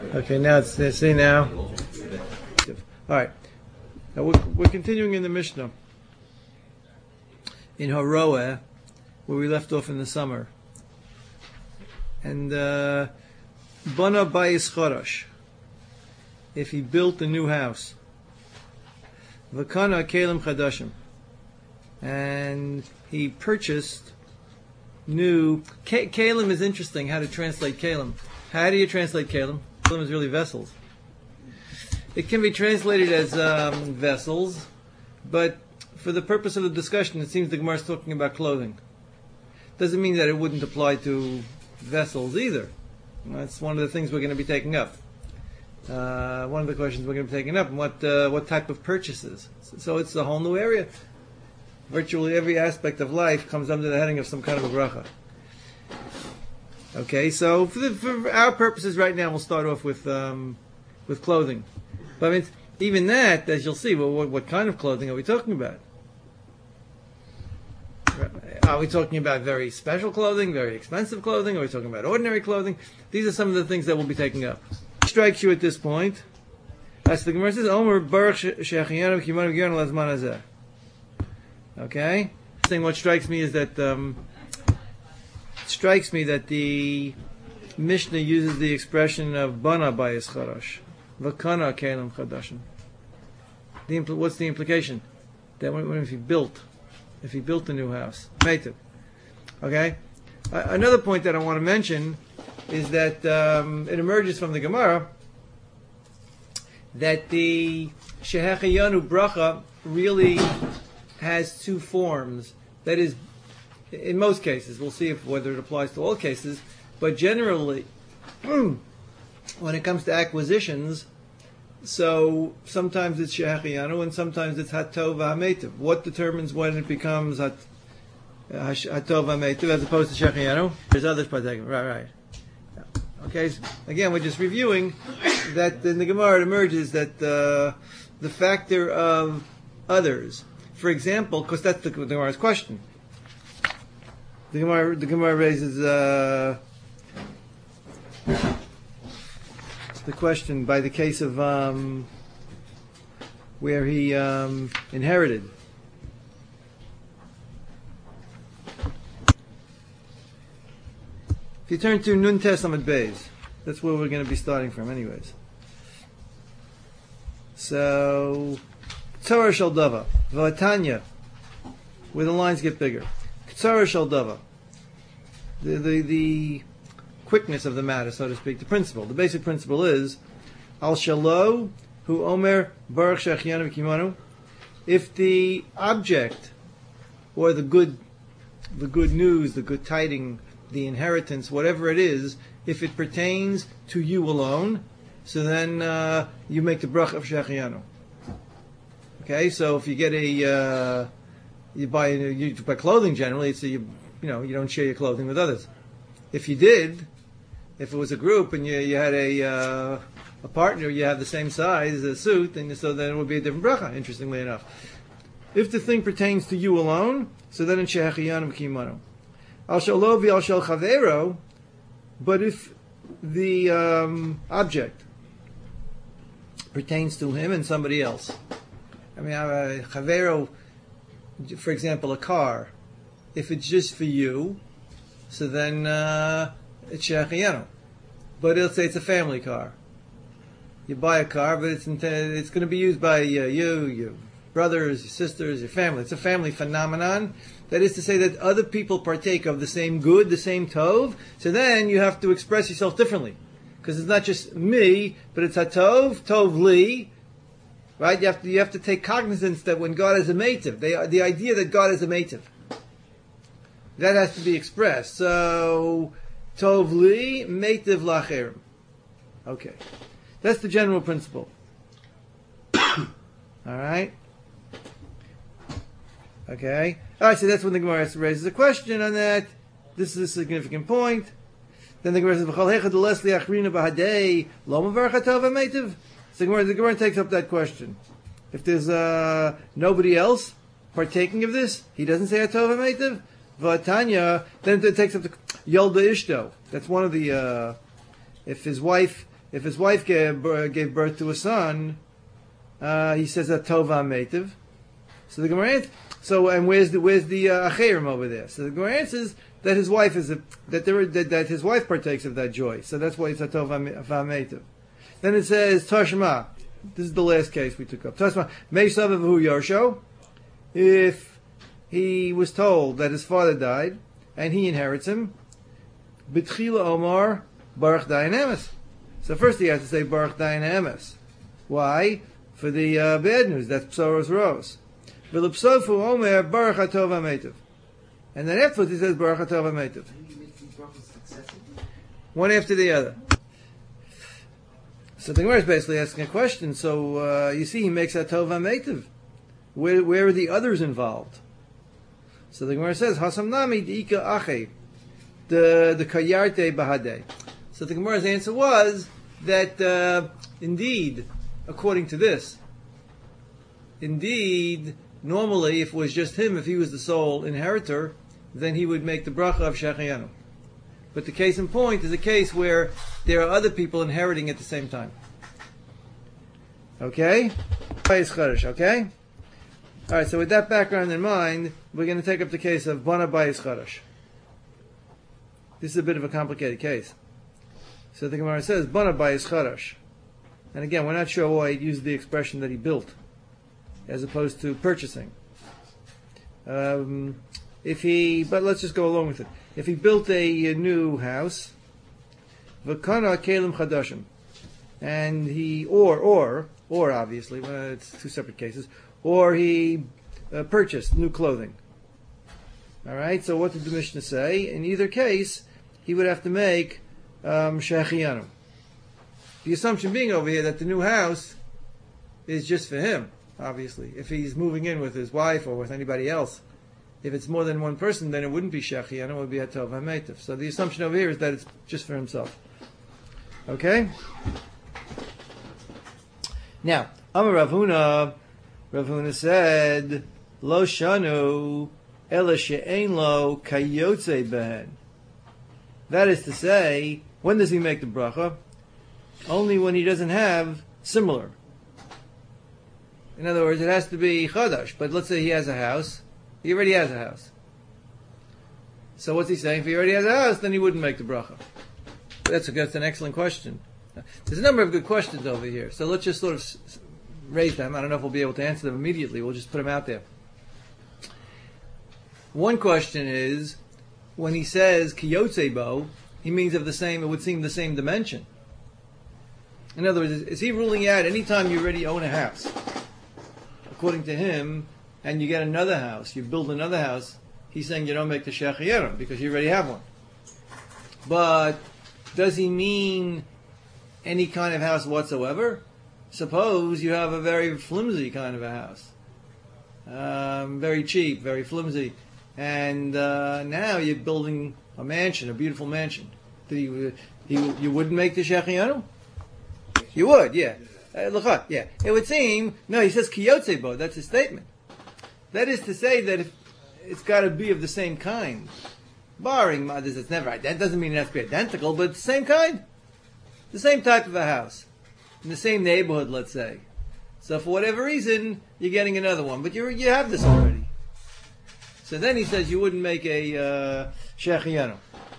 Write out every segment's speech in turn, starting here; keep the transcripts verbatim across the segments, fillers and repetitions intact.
Okay, now it's, see now. All right. Now we're, we're continuing in the Mishnah. In Haroeh, where we left off in the summer. And, uh, Bana Bayis Charash. If he built a new house. V'kana Kelim Chadashim. And he purchased new... Ke- Kelim is interesting, how to translate Kelim. How do you translate Kelim? Kelim is really vessels. It can be translated as um, vessels, but for the purpose of the discussion, it seems the Gemara is talking about clothing. Doesn't mean that it wouldn't apply to vessels either. That's one of the things we're going to be taking up. Uh, one of the questions we're going to be taking up, and what uh, what type of purchases. So it's a whole new area. Virtually every aspect of life comes under the heading of some kind of a bracha. Okay, so for, the, for our purposes right now, we'll start off with um, with clothing. But I mean, even that, as you'll see, well, what, what kind of clothing are we talking about? Are we talking about very special clothing, very expensive clothing? Are we talking about ordinary clothing? These are some of the things that we'll be taking up. What strikes you at this point? As the Gemara says, Omer Baruch She'achiyanu Kimanu G'yonu Lazman Hazeh. Okay? Saying what strikes me is that um, it strikes me that the Mishnah uses the expression of Bana Bayis Charash. V'kana Kelim Chadashim. The impl- what's the implication? That when, when if he built, if he built a new house, meitiv. Okay. Uh, another point that I want to mention is that um, it emerges from the Gemara that the Shehechayanu bracha really has two forms. That is, in most cases, we'll see if whether it applies to all cases, but generally. When it comes to acquisitions, so sometimes it's Shehechayanu and sometimes it's Hatov HaMeitiv. What determines when it becomes hat, uh, Hatov HaMeitiv as opposed to Shehechayanu? There's others partaking. Right, right. Okay, so again, we're just reviewing that in the Gemara it emerges that uh, the factor of others, for example, because that's the, the Gemara's question. The Gemara, the Gemara raises... Uh, the question by the case of um, where he um, inherited. If you turn to Nun Tes Amud Beis, that's where we're going to be starting from anyways. So, K'tzara Shel Dava, V'atanya, where the lines get bigger. K'tzara Shel Dava, the, the, the quickness of the matter, so to speak, the principle. The basic principle is Al Shalo Hu Omer Baruch She'achiyanu V'kimanu. If the object or the good the good news, the good tiding, the inheritance, whatever it is, if it pertains to you alone, so then uh, you make the bracha of She'achiyanu. Okay, so if you get a uh, you buy you buy clothing generally, so you you know you don't share your clothing with others. If you did, if it was a group and you you had a uh, a partner, you have the same size a suit, and so then it would be a different bracha. Interestingly enough, if the thing pertains to you alone, so then in She'achiyanu V'kimanu. Al shalo v'al shel chavero, but if the um, object pertains to him and somebody else, I mean, a chavero, for example, a car, if it's just for you, so then uh, it's She'achiyanu. But let's say it's a family car. You buy a car, but it's intended, it's going to be used by uh, you, your brothers, your sisters, your family. It's a family phenomenon. That is to say that other people partake of the same good, the same tov. So then you have to express yourself differently, because it's not just me, but it's hatov, tov li. Right? You have to you have to take cognizance that when God is a meitiv, they, the idea that God is a meitiv, that has to be expressed. So tov li, meitiv lacherim. Okay, that's the general principle. All right. Okay. All right. So that's when the Gemara raises a question on that. This is a significant point. Then the Gemara says, "V'chol hechad l'les liachrina b'hadei lo mavarach hatov ha'meitiv." So the Gemara, the Gemara takes up that question. If there's uh, nobody else partaking of this, he doesn't say hatov ha'meitiv. V'atanya, then it takes up the yolda ishto. That's one of the. Uh, if his wife if his wife gave, gave birth to a son, uh, he says that tova meitiv. So the Gemara answers, so and where's the where's the uh, acherim over there? So the Gemara answers that his wife is a, that there that, that his wife partakes of that joy. So that's why it's a tova meitiv. Then it says Tashma. This is the last case we took up. Tashma Meisavav Hu Yarsho. If he was told that his father died and he inherits him, B'tchila Omar Baruch Dayan Emes. So first he has to say Baruch Dayan Emes. Why? For the uh, bad news. That's Psoros Rose. V'lipsofu Omer Baruch HaTov HaMeitiv. And then afterwards he says Baruch HaTov HaMeitiv. One after the other. So the Gemara is basically asking a question. So uh, you see, he makes a Tov HaMeitiv. Where, where are the others involved? So the Gemara says, Hasam Nami D'ika Ache, the the Kayarte Bahadeh. So the Gemara's answer was that uh, indeed, according to this, indeed, normally if it was just him, if he was the sole inheritor, then he would make the bracha of Shechayanu. But the case in point is a case where there are other people inheriting at the same time. Okay? Okay? Alright, so with that background in mind, we're going to take up the case of Bana Bayis Chadash. This is a bit of a complicated case. So the Gemara says, Bana Bayis Chadash. And again, we're not sure why he used the expression that he built, as opposed to purchasing. Um, if he, but let's just go along with it. If he built a, a new house, V'kana Kelim Chadashim, and he, or, or, or obviously, well, it's two separate cases, or he uh, purchased new clothing. Alright, so what did the Mishnah say? In either case, he would have to make um, Shechiyanu. The assumption being over here that the new house is just for him, obviously. If he's moving in with his wife or with anybody else, if it's more than one person, then it wouldn't be Shechiyanu, it would be Hatov HaMeitiv. So the assumption over here is that it's just for himself. Okay? Now, Amar Rav Huna, Rav Huna said, Lo shanu ela she'ein lo kayotze behen. That is to say, when does he make the bracha? Only when he doesn't have similar. In other words, it has to be chadash. But let's say he has a house. He already has a house. So what's he saying? If he already has a house, then he wouldn't make the bracha. That's, a, that's an excellent question. There's a number of good questions over here. So let's just sort of raise them. I don't know if we'll be able to answer them immediately. We'll just put them out there. One question is, when he says kiyotzebo, he means of the same, it would seem the same dimension. In other words, is, is he ruling out anytime you already own a house, according to him, and you get another house, you build another house, he's saying you don't make the shechiyanu because you already have one. But does he mean any kind of house whatsoever? Suppose you have a very flimsy kind of a house, um, very cheap, very flimsy, and uh, now you're building a mansion, a beautiful mansion. Do you, you, you wouldn't make the shechiyanu? You would, yeah. Uh, yeah. It would seem, no, he says kiyotzebo, that's his statement. That is to say that if it's got to be of the same kind. Barring mothers, it's never, that doesn't mean it has to be identical, but it's the same kind. The same type of a house. In the same neighborhood, let's say. So for whatever reason, you're getting another one. But you you have this already. So then he says you wouldn't make a uh, shechiyanu.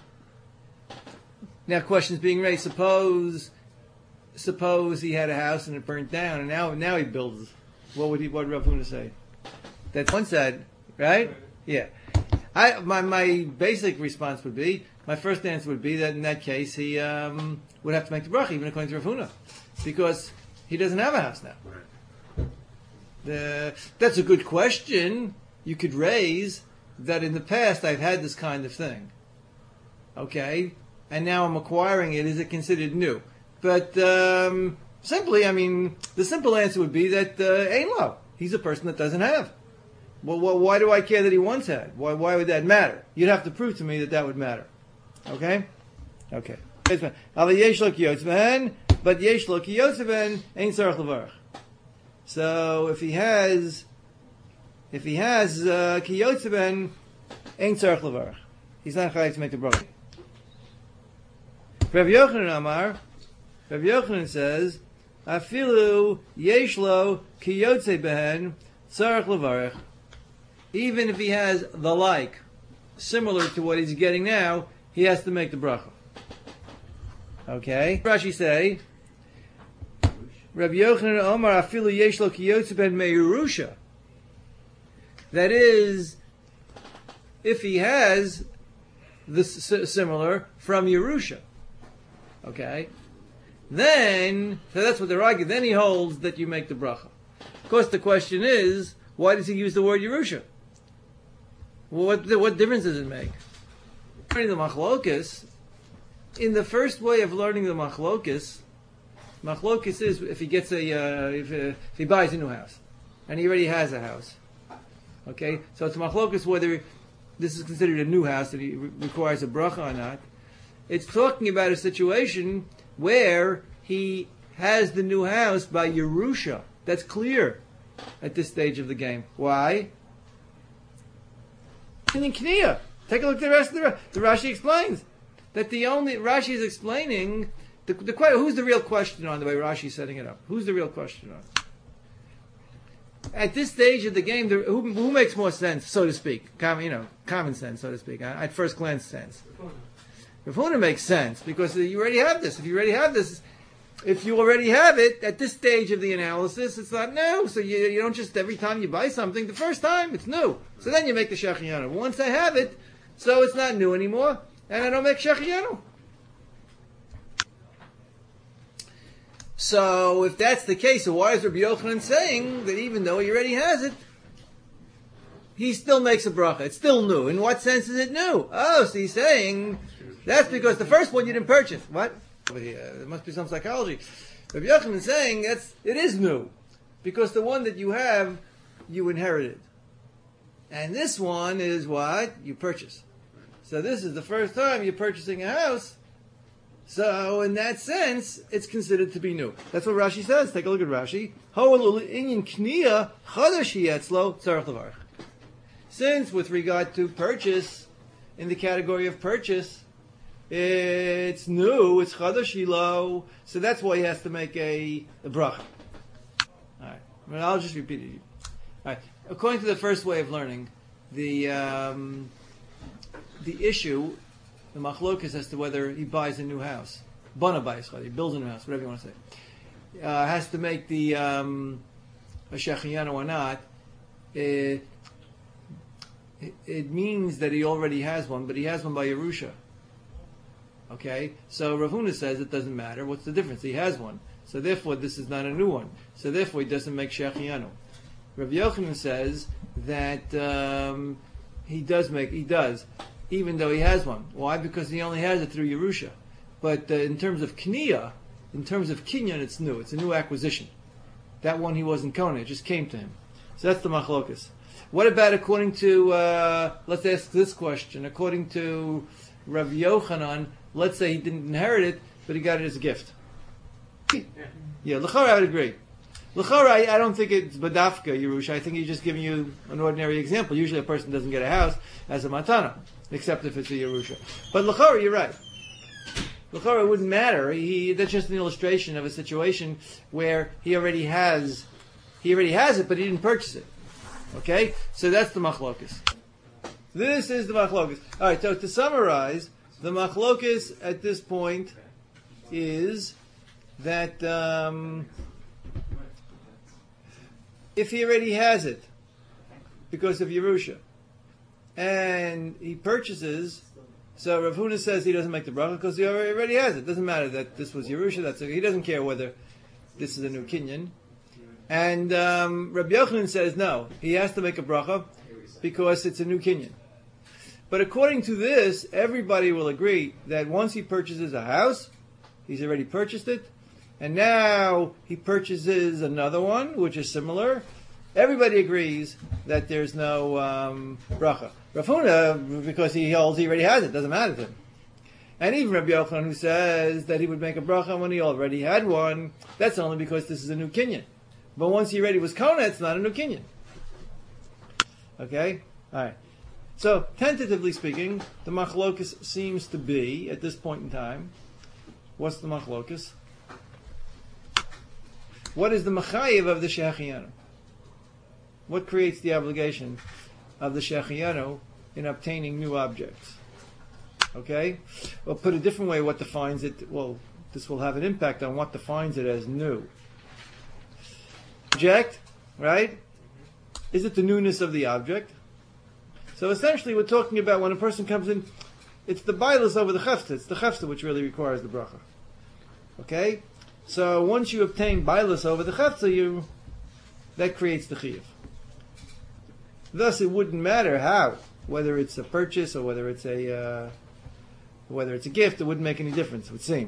Now questions being raised. Suppose suppose he had a house and it burnt down, and now now he builds. What would he? What would Rav Huna say? That's one side, right? Yeah. I my my basic response would be, my first answer would be that in that case he um, would have to make the bracha, even according to Rav Huna, because he doesn't have a house now. The, that's a good question you could raise, that in the past I've had this kind of thing. Okay? And now I'm acquiring it. Is it considered new? But um, simply, I mean, the simple answer would be that uh, ain't lo. He's a person that doesn't have. Well, well, why do I care that he once had? Why, why would that matter? You'd have to prove to me that that would matter. Okay? Okay. But yesh lo ki yotzeben ain't tzarich levarach. So if he has, if he has ki yotzeben ain't tzarich levarach, he's not chayav to make the bracha. Rav Yochanan Amar, Rabbi Yochanan says, Afilu yeshlo kiyotze behen tzarech levarech. Even if he has the like, similar to what he's getting now, he has to make the bracha. Okay? Rashi say, Rabbi Yochanan Omar Afilu yeshlo kiyotze behen meirusha. That is, if he has the s- similar from Yerusha. Okay? Then, so that's what they're arguing. Then he holds that you make the bracha. Of course, the question is, why does he use the word Yerusha? What what difference does it make? Learning the machlokus, in the first way of learning the machlokus, machlokus is if he gets a uh, if, uh, if he buys a new house, and he already has a house. Okay, so it's machlokus whether this is considered a new house that he re- requires a bracha or not. It's talking about a situation where he has the new house by Yerusha. That's clear at this stage of the game. Why? In Kniya. Take a look at the rest of the the Rashi explains that the only Rashi is explaining the, the who's the real question on the way Rashi is setting it up. Who's the real question on? At this stage of the game, the, who, who makes more sense, so to speak? Common, you know, common sense, so to speak. At first glance, sense. Rav Huna makes sense because you already have this. If you already have this, if you already have it at this stage of the analysis, it's not new. So you, you don't just every time you buy something, the first time it's new. So then you make the Shechianu. Once I have it, so it's not new anymore, and I don't make Shechianu. So if that's the case, so why is Rabbi Yochanan saying that even though he already has it, he still makes a bracha? It's still new. In what sense is it new? Oh, so he's saying that's because the first one you didn't purchase. What? There must be some psychology. Rabbi Yochanan is saying that's it is new because the one that you have, you inherited, and this one is what you purchase. So this is the first time you're purchasing a house. So in that sense, it's considered to be new. That's what Rashi says. Take a look at Rashi. Since with regard to purchase, in the category of purchase, it's new, it's chadashilo, so that's why he has to make a, a bracha. Alright, well, I'll just repeat it. Alright, according to the first way of learning, the um, the issue, the machlokas as to whether he buys a new house, bana bayis, he builds a new house, whatever you want to say, uh, has to make the um, a shechianu or not. It, it means that he already has one, but he has one by Yerusha. Okay, so Rav Huna says it doesn't matter. What's the difference? He has one, so therefore this is not a new one. So therefore he doesn't make shechianu. Rav Yochanan says that um, he does make. He does, even though he has one. Why? Because he only has it through Yerusha. But uh, in terms of kniya, in terms of kinyan, it's new. It's a new acquisition. That one he wasn't kohen; it just came to him. So that's the machlokas. What about according to? Uh, let's ask this question. According to Rav Yochanan, let's say he didn't inherit it, but he got it as a gift. Yeah, l'chara I would agree. L'chara, I, I don't think it's badafka Yerusha. I think he's just giving you an ordinary example. Usually a person doesn't get a house as a matana, except if it's a Yerusha. But l'chara, you're right. L'chara, it wouldn't matter. He, that's just an illustration of a situation where he already has, he already has it, but he didn't purchase it. Okay? So that's the machlokas. This is the machlokas. Alright, so to summarize, the machlokas at this point is that um, if he already has it because of Yerusha and he purchases, so Rav Huna says he doesn't make the bracha because he already, already has it. Doesn't matter that this was Yerusha. That's a, he doesn't care whether this is a new kinyan. And um, Rabbi Yochanan says no, he has to make a bracha because it's a new kinyan. But according to this, everybody will agree that once he purchases a house, he's already purchased it, and now he purchases another one, which is similar. Everybody agrees that there's no um, bracha. Rav Huna, because he holds he already has it, doesn't matter to him. And even Rabbi Yochanan, who says that he would make a bracha when he already had one, that's only because this is a new kinyan. But once he already was kona, it's not a new kinyan. Okay? Alright. So, tentatively speaking, the machlokus seems to be, at this point in time, what's the machlokus? What is the mechayev of the shehechiyanu? What creates the obligation of the shehechiyanu in obtaining new objects? Okay? Well, put a different way, what defines it? Well, this will have an impact on what defines it as new. Object, right? Is it the newness of the object? So essentially we're talking about when a person comes in, it's the bailus over the chefta. It's the chefta which really requires the bracha. Okay? So once you obtain bailus over the chefta, you, that creates the chiyuv. Thus it wouldn't matter how, whether it's a purchase or whether it's a, uh, whether it's a gift, it wouldn't make any difference, it would seem.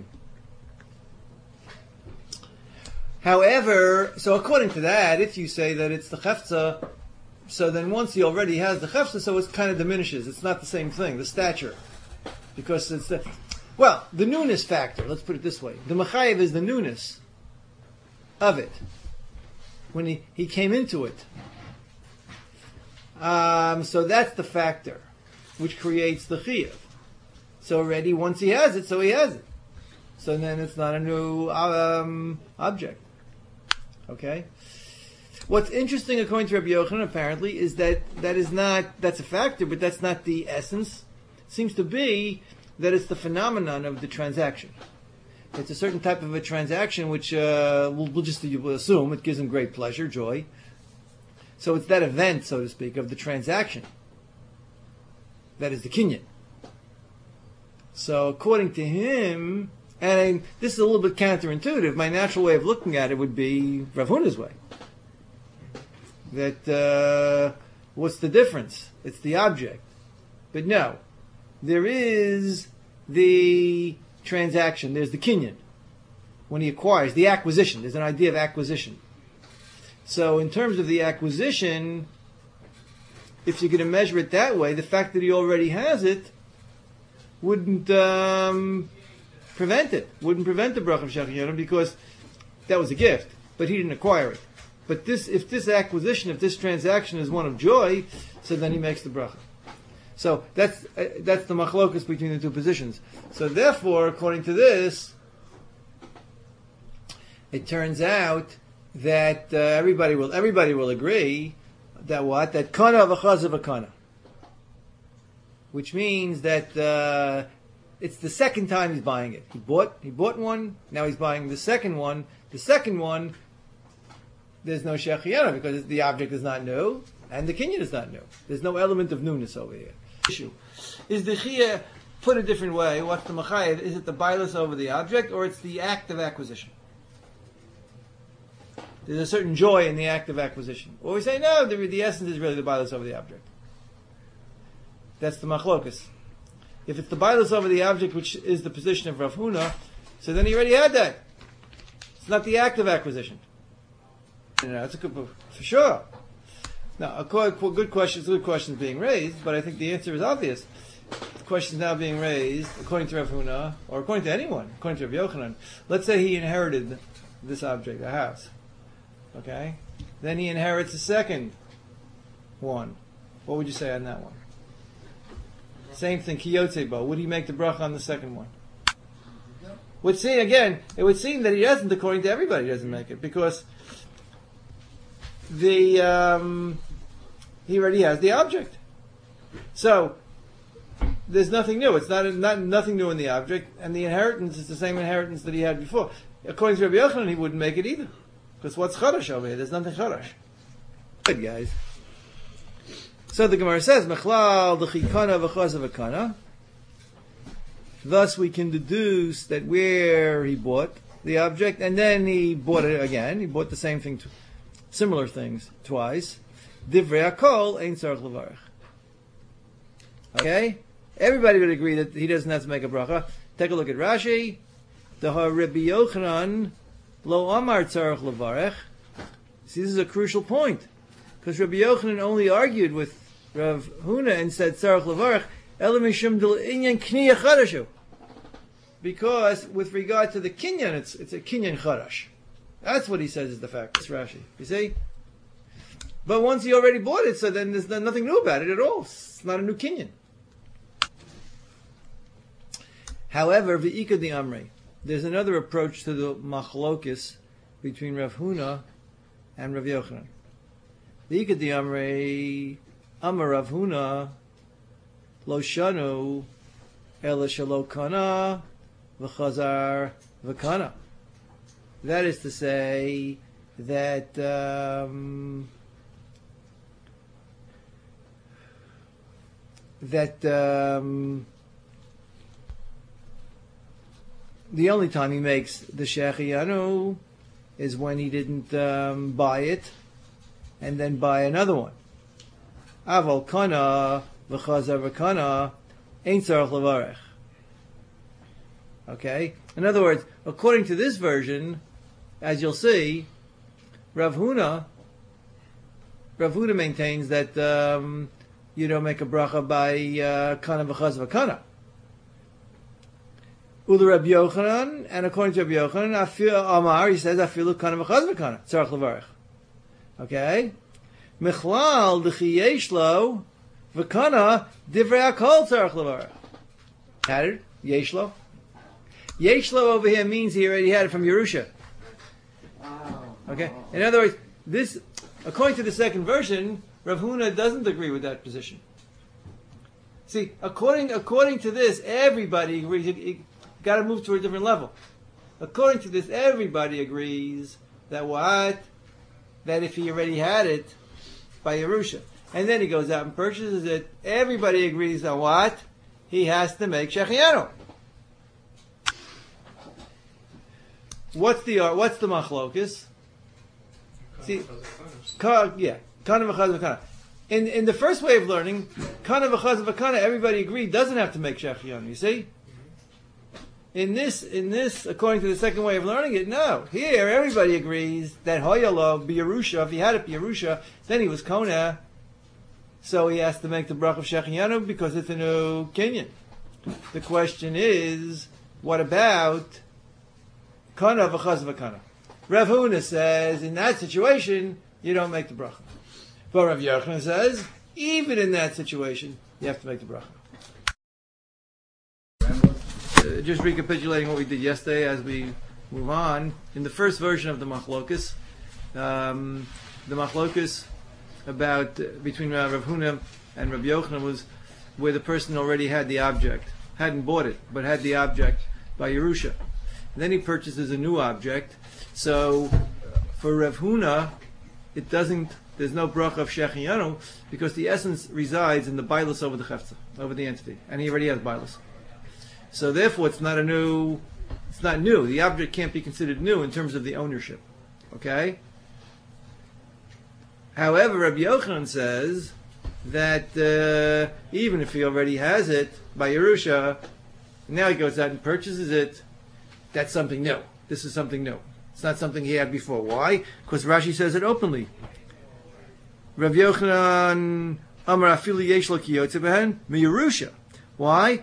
However, so according to that, if you say that it's the chefza, so then once he already has the chefza, so it kind of diminishes. It's not the same thing, the stature. Because it's the, well, the newness factor, let's put it this way. The mechayev is the newness of it. When he, he came into it. Um, so that's the factor which creates the chiyuv. So already, once he has it, so he has it. So then it's not a new um, object. Okay? What's interesting, according to Rabbi Yochanan, apparently, is that that is not, that's a factor, but that's not the essence. It seems to be that it's the phenomenon of the transaction. It's a certain type of a transaction which uh, we'll, we'll just we'll assume it gives him great pleasure, joy. So it's that event, so to speak, of the transaction. That is the kinyan. So according to him, and this is a little bit counterintuitive, my natural way of looking at it would be Rav Huna's way. That, uh, what's the difference? It's the object. But no, there is the transaction, there's the kinyan. When he acquires, the acquisition, there's an idea of acquisition. So in terms of the acquisition, if you're going to measure it that way, the fact that he already has it wouldn't um, prevent it. Wouldn't prevent the bracha of shehechiyanu because that was a gift, but he didn't acquire it. But this, if this acquisition, if this transaction is one of joy, so then he makes the bracha. So that's uh, that's the machlokus between the two positions. So therefore, according to this, it turns out that uh, everybody will everybody will agree that what that kana v'chaz of a kana, which means that uh, it's the second time he's buying it. He bought he bought one. Now he's buying the second one. The second one, there's no shehechiyanu because the object is not new and the kinyan is not new. There's no element of newness over here. Issue is the chiyah, put a different way. What's the mechayev? Is it the bailus over the object or it's the act of acquisition? There's a certain joy in the act of acquisition. Or we say no, the, the essence is really the bailus over the object. That's the machlokus. If it's the bailus over the object, which is the position of Rav Huna, so then he already had that. It's not the act of acquisition. No, that's a good, for sure. Now, a good question, good question is being raised, but I think the answer is obvious. The question is now being raised, according to Rav Huna, or according to anyone, according to Rav Yochanan. Let's say he inherited this object, a house. Okay? Then he inherits a second one. What would you say on that one? Same thing, kiyotzebo. Would he make the bracha on the second one? Would see again, it would seem that he doesn't, according to everybody, he doesn't make it, because the um, he already has the object. So there's nothing new. It's not not nothing new in the object, and the inheritance is the same inheritance that he had before. According to Rabbi Yochanan, he wouldn't make it either, because what's chadash over here? There's nothing chadash. Good guys. So the Gemara says, "Mechlal d'chikana v'chaz v'kana." Thus, we can deduce that where he bought the object, and then he bought it again. He bought the same thing, t- similar things twice. Divrei hakol ein tzarich levarich. Okay, everybody would agree that he doesn't have to make a bracha. Take a look at Rashi. The Rabbi Yochanan lo amar tzarich levarich. See, this is a crucial point because Rabbi Yochanan only argued with Rav Huna and said tzarich levarich ela mishum del inyan kniya chadashu. Because with regard to the kinyan, it's it's a kinyan chadash. That's what he says is the fact. It's Rashi. You see? But once he already bought it, so then there's nothing new about it at all. It's not a new kinyan. However, v'ika di amri, there's another approach to the machlokis between Rav Huna and Rav Yochanan. The Ikad the Amrei Amar Rav Huna Lo Shanu Ela Shalo Kana V'Chazar V'Kana. That is to say that um, that um, the only time he makes the Shechiyanu is when he didn't um, buy it and then buy another one. Aval kana v'chazar v'kana ain't tzarich levarech. Okay? In other words, according to this version, as you'll see, Rav Huna, Rav Huna maintains that um, you don't make a bracha by uh, kana v'chazar v'kana. Ula Rabbi Yochanan, and according to Rabbi Yochanan, Afil Amar, he says, Afilu kana v'chaz v'kana, tzarich levarech. Okay? Michlal d'chi yeshlo, v'kana divrei hakol tzarich levarech. Had it? Yeshlo? Yeshlo over here means he already had it from Yerusha. Okay? In other words, this, according to the second version, Rav Huna doesn't agree with that position. See, according according to this, everybody agrees. It, it, got to move to a different level. According to this, everybody agrees that what? That if he already had it by Yerusha, and then he goes out and purchases it, everybody agrees on what? He has to make Shechiyanu. What's the uh, what's the machlokus? See, ka, yeah, kana v'chaz v'kana. In in the first way of learning, kana v'chaz v'kana, everybody agreed doesn't have to make Shechiyanu. You see. In this, in this, according to the second way of learning it, no. Here, everybody agrees that Hoyalo B'Yerusha, if he had it B'Yerusha, then he was Kona, so he has to make the bracha of Shechiyanu because it's a new Kenyan. The question is, what about Kana v'chaz v'kana? Rav Huna says, in that situation, you don't make the bracha. But Rav Yochanan says, even in that situation, you have to make the bracha. Uh, just recapitulating what we did yesterday as we move on. In the first version of the Machlokus, um, the Machlokus about uh, between uh, Rav Huna and Rav Yochanan was where the person already had the object, hadn't bought it, but had the object by Yerusha. And then he purchases a new object. So for Rav Huna, it doesn't. There's no bracha of Shechiyanu because the essence resides in the bailus over the chefza, over the entity, and he already has bailus. So therefore, it's not a new. It's not new. The object can't be considered new in terms of the ownership. Okay. However, Rabbi Yochanan says that uh, even if he already has it by Yerusha, now he goes out and purchases it. That's something new. This is something new. It's not something he had before. Why? Because Rashi says it openly. Rav Yochanan Amar Afili Yesh Lo Ki Yotze Behen MiYerusha. Why?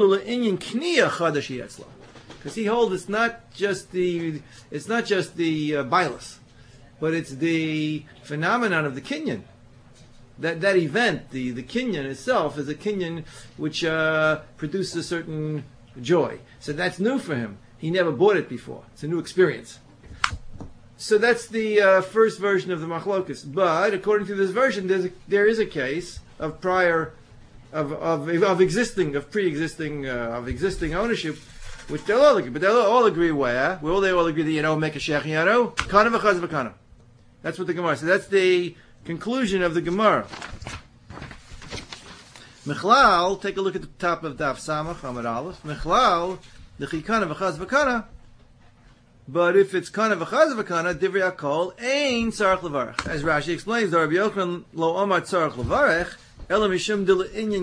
Because he holds it's not just the it's not just the uh, bailus, but it's the phenomenon of the kinyan. That that event, the the kinyan itself, is a kinyan which uh, produces a certain joy. So that's new for him. He never bought it before. It's a new experience. So that's the uh, first version of the machlokus. But according to this version, there's a, there is a case of prior. Of, of of existing of pre-existing uh, of existing ownership, which they'll all agree, but they'll all agree where will they all agree that you know make a shechiyanu kana v'chaz v'kana. That's what the Gemara. So that's the conclusion of the Gemara. Michlal, take a look at the top of Daf Samach Amud Aleph. Michlal the chikana v'chaz v'kana. But if it's kana v'chaz v'kana, divrei hakol ein tzarich levarech. As Rashi explains, Rabbi Yochanan lo omar tzarich levarech. So everybody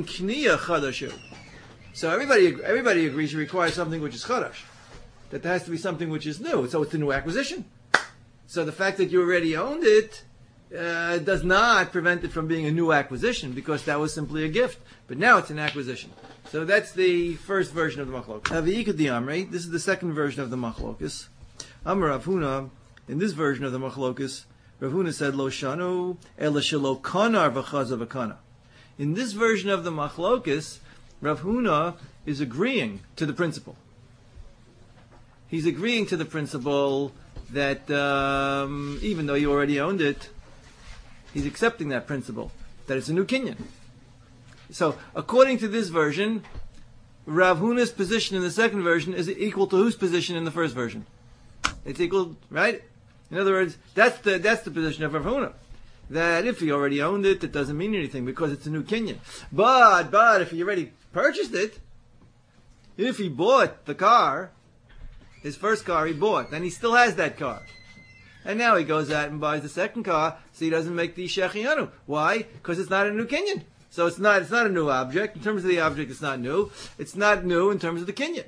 everybody agrees you require something which is chadash. That there has to be something which is new. So it's a new acquisition. So the fact that you already owned it uh, does not prevent it from being a new acquisition because that was simply a gift. But now it's an acquisition. So that's the first version of the machlokus. This is the second version of the machlokus. Amar Rav Huna, in this version of the machlokus, Rav Huna said, Lo shanu ela shelo kanar v'chaza v'kana. In this version of the machlokus, Rav Huna is agreeing to the principle. He's agreeing to the principle that um, even though you already owned it, he's accepting that principle, that it's a new kinyan. So, according to this version, Rav Huna's position in the second version is equal to whose position in the first version? It's equal, right? In other words, that's the that's the position of Rav Huna. That if he already owned it, it doesn't mean anything because it's a new kinyan. But, but if he already purchased it, if he bought the car, his first car he bought, then he still has that car. And now he goes out and buys the second car, so he doesn't make the Shechianu. Why? Because it's not a new kinyan. So it's not it's not a new object. In terms of the object, it's not new. It's not new in terms of the kinyan.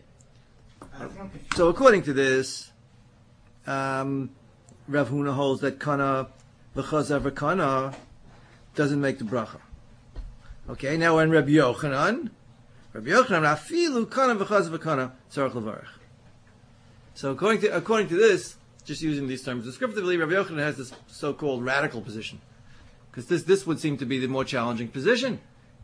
So according to this, um, Rav Huna holds that kana v'chazav v'kana doesn't make the bracha. Okay, now when Rabbi Yochanan, Rabbi Yochanan afilu kana v'chazav v'kana tzarich levarich. So according to according to this, just using these terms descriptively, Rabbi Yochanan has this so-called radical position. Because this, this would seem to be the more challenging position.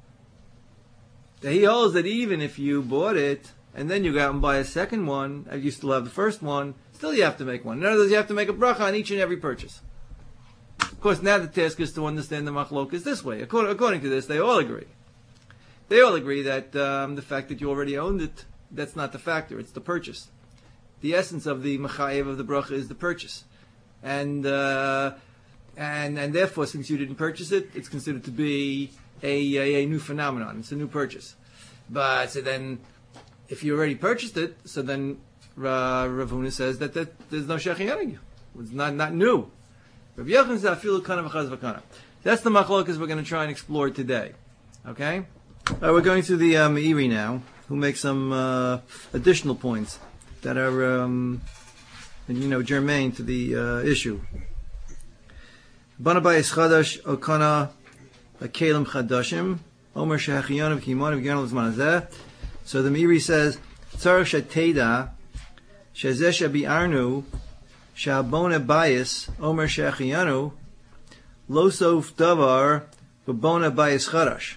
That he holds that even if you bought it, and then you go out and buy a second one, and you still have the first one, still you have to make one. In other words, you have to make a bracha on each and every purchase. Of course, now the task is to understand the machlok is this way. According, according to this, they all agree. They all agree that um, the fact that you already owned it, that's not the factor, it's the purchase. The essence of the mechayev of the bracha is the purchase. And... Uh, And and therefore, since you didn't purchase it, it's considered to be a, a, a new phenomenon. It's a new purchase. But so then, if you already purchased it, so then uh, Rav Huna says that, that there's no shechianu. It's not not new. Rabbi Yochanan says afilu kana v'chaz v'kana. That's the machlokas we're going to try and explore today. Okay, uh, we're going to the uh, Meiri now, who makes some uh, additional points that are um, you know germane to the uh, issue. Banabayis chadash okana kalim chadashim omer shehachiyanav kimanav gyanol zmanazeh. So the Meiri says tzarich sheteda shezeh shebiarnu shabona bayis omer shehachiyanu losof davar b'bona bayis chadash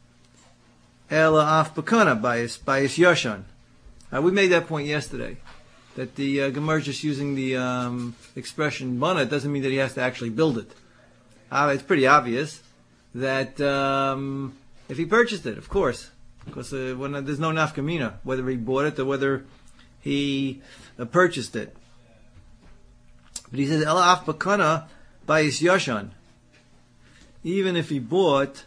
ela af bakana bayis bayis yashan. Uh, we made that point yesterday. That the uh, Gemara is just using the um, expression "bana" doesn't mean that he has to actually build it. Uh, it's pretty obvious that um, if he purchased it, of course, because uh, when uh, there's no nafkamina whether he bought it or whether he uh, purchased it. But he says "Ela af bakana bayis yashan." Even if he bought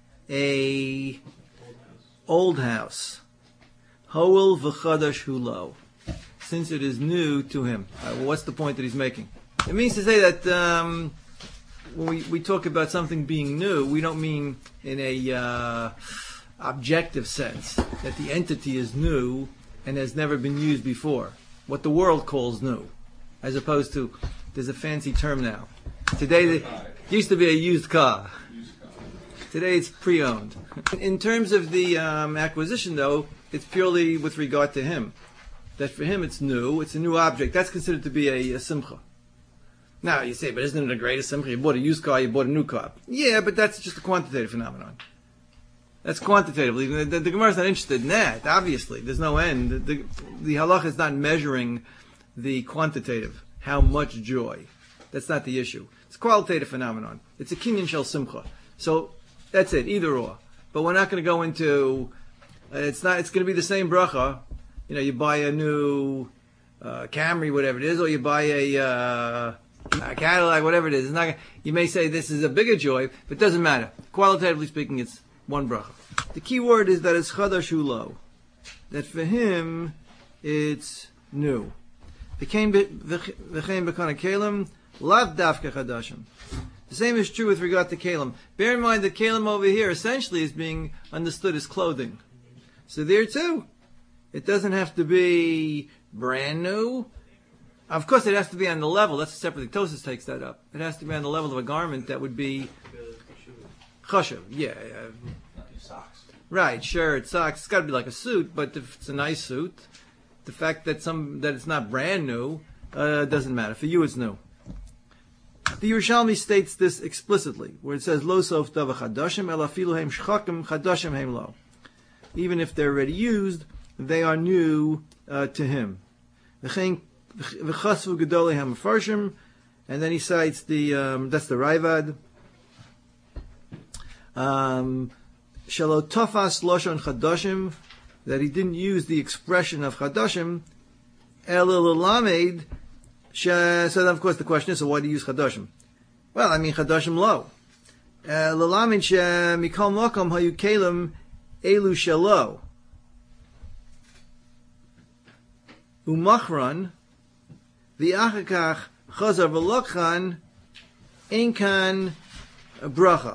a old house, hoel v'chadash hulo. Since it is new to him. Uh, well, what's the point that he's making? It means to say that um, when we, we talk about something being new, we don't mean in a uh, objective sense that the entity is new and has never been used before. What the world calls new. As opposed to, there's a fancy term now. Today, it used to be a used car. Today it's pre-owned. In terms of the um, acquisition, though, it's purely with regard to him. That for him it's new, it's a new object. That's considered to be a, a simcha. Now you say, but isn't it a greater simcha? You bought a used car, you bought a new car. Yeah, but that's just a quantitative phenomenon. That's quantitatively. The, the, the Gemara is not interested in that, obviously. There's no end. The, the, the halacha is not measuring the quantitative, how much joy. That's not the issue. It's a qualitative phenomenon. It's a kinyan shel simcha. So that's it, either or. But we're not going to go into, uh, it's not. It's going to be the same bracha. You know, you buy a new uh, Camry, whatever it is, or you buy a, uh, a Cadillac, whatever it is. It's not gonna, you may say this is a bigger joy, but it doesn't matter. Qualitatively speaking, it's one bracha. The key word is that it's chadash hulo. That for him, it's new. V'chein b'kana kelim, lav dafka chadashim. The same is true with regard to kelim. Bear in mind that kelim over here essentially is being understood as clothing. So there too, it doesn't have to be brand new. Of course, it has to be on the level. That's separately. Tosas takes that up. It has to be on the level of a garment that would be chashuv. Yeah, yeah. Socks. Right, shirt, socks. It's got to be like a suit, but if it's a nice suit, the fact that some that it's not brand new uh, doesn't matter. For you, it's new. The Yerushalmi states this explicitly, where it says "Lo sof dava chadashim ela filu heim shchakim chadashim heim lo." Even if they're already used, they are new uh, to him. V'chein V'chasvu gedolei hamafarshim, and then he cites the um, that's the Raivad. Um, Shelo tofas loshon chadashim, that he didn't use the expression of chadashim. El l'lamed. So then, of course, the question is, so why do you use chadashim? Well, I mean chadashim lo. L'lamed she mikol makom hayu kelim elu shelo. Umachran v'achakach chazar v'lokchan einkan bracha.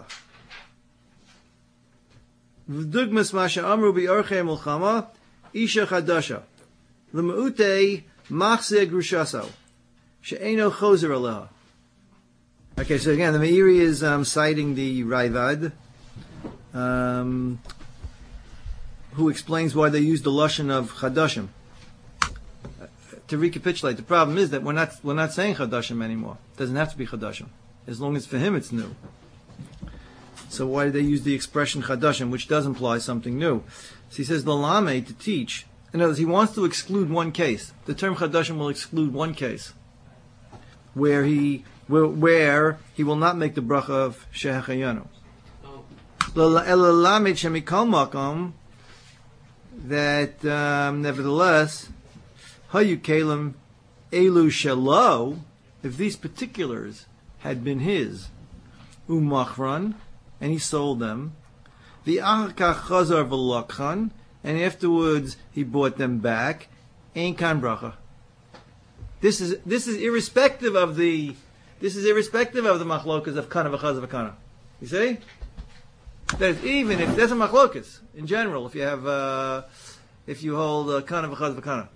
V'dugmas masha amru bi'orchei mulchama isha chadasha l'meute machzeh grushaso she'eno chozer aleha. Okay, so again, the Meiri is um, citing the Raivad, um, who explains why they use the lashon of chadashim. To recapitulate, the problem is that we're not we're not saying chadashim anymore. It doesn't have to be chadashim, as long as for him it's new. So why do they use the expression chadashim, which does imply something new? So he says the lame to teach. In other words, he wants to exclude one case. The term chadashim will exclude one case, where he where, where he will not make the bracha of shehachayanu. Elamed shemikol makom, that um, nevertheless. Hayu kelim elu shelo, if these particulars had been his, umachran, and he sold them, the achakach chazar v'lokchan, and afterwards he bought them back, ein kan bracha. This is this is irrespective of the this is irrespective of the machlokas of kana v'chaz v'kana. You see, that is, even if there's a machlokas in general, if you have uh, if you hold uh, kana v'chaz v'kana.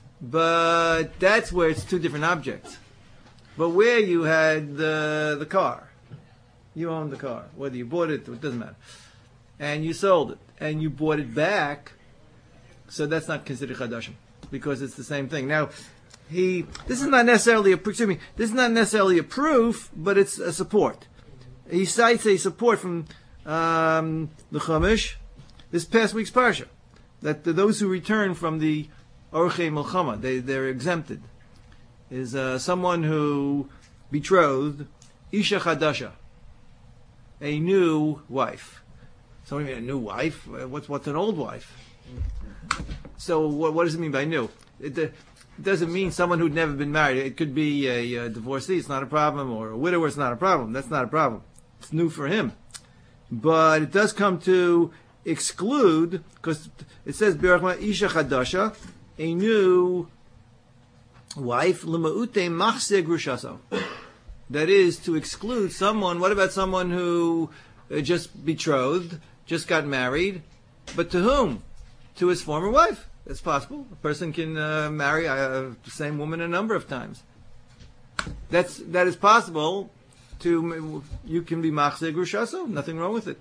But that's where it's two different objects. But where you had the the car, you owned the car, whether you bought it, it doesn't matter, and you sold it, and you bought it back, so that's not considered chadashim because it's the same thing. Now, he this is not necessarily a excuse me, this is not necessarily a proof, but it's a support. He cites a support from um, the Chumash, this past week's parsha, that the, those who return from the Orchei Milchama, they, they're exempted, is uh, someone who betrothed Isha Chadasha, a new wife. So, a new wife? What's, what's an old wife? So, what, what does it mean by new? It, uh, it doesn't mean someone who'd never been married. It could be a, a divorcee, it's not a problem, or a widower, it's not a problem. That's not a problem. It's new for him. But it does come to exclude, because it says, Isha Chadasha, a new wife, l'ma'ute machzeh grushaso. That is to exclude someone. What about someone who uh, just betrothed, just got married, but to whom? To his former wife. That's possible. A person can uh, marry uh, the same woman a number of times. That's that is possible. To you can be machzeh grushaso. Nothing wrong with it.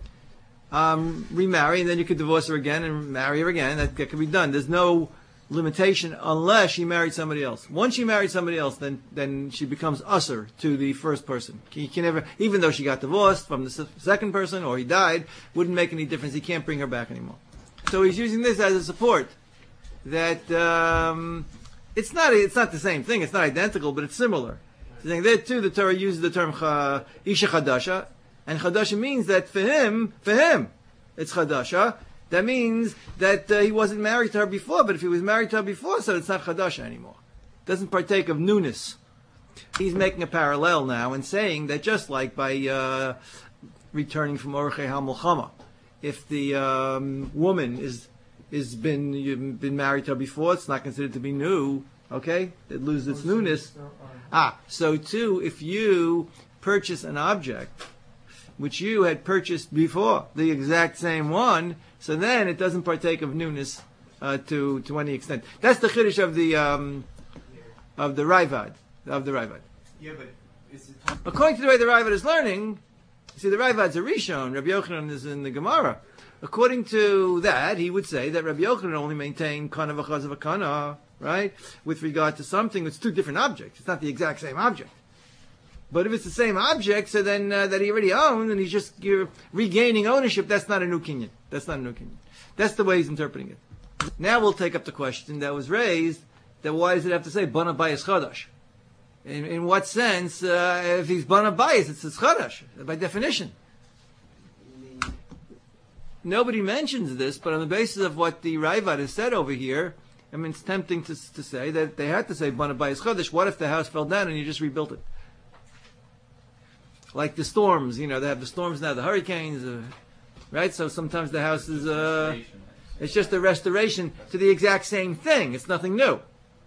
Um, remarry, and then you could divorce her again and marry her again. That, that can be done. There's no limitation unless she married somebody else. Once she married somebody else, then then she becomes usher to the first person. He can never, even though she got divorced from the second person or he died, wouldn't make any difference. He can't bring her back anymore. So he's using this as a support that um, it's not it's not the same thing. It's not identical, but it's similar. He's saying there too, the Torah uses the term cha, isha chadasha, and chadasha means that for him, for him, it's chadasha. That means that uh, he wasn't married to her before, but if he was married to her before, so it's not chadasha anymore. It doesn't partake of newness. He's making a parallel now and saying that just like by uh, returning from Orchei HaMilchama, if the um, woman is is been you've been married to her before, it's not considered to be new. Okay, it loses its newness. Ah, so too, if you purchase an object which you had purchased before, the exact same one, so then it doesn't partake of newness uh, to to any extent. That's the chiddush of the um, of the Raivad of the Raivad. Yeah, but is it... according to the way the Raivad is learning, see, the Raivad's a Rishon. Rabbi Yochanan is in the Gemara. According to that, he would say that Rabbi Yochanan only maintained kana v'chaz v'kana, right, with regard to something. It's two different objects. It's not the exact same object. But if it's the same object, so then uh, that he already owned, and he's just you're regaining ownership, that's not a new kinyan. That's not a new kinyan. That's the way he's interpreting it. Now we'll take up the question that was raised then why does it have to say Bana Bayis Chadash? In, in what sense, uh, if he's Bana Bayis, it's his Chadash, by definition. Nobody mentions this, but on the basis of what the Raivad has said over here, I mean, it's tempting to, to say that they had to say Bana Bayis Chadash. What if the house fell down and you just rebuilt it? Like the storms, you know, they have the storms now, the hurricanes, uh, right? So sometimes the house is, uh, it's just a restoration to the exact same thing. It's nothing new.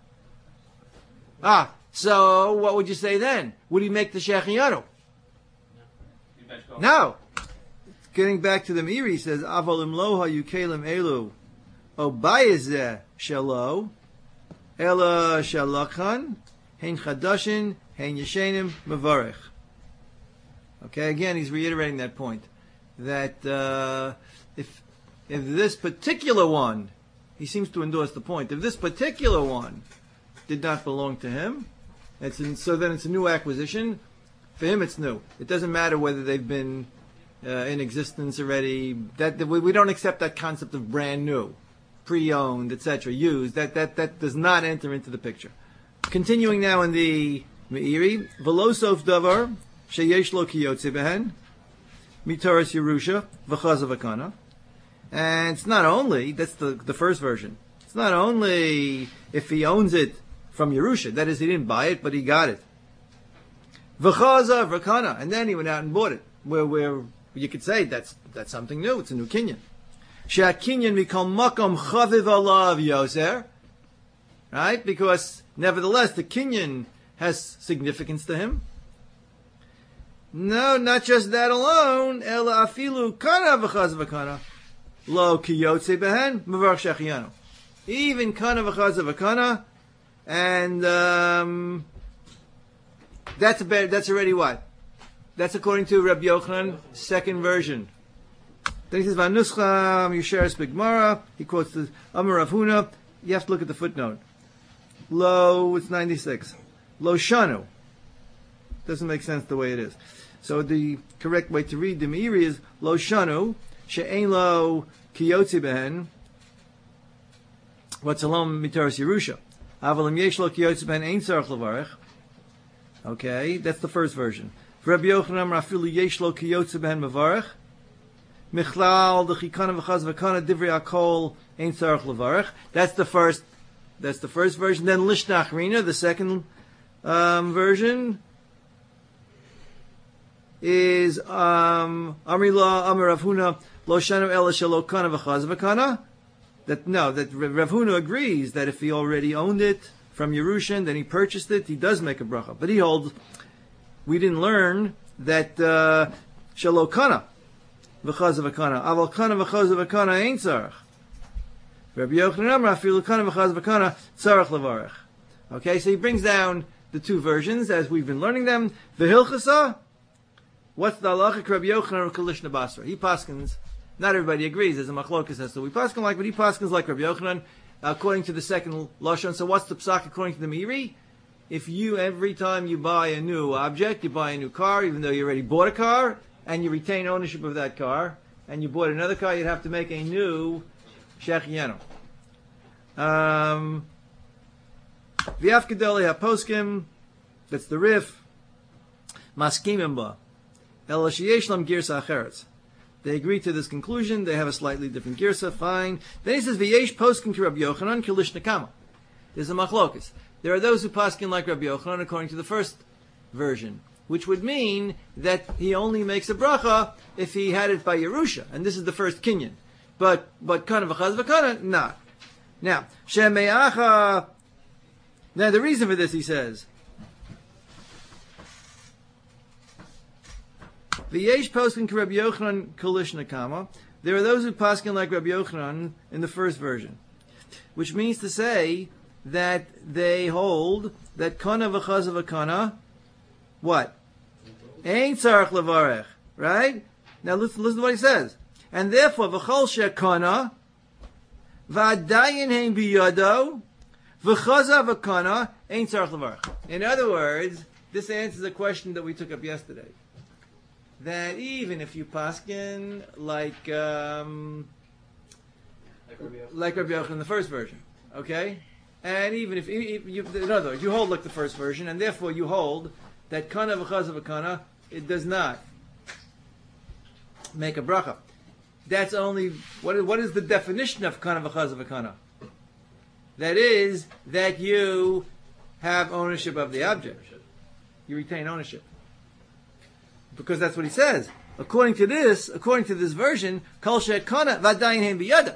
Ah, so what would you say then? Would he make the Shechianu? No. Getting back to the Meiri, he says, Avalim loha yukelim elu obayezeh shelo ela shalachan hein chadashin hein yeshenim mevarech. Okay, again, he's reiterating that point. That uh, if if this particular one, he seems to endorse the point, if this particular one did not belong to him, it's in, so then it's a new acquisition. For him, it's new. It doesn't matter whether they've been uh, in existence already. That, that we, we don't accept that concept of brand new, pre-owned, et cetera, used. That that that does not enter into the picture. Continuing now in the Meiri, Velosof davar sheyesh lo kiyotze behen mitaras Yerusha v'chaz avakana. And it's not only, that's the the first version. It's not only if he owns it from Yerusha, that is, he didn't buy it, but he got it. V'chaza v'kana, and then he went out and bought it. Where where you could say that's that's something new. It's a new kinyan. She'at kinyan mikol makom chaviv alav yoser, right? Because nevertheless the kinyan has significance to him. No, not just that alone. Ela afilu kana v'chaza v'kana lo kiyotze behen mevarch shechianu. Even kana v'chaza v'kana, and um, that's a bad, that's already what? That's according to Rabbi Yochanan, second version. Then he says, "Vanuscha Yisheres Bigmara." He quotes the Amar Rav Huna. You have to look at the footnote. Lo, it's ninety-six. Lo shanu. Doesn't make sense the way it is. So the correct way to read the Meiri is Lo shanu she'ein lo kiyotzi behen. What's alom mitaras Yerusha? Avalim yesh lo kiyotzi behen ein tzarich levarech. Okay, that's the first version. For Rabbi Yochanan, Rafilu yesh lo kiyotze behen mevarech. Michlal the chikana v'chaz v'kana divrei akol ein tzarich levarech. That's the first. That's the first version. Then lishnach rina, the second um, version, is um, Amri la Amar Rav Huna lo shanu ela shelo kana v'chaz v'kana. That no, that Rav Huna agrees that if he already owned it from Yerushan, then he purchased it, he does make a bracha. But he holds, we didn't learn that shelo kana v'chaz v'kana aval kana v'chaz v'kana ain't tzarich. Rabbi Yochanan Amar afilu kana v'chaz v'kana tzarich levarech. Okay, so he brings down the two versions as we've been learning them. V'hilchasa, what's the halachic Rabbi Yochanan or Kalishna Basra? He paskins. Not everybody agrees. There's a machlokas as to we paskin like, but he paskins like Rabbi Yochanan according to the second lashon. So what's the psak according to the Meiri? If you every time you buy a new object, you buy a new car, even though you already bought a car, and you retain ownership of that car, and you bought another car, you'd have to make a new shechianu. Um, V'afkedeli haposkim, that's the Rif. Maskimim ba. El sheyesh lam girsa acheretz. They agree to this conclusion. They have a slightly different girsa. Fine. Then he says, "V'yesh poskin ki Rabbi Yochanan kilish nekama." There's a machlokas. There are those who paskin like Rabbi Yochanan according to the first version, which would mean that he only makes a bracha if he had it by Yerusha, and this is the first kinyan. But but kana v'chaz v'kana, not. Now shemeacha. Now the reason for this, he says, V'yesh poskin ki Rabbi Yochanan kolish nekama. There are those who paskin like Rabbi Yochanan in the first version, which means to say that they hold that kana v'chaz v'kana, what? Ain't tzarich levarech, right? Now listen, listen to what he says. And therefore, v'chol she'kana v'adayin hein biyado v'chaza v'kana ain't tzarich levarech. In other words, this answers a question that we took up yesterday. That even if you paskin like um, like Rabbi Yochanan in the first version, okay, And even if, if you, in other words, you hold like the first version, and therefore you hold that kana v'chaz v'kana, it does not make a bracha. That's only, what is, what is the definition of kana v'chaz v'kana? That is, that you have ownership of the object. You retain ownership. Because that's what he says. According to this, according to this version, kol she'kana v'adayin hein biyada.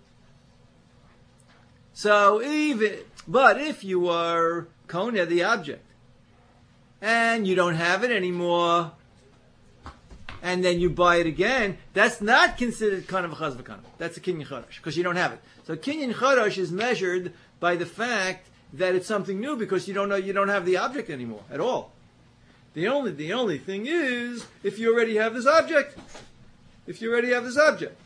So even, but if you are kona the object, and you don't have it anymore, and then you buy it again, that's not considered kana v'chaz v'kana. That's a kinyan chadash, because you don't have it. So kinyan chadash is measured by the fact that it's something new, because you don't know, you don't have the object anymore at all. The only, the only thing is, if you already have this object, if you already have this object.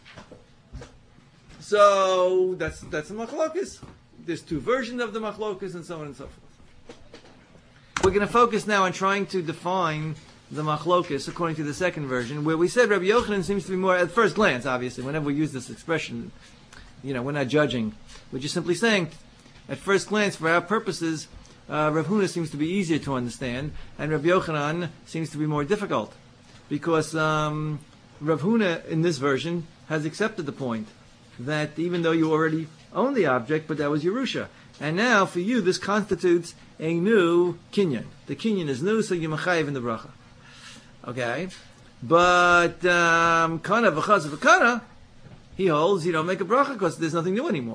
So, that's, that's the machlokas. There's two versions of the machlokas, and so on and so forth. We're going to focus now on trying to define the machlokas according to the second version, where we said Rabbi Yochanan seems to be more, at first glance, obviously, whenever we use this expression, you know, we're not judging. We're just simply saying, at first glance, for our purposes, Uh, Rav Huna seems to be easier to understand, and Rav Yochanan seems to be more difficult, because um, Rav Huna, in this version, has accepted the point that even though you already own the object, but that was Yerusha, and now for you this constitutes a new kinyan. The kinyan is new, so you're mechayev in the bracha. Okay, but um, kana v'chaz v'kana, he holds you don't make a bracha because there's nothing new anymore.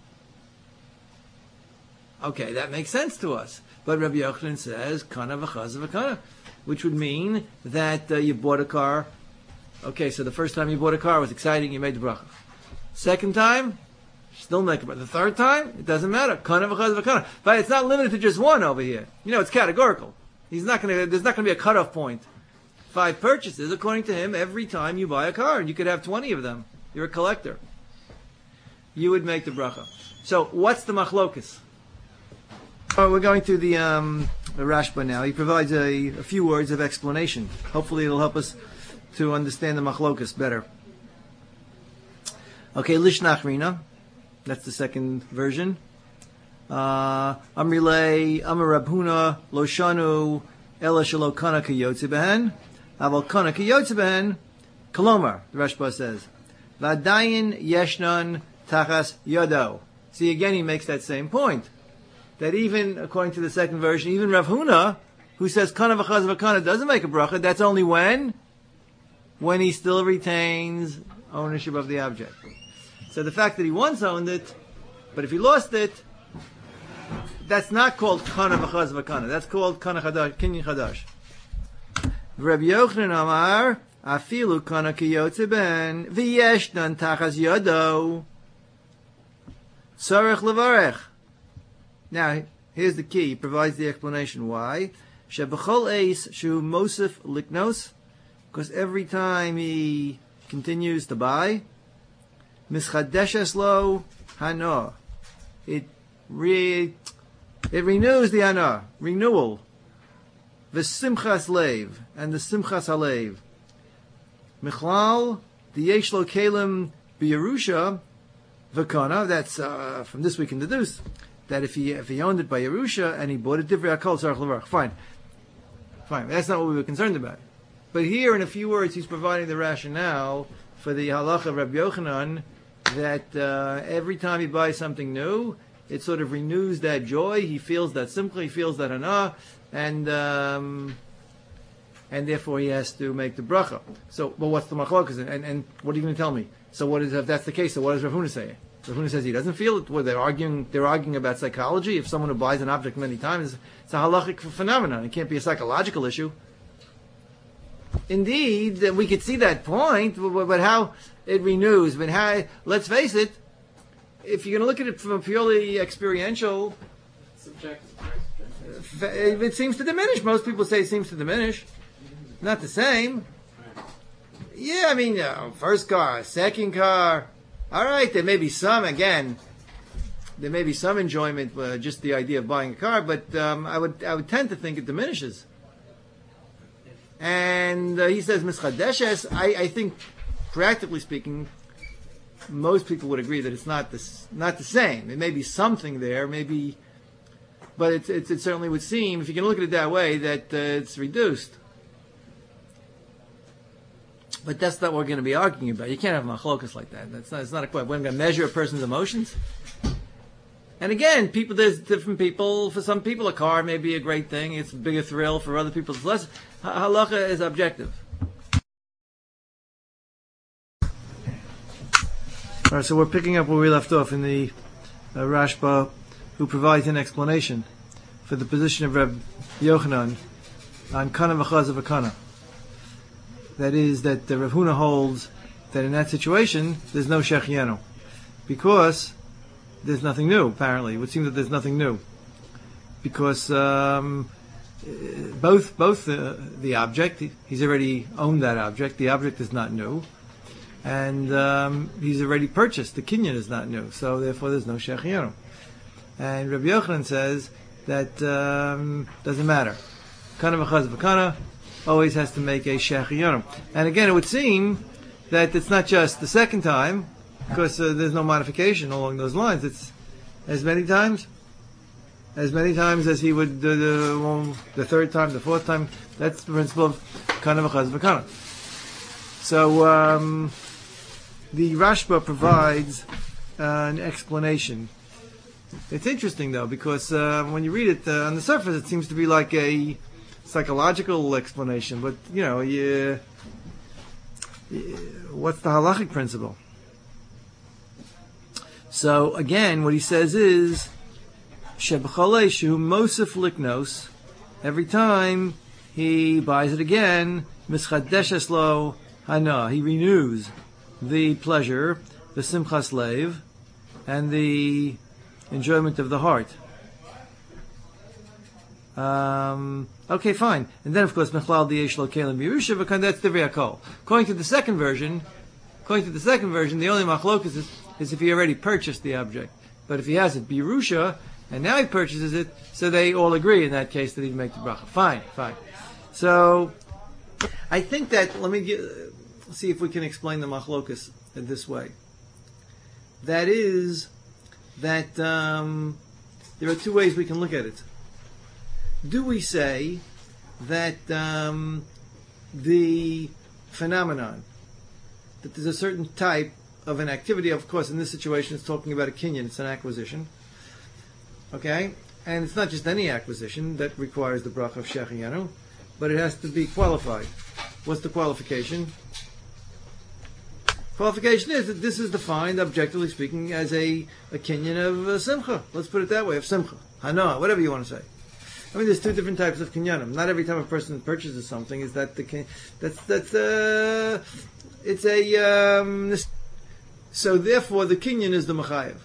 Okay, that makes sense to us. But Rabbi Yochanan says, kana v'chaz v'kana, which would mean that uh, you bought a car. Okay, so the first time you bought a car was exciting, you made the bracha. Second time, still make a bracha. The third time, it doesn't matter. Kana v'chaz v'kana. But it's not limited to just one over here. You know, it's categorical. He's not going to, there's not going to be a cutoff point. Five purchases, according to him, every time you buy a car, and you could have twenty of them. You're a collector. You would make the bracha. So, what's the machlokas? Oh, we're going through the, um, the Rashba now. He provides a, a few words of explanation. Hopefully it'll help us to understand the machlokas better. Okay, Lishnach Rina. That's the second version. Uh, Amrile, Amar Rab Huna, Loshanu, Ela Shalo Kana Kiyotze Behen, Aval Kana Kiyotze Behen, Kolomar, the Rashba says. Vadayin Yeshnan Tachas Yodo. See, again, he makes that same point. That even, according to the second version, even Rav Huna, who says kana v'chaz v'kana doesn't make a bracha, that's only when? When he still retains ownership of the object. So the fact that he once owned it, but if he lost it, that's not called kana v'chaz v'kana. That's called kana chadash, kinyan chadash. Rabbi Yochanan Amar, afilu kana kiyotze ben, v'yeshnan tachas yodo, tzarech levarech. Now, here's the key. He provides the explanation why. Shebechol eis shu mosif liknos, because every time he continues to buy, mischadeshes lo hana, it re it renews the hana, renewal, v'simchas leiv, and the simchas halev. Michlal the yesh lo kelim b'Yerusha v'kana. That's uh, from this we can deduce that if he if he owned it by Yerusha and he bought it different, Akol Tzarech Levarach. Fine, fine. That's not what we were concerned about. But here, in a few words, he's providing the rationale for the halacha of Rabbi Yochanan that uh, every time he buys something new, it sort of renews that joy. He feels that simcha, he feels that hana, and um, and therefore he has to make the bracha. So, but what's the machlokas? And and what are you going to tell me? So, what is if that's the case? So, what does Rav Huna say? Rav Huna says he doesn't feel it. Well, they're arguing. They're arguing about psychology. If someone who buys an object many times, it's a halachic phenomenon. It can't be a psychological issue. Indeed, we could see that point, but how it renews. But how? Let's face it. If you're going to look at it from a purely experiential, subjective, it seems to diminish. Most people say it seems to diminish. Not the same. Yeah, I mean, uh, first car, second car. All right, there may be some, again, there may be some enjoyment, uh, just the idea of buying a car, but um, I would I would tend to think it diminishes. And uh, he says, Mischadeshes, I, I think, practically speaking, most people would agree that it's not this, not the same. It may be something there, maybe, but it's, it's, it certainly would seem, if you can look at it that way, that uh, it's reduced. But that's not what we're going to be arguing about. You can't have machlokas like that. That's not, it's not a question. We're going to measure a person's emotions. And again, people, there's different people. For some people, a car may be a great thing. It's a bigger thrill. For other people, it's less. Halacha is objective. All right, so we're picking up where we left off in the uh, Rashba, who provides an explanation for the position of Reb Yochanan on kana v'chaz of a kana. That is, that the Rav Huna holds that in that situation, there's no shechianu. Because there's nothing new, apparently. It would seem that there's nothing new. Because um, both both the, the object, he's already owned that object, the object is not new. And um, he's already purchased, the kinyan is not new. So therefore there's no shechianu. And Rabbi Yochanan says that um, doesn't matter. Kana v'chaz v'kana always has to make a shechianu. And again, it would seem that it's not just the second time, because uh, there's no modification along those lines. It's as many times, as many times as he would, uh, the, well, the third time, the fourth time. That's the principle of kana v'chaz v'kana. So um, the Rashba provides uh, an explanation. It's interesting though, because uh, when you read it uh, on the surface, it seems to be like a psychological explanation, but you know, you, you, what's the halachic principle? So again, what he says is sheb'chalei shehu mosif liknos. Every time he buys it again, mischadeshes lo hana. He renews the pleasure, the simchas leiv, and the enjoyment of the heart. Um, okay, fine. And then, of course, Mechlal Diyesh Lo Kelim Birusha, but that's the V'Yakol. According to the second version, according to the second version, the only machlokas is, is if he already purchased the object. But if he hasn't, Birusha, and now he purchases it, so they all agree in that case that he'd make the bracha. Fine, fine. So, I think that, let me get, see if we can explain the machlokas in this way. That is, that um, there are two ways we can look at it. Do we say that um, the phenomenon, that there's a certain type of an activity, of course in this situation it's talking about a kinyan, it's an acquisition, okay? And it's not just any acquisition that requires the bracha of shechianu, but it has to be qualified. What's the qualification? Qualification is that this is defined, objectively speaking, as a, a kinyan of uh, simcha. Let's put it that way, of simcha. Hana, whatever you want to say. I mean, there's two different types of kinyanim. Not every time a person purchases something is that the that's that's uh, it's a um, so therefore the kinyan is the machayev.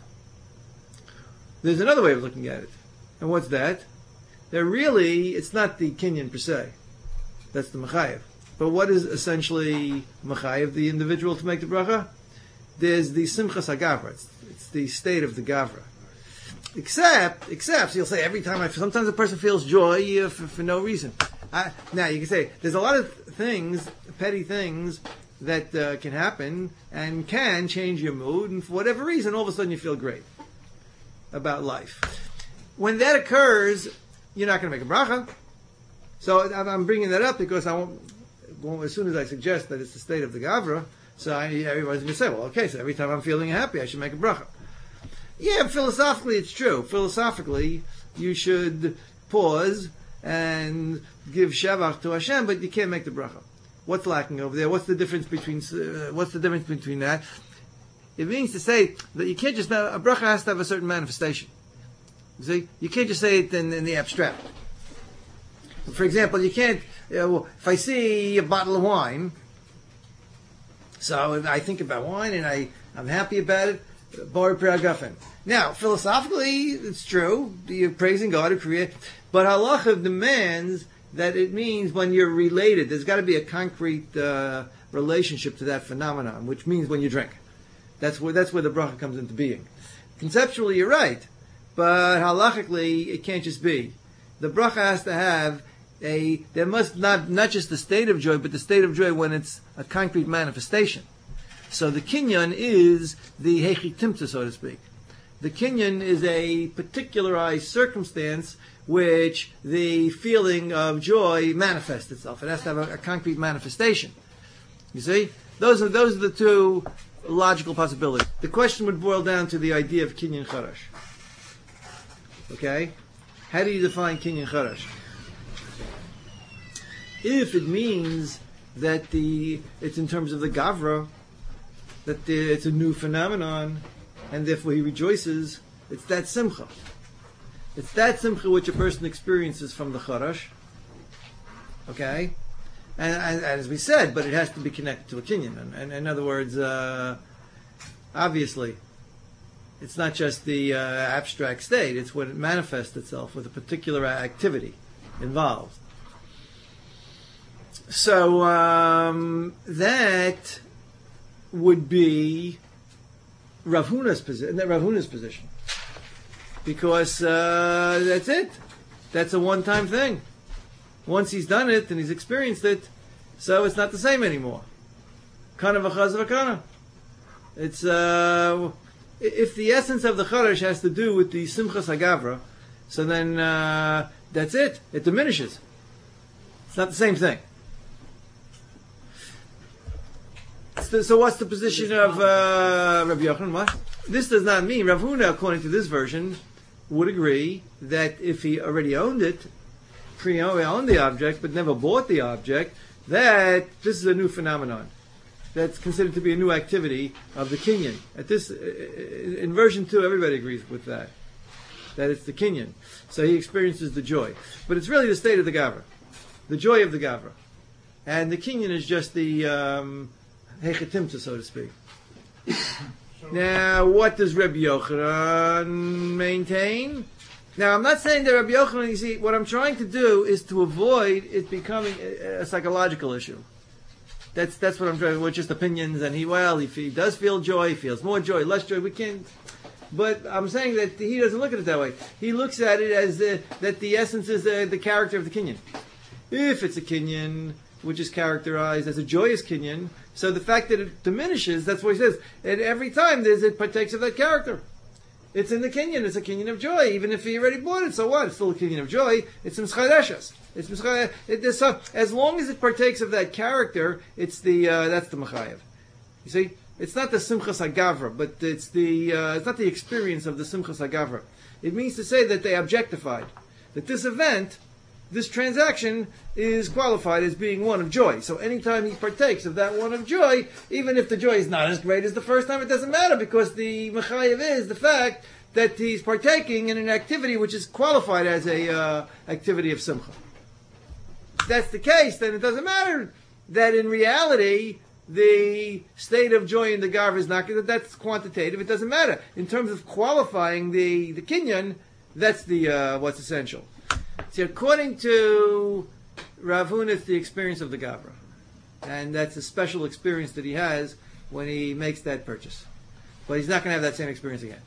There's another way of looking at it, and what's that? That really it's not the kinyan per se. That's the machayev. But what is essentially machayev the individual to make the bracha? There's the simchas hagavra. It's, it's the state of the gavra. Except, except, so you'll say every time I, sometimes a person feels joy uh, for, for no reason. I, now you can say, there's a lot of things, petty things, that uh, can happen and can change your mood, and for whatever reason, all of a sudden you feel great about life. When that occurs, you're not going to make a bracha. So I'm bringing that up because I won't, won't, as soon as I suggest that it's the state of the gavra, so I, everybody's going to say, well, okay, so every time I'm feeling happy, I should make a bracha. Yeah, philosophically it's true. Philosophically, you should pause and give shavach to Hashem, but you can't make the bracha. What's lacking over there? What's the difference between uh, what's the difference between that? It means to say that you can't just a bracha has to have a certain manifestation. You see, you can't just say it in, in the abstract. For example, you can't. You know, if I see a bottle of wine, so I think about wine and I I'm happy about it. Bar Priagafen. Now, philosophically, it's true. You're praising God who created, but halacha demands that it means when you're related, there's got to be a concrete uh, relationship to that phenomenon, which means when you drink. That's where that's where the bracha comes into being. Conceptually, you're right, but halachically, it can't just be. The bracha has to have a. There must not not just the state of joy, but the state of joy when it's a concrete manifestation. So the kinyan is the hechitimta, so to speak. The kinyan is a particularized circumstance which the feeling of joy manifests itself. It has to have a, a concrete manifestation. You see? Those are those are the two logical possibilities. The question would boil down to the idea of kinyan charash. Okay? How do you define kinyan charash? If it means that the it's in terms of the gavra, that the, it's a new phenomenon, and therefore he rejoices, it's that simcha. It's that simcha which a person experiences from the charash. Okay? And, and, and as we said, but it has to be connected to a kinyan. And, and in other words, uh, obviously, it's not just the uh, abstract state, it's when it manifests itself with a particular activity involved. So um, that would be Rav Huna's position, Rav Huna's position, because uh, that's it. That's a one-time thing. Once he's done it and he's experienced it, so it's not the same anymore. Kana v'chaz v'kana. It's uh, if the essence of the charash has to do with the simchas hagavra, so then uh, that's it. It diminishes. It's not the same thing. So, so what's the position of uh, Rabbi Yochanan? What? This does not mean Rav Huna, according to this version, would agree that if he already owned it, pre-owned the object, but never bought the object, that this is a new phenomenon. That's considered to be a new activity of the kinyan. At this, in version two, everybody agrees with that. That it's the kinyan. So he experiences the joy. But it's really the state of the gavra. The joy of the gavra. And the kinyan is just the um, hechetimta, so to speak. Now, what does Rabbi Yochanan maintain? Now, I'm not saying that Rabbi Yochanan, you see, what I'm trying to do is to avoid it becoming a, a psychological issue. That's that's what I'm trying to, with just opinions, and he, well, if he does feel joy, he feels more joy, less joy, we can't. But I'm saying that he doesn't look at it that way. He looks at it as the, that the essence is the, the character of the kinyan. If it's a kinyan which is characterized as a joyous kinyan, so the fact that it diminishes, that's what he says. And every time there's it partakes of that character. It's in the kinyan. It's a kinyan of joy. Even if he already bought it, so what? It's still a kinyan of joy. It's mischadeshes. It's mischadeshes. It, so, as long as it partakes of that character, it's the uh, that's the mechayev. You see, it's not the simchas hagavra, but it's the uh, it's not the experience of the simchas hagavra. It means to say that they objectified that this event, this transaction, is qualified as being one of joy. So anytime he partakes of that one of joy, even if the joy is not as great as the first time, it doesn't matter, because the mechayev is the fact that he's partaking in an activity which is qualified as a uh, activity of simcha. If that's the case, then it doesn't matter that in reality the state of joy in the gavra is not, that's quantitative. It doesn't matter. In terms of qualifying the, the kinyan, that's the uh, what's essential. See, according to Rav Huna, it's the experience of the gavra. And that's a special experience that he has when he makes that purchase. But he's not going to have that same experience again.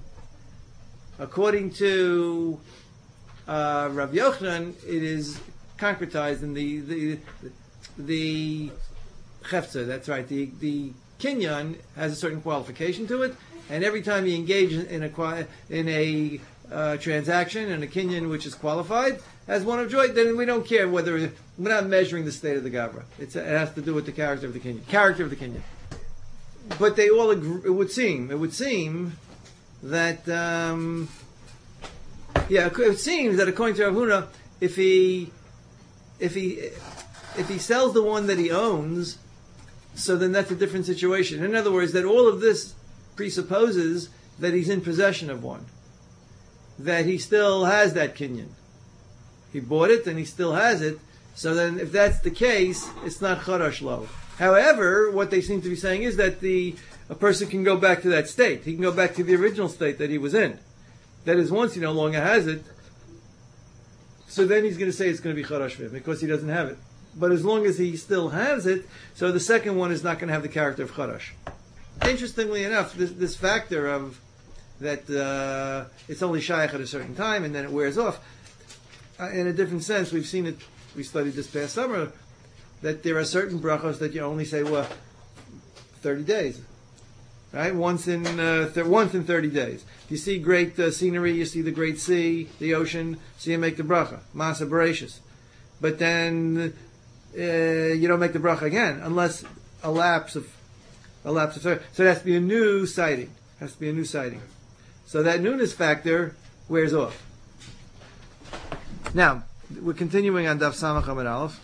According to uh, Rav Yochanan, it is concretized in the the the chefza. That's right. The the kinyan has a certain qualification to it, and every time you engage in a in a uh, transaction and a kinyan which is qualified as one of joy, then we don't care whether we're not measuring the state of the gavra. It's, it has to do with the character of the kinyan. Character of the kinyan. But they all agree. It would seem. It would seem that. Um, yeah, it seems that according to Rav Huna, if he if he if he sells the one that he owns, so then that's a different situation. In other words, that all of this presupposes that he's in possession of one, that he still has that kinyan. He bought it and he still has it. So then, if that's the case, it's not charash lo. However, what they seem to be saying is that the a person can go back to that state. He can go back to the original state that he was in. That is, once he no longer has it, so then he's going to say it's going to be charash for him because he doesn't have it. But as long as he still has it, so the second one is not going to have the character of charash. Interestingly enough, this, this factor of that uh, it's only shaykh at a certain time and then it wears off, uh, in a different sense, we've seen it, we studied this past summer, that there are certain brachos that you only say, well, thirty days. Right? Once in uh, th- once in thirty days. You see great uh, scenery, you see the great sea, the ocean, so you make the bracha. Masa Bereshis. But then uh, you don't make the bracha again unless a lapse of a lapse of thirty. So it has to be a new sighting. It has to be a new sighting. So that newness factor wears off. Now, we're continuing on Daf Samach Amud Aleph.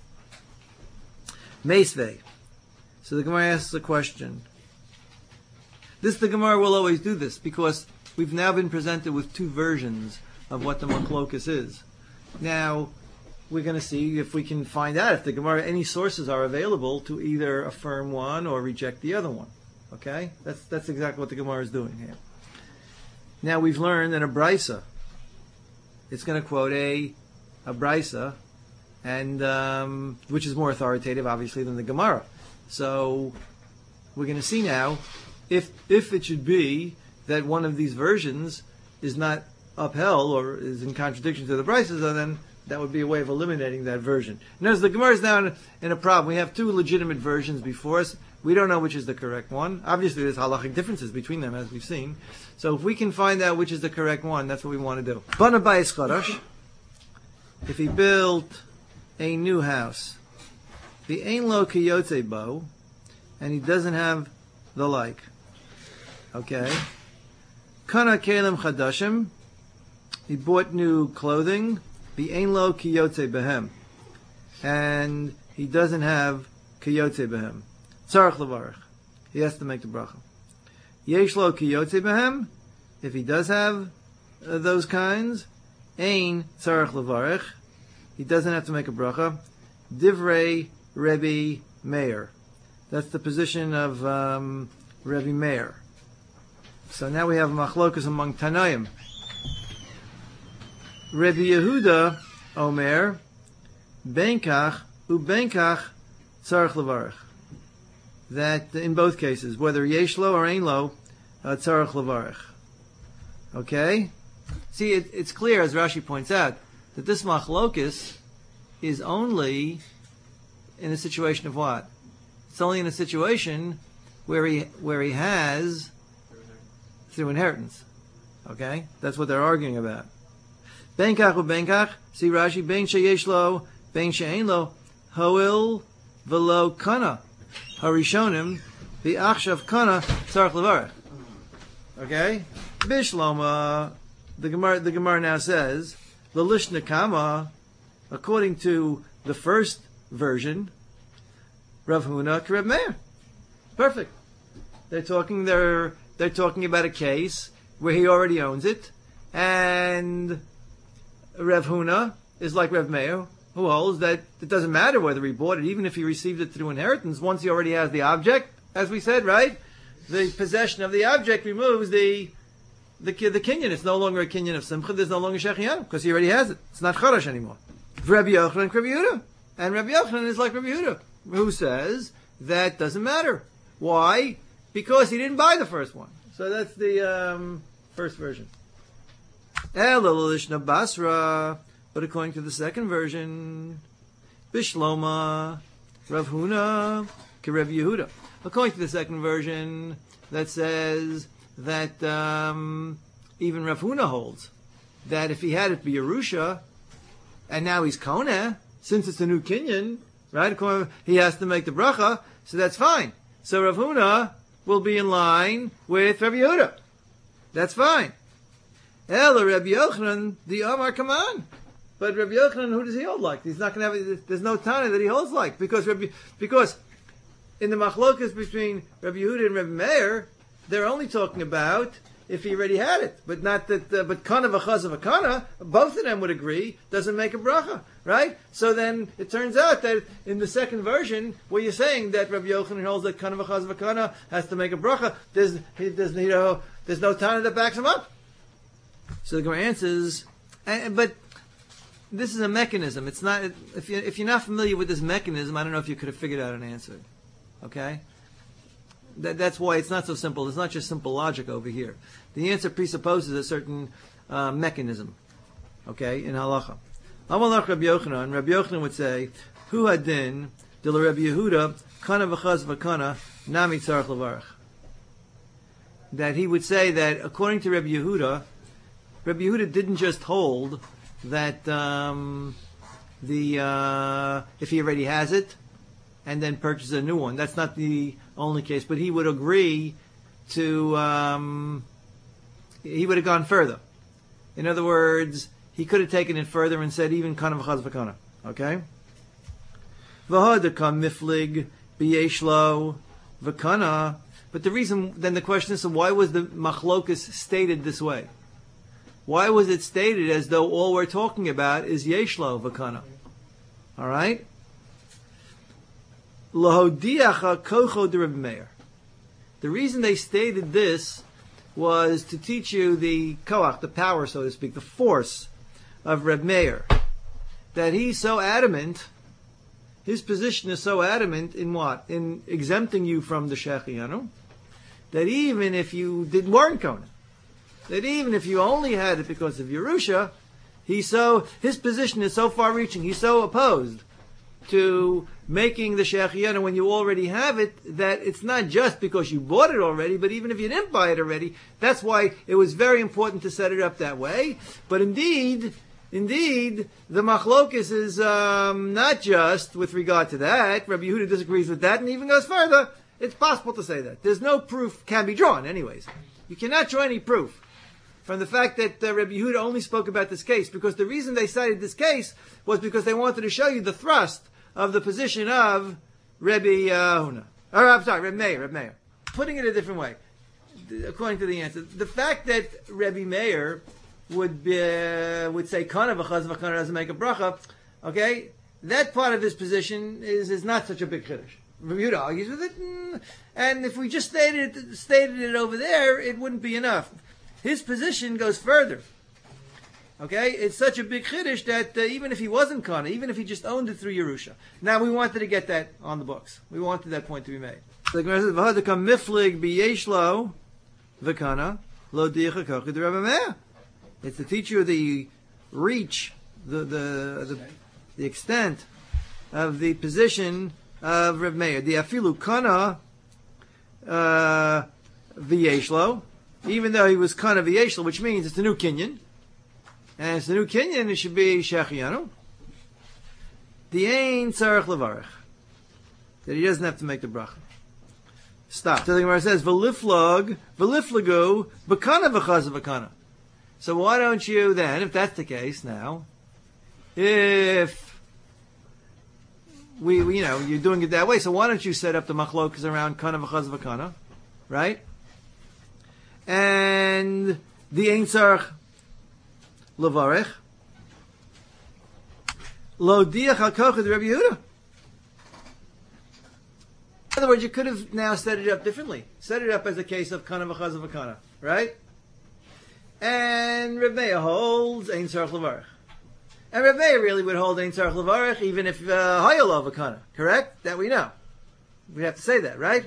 Meisvei. So the Gemara asks a question. This, the Gemara will always do this, because we've now been presented with two versions of what the Machlokus is. Now, we're going to see if we can find out if the Gemara, any sources are available to either affirm one or reject the other one. Okay? That's that's exactly what the Gemara is doing here. Now, we've learned in a Brisa, it's going to quote a, a Brisa, and um, which is more authoritative, obviously, than the Gemara. So, we're going to see now If if it should be that one of these versions is not upheld or is in contradiction to the Brisa, then that would be a way of eliminating that version. Notice the Gemara is now in a, in a problem. We have two legitimate versions before us. We don't know which is the correct one. Obviously, there's halachic differences between them, as we've seen. So if we can find out which is the correct one, that's what we want to do. Bana bayis chadash. If he built a new house, the ein lo kiyotze bo, and he doesn't have the like. Okay. Kana kelim chadashim. He bought new clothing. The ein lo kiyotze behem, and he doesn't have kiyotze behem. Tzarich levarich. He has to make the bracha. Yesh lo kiyotze behem. If he does have uh, those kinds, ein tzarich levarich. He doesn't have to make a bracha. Divrei Rebbe Meir. That's the position of um, Rebbe Meir. So now we have machlokas among Tanaim. Rebbe Yehuda Omer Benkach u Benkach Tzarich Levarich. That in both cases, whether Yeshlo or Einlo, uh, Tzarich Levarich. Okay? See, it, it's clear, as Rashi points out, that this machlokas is only in a situation of what? It's only in a situation where he where he has through inheritance. Okay? That's what they're arguing about. Benkach u benkach, see Rashi, ben sheyesh lo, ben she'ein lo, hoil velo kana, harishonim, the achshav kana, tzarich levarich. Okay? Bishloma, the Gemara, the Gemara now says, the lishna kama, according to the first version, Rav Huna Reb Meir. Perfect. They're talking. They're they're talking about a case where he already owns it, and Rav Huna is like Reb Meir, who holds that it doesn't matter whether he bought it, even if he received it through inheritance. Once he already has the object, as we said, right? The possession of the object removes the the the kinyan. It's no longer a kinyan of simcha. There's no longer shechianu because he already has it. It's not charash anymore. Rabbi Yochanan and Rabbi Yehuda, and Rabbi Yochanan is like Rabbi Yehuda, who says that doesn't matter. Why? Because he didn't buy the first one. So that's the um, first version. Elulishna Basra, but according to the second version, Bishloma, Rav Huna, Kerev Yehuda. According to the second version, that says that um, even Rav Huna holds that if he had it be Yerusha, and now he's Koneh, since it's a new kinyan, right? He has to make the bracha, so that's fine. So Rav Huna will be in line with Rabbi Yehuda. That's fine. Ela Rabbi Yochanan, the Omar, come on. But Rabbi Yochanan, who does he hold like? He's not going to have. There's no Tana that he holds like because Rabbi, because in the machlokas between Rabbi Yehuda and Rabbi Meir, they're only talking about if he already had it, but not that. Uh, but kana v'chaz of a kana, both of them would agree doesn't make a bracha, right? So then it turns out that in the second version, where you're saying that Rabbi Yochanan holds that kana v'chaz of a kana has to make a bracha, there's he, there's you know there's no Tana that backs him up. So the Gemara answers, and, but this is a mechanism. It's not if you if you're not familiar with this mechanism, I don't know if you could have figured out an answer. Okay. That, that's why it's not so simple. It's not just simple logic over here. The answer presupposes a certain uh, mechanism, okay, in halacha. Amalach Rabbi Yochanan, Rabbi Yochanan would say, Hu hadin de Rabbi Yehuda kana v'chaz v'kana nami tzarich levarach. That he would say that according to Rabbi Yehuda, Rabbi Yehuda didn't just hold that um, the uh, if he already has it and then purchase a new one. That's not the only case, but he would agree to. Um, he would have gone further. In other words, he could have taken it further and said even kana v'chaz v'kana. Okay. V'hadaka miflig b'yeshlo v'kana. But the reason, then the question is, so why was the machlokus stated this way? Why was it stated as though all we're talking about is yeshlo v'kana? All right. Lahodiacha kocho de Reb Meir. The reason they stated this was to teach you the koach, the power, so to speak, the force of Reb Meir. That he's so adamant, his position is so adamant in what? In exempting you from the Shechianu, that even if you didn't weren't Kona, that even if you only had it because of Yerusha, he's so, his position is so far reaching, he's so opposed to making the Shechianu when you already have it, that it's not just because you bought it already, but even if you didn't buy it already, that's why it was very important to set it up that way. But indeed, Indeed, the machlokes is um, not just with regard to that. Rabbi Yehuda disagrees with that and even goes further. It's possible to say that. There's no proof can be drawn anyways. You cannot draw any proof from the fact that uh, Rabbi Yehuda only spoke about this case, because the reason they cited this case was because they wanted to show you the thrust of the position of Rabbi uh, Huna. Or, I'm sorry, Rabbi Meir, Rabbi Meir. Putting it a different way, according to the answer, the fact that Rabbi Meir would be, uh, would say kana v'chaz v'kana doesn't make a bracha, okay, that part of his position is, is not such a big chiddush. Rabbi Yehuda argues with it, mm, and if we just stated it, stated it over there, it wouldn't be enough. His position goes further. Okay, it's such a big chiddush that uh, even if he wasn't kana, even if he just owned it through Yerusha, now we wanted to get that on the books. We wanted that point to be made. The Gemara says, "V'hadakam miflig b'yeshlo v'kana lo dicha kochi d'Rabbi Meir." It's to teach you the reach, the the the, the extent of the position of Reb Meir. The afilu kana uh, v'yeshlo, even though he was kana v'yeshlo, which means it's a new kinyan, and it's a new kinyan, it should be shechianu. The ein tzarich levarich, that he doesn't have to make the bracha. Stop. So the Gemara says v'liflog v'liflagu b'kana v'chaz v'kana. So why don't you then, if that's the case now, if we, we you know, you're doing it that way, so why don't you set up the machlokas around kana v'chaz v'kana, right? And the ein tzarich levarich lo diach hakochid Rabbi Yehuda. In other words, you could have now set it up differently. Set it up as a case of kana v'chaz v'kana, right? And Reb Meir holds Ein Tzarich Levarich. And Reb Meir really would hold Ein Tzarich Levarich even if Hayalav uh, Akana. Correct? That we know. We have to say that, right?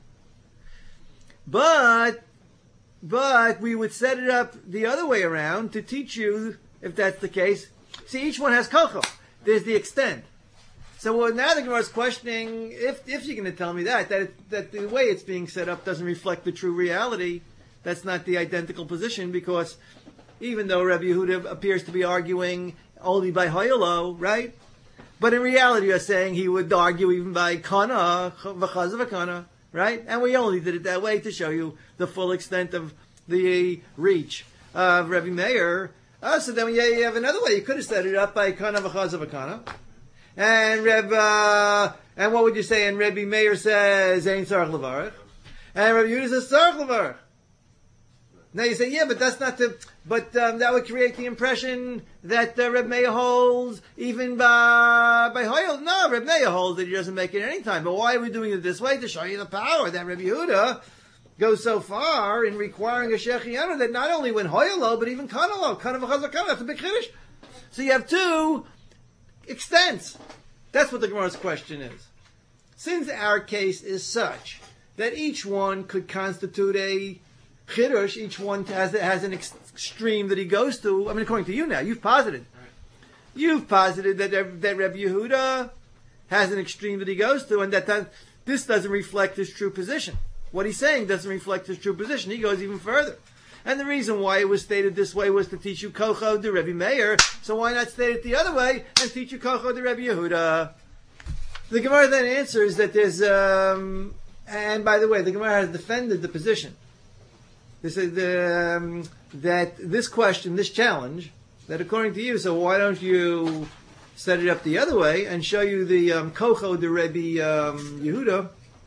But, but we would set it up the other way around to teach you, if that's the case. See, each one has kocho. There's the extent. So well, now the Gemara is questioning, if if you're going to tell me that, that, it, that the way it's being set up doesn't reflect the true reality. That's not the identical position, because even though Rabbi Yehuda appears to be arguing only by Hayolo, right? But in reality, you're saying he would argue even by Kana, V'chaz v'Kana, right? And we only did it that way to show you the full extent of the reach of Rabbi Meir. Oh, so then yeah, you have another way. You could have set it up by Kana, V'chaz v'Kana. And Reb, uh, and what would you say? And Rabbi Meir says, Ein Tzarich Levarich. And Rabbi Yehuda says, Tzarich Levarich. Now you say, yeah, but that's not the, but um, that would create the impression that uh, Reb Meir holds even by, by Hoyel. No, Reb Meir holds that he doesn't make it any time. But why are we doing it this way? To show you the power that Reb Yehuda goes so far in requiring a Shechianu that not only when Hoyelo, but even Kanalo, Kana v'chaz v'kana, that's a big chiddush. So you have two extents. That's what the Gemara's question is. Since our case is such that each one could constitute a chiddush, each one has, has an extreme that he goes to. I mean, according to you now, you've posited. You've posited that, that Rabbi Yehuda has an extreme that he goes to, and that, that this doesn't reflect his true position. What he's saying doesn't reflect his true position. He goes even further. And the reason why it was stated this way was to teach you Kocho de Rebbe Meir, so why not state it the other way and teach you Kocho de Rebbe Yehuda? The Gemara then answers that there's, um, and by the way, the Gemara has defended the position. This is the, um, that this question, this challenge, that according to you, so why don't you set it up the other way and show you the um, Kocho de Rebbe um, Yehuda?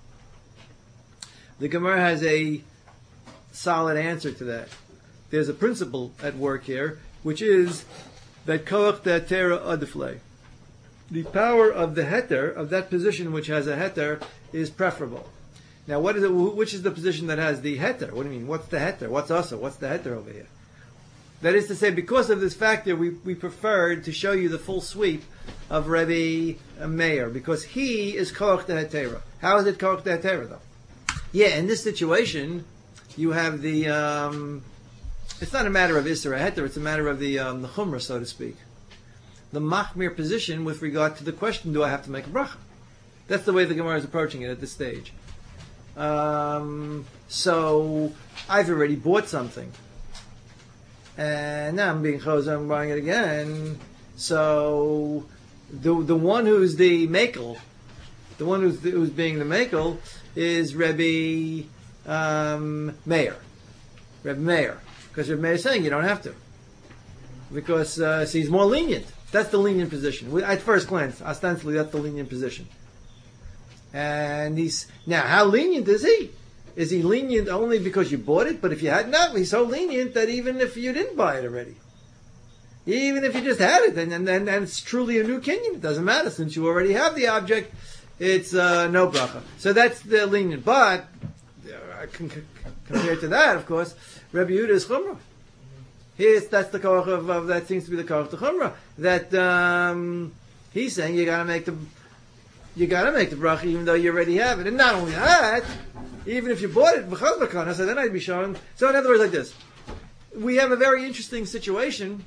The Gemara has a solid answer to that. There's a principle at work here, which is that koach de hetera adifle. The power of the heter, of that position which has a heter, is preferable. Now, what is it? Which is the position that has the heter? What do you mean? What's the heter? What's also? What's the heter over here? That is to say, because of this factor, we, we preferred to show you the full sweep of Rebbe Meir, because he is koach de hetera. How is it koach de hetera, though? Yeah, in this situation, you have the, um, it's not a matter of Isra Heter, it's a matter of the, um, the Chumrah, so to speak. The Machmir position with regard to the question, do I have to make a bracha? That's the way the Gemara is approaching it at this stage. Um, so, I've already bought something. And now I'm being chosed, I'm buying it again. So, the the one who's the makel, the one who's, the, who's being the makel, is Rebbe Um, Meir, Rebbe Meir, because Rebbe Meir is saying you don't have to, because uh, so he's more lenient. That's the lenient position. We, at first glance, ostensibly, that's the lenient position. And he's now how lenient is he? Is he lenient only because you bought it? But if you had not, he's so lenient that even if you didn't buy it already, even if you just had it, and and, and, and it's truly a new kinyan, it doesn't matter since you already have the object. It's uh, no bracha. So that's the lenient, but. Compared to that, of course, Rebbe Yehuda is Chumrah. Here's, that's the koach of, of, that seems to be the koach of Chumrah. That, um, he's saying you gotta make the, you gotta make the bracha even though you already have it. And not only that, even if you bought it, b'chaz b'kana, so then I'd be showing. So in other words, like this. We have a very interesting situation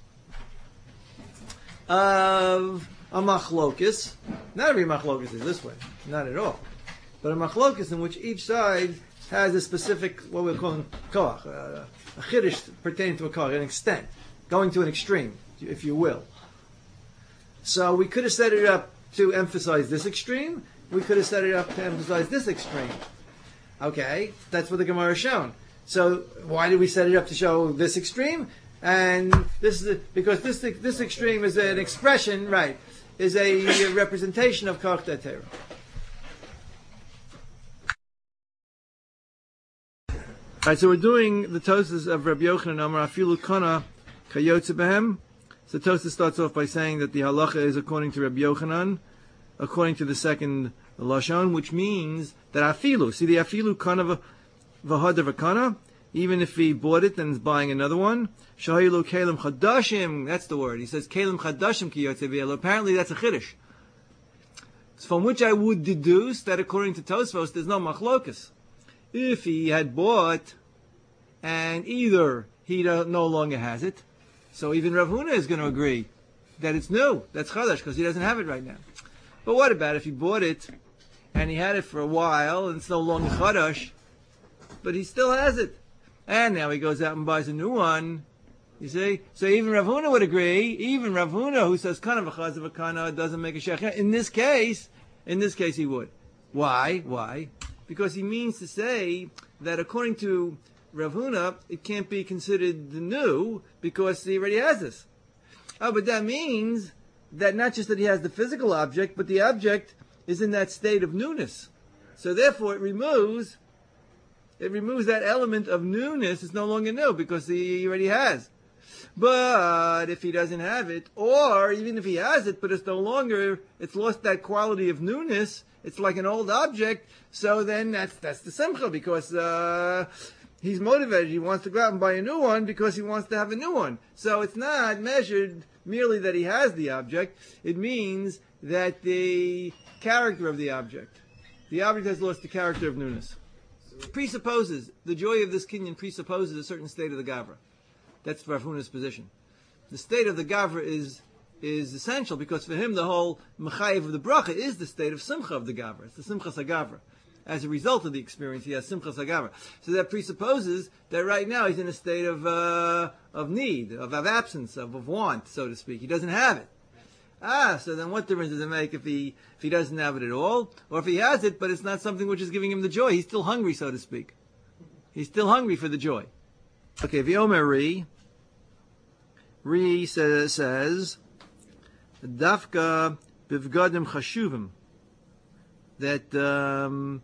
of a machlokis. Not every machlokis is this way. Not at all. But a machlokis in which each side has a specific, what we're calling koach, uh, a chiddush pertaining to a koach, an extent, going to an extreme, if you will. So we could have set it up to emphasize this extreme. We could have set it up to emphasize this extreme. Okay, that's what the Gemara is shown. So why did we set it up to show this extreme? And this is a, because this this extreme is an expression, right? Is a representation of koach de hetera. Alright, so we're doing the Tosas of Rabbi Yochanan Amar Afilu Kana Kayotze Behem. So Tosas starts off by saying that the halacha is according to Rabbi Yochanan, according to the second Lashon, which means that Afilu, see the Afilu Kana V'Hadav Kana, even if he bought it and is buying another one, Shahilu Kalim Chadashim, that's the word. He says Kalim Chadashim Kayotze Behem. Apparently that's a chiddush. From which I would deduce that according to Tosfos, there's no machlokas. If he had bought, and either he no longer has it, so even Rav Huna is going to agree that it's new, that's chadash, because he doesn't have it right now. But what about if he bought it, and he had it for a while, and it's no longer chadash, but he still has it, and now he goes out and buys a new one, you see? So even Rav Huna would agree, even Rav Huna, who says kana v'chaz v'kana, doesn't make a shech. In this case, in this case he would. Why? Why? Because he means to say that according to Rav Huna, it can't be considered new because he already has this. Oh, but that means that not just that he has the physical object, but the object is in that state of newness. So therefore it removes, it removes that element of newness. It's no longer new because he already has. But if he doesn't have it, or even if he has it, but it's no longer, it's lost that quality of newness, it's like an old object, so then that's that's the simcha, because uh, he's motivated, he wants to go out and buy a new one because he wants to have a new one. So it's not measured merely that he has the object, it means that the character of the object, the object has lost the character of newness. It presupposes, the joy of this kinyan presupposes a certain state of the gavra. That's Rav Huna's position. The state of the gavra is is essential because for him the whole mechayev of the bracha is the state of simcha of the gavra. It's the simchas hagavra. As a result of the experience, he has simchas hagavra. So that presupposes that right now he's in a state of uh, of need, of, of absence, of, of want, so to speak. He doesn't have it. Ah, so then what difference does it make if he if he doesn't have it at all, or if he has it, but it's not something which is giving him the joy? He's still hungry, so to speak. He's still hungry for the joy. Okay, v'yomer Ri. Ri says, says Dafka bivgadim chashuvim, that um,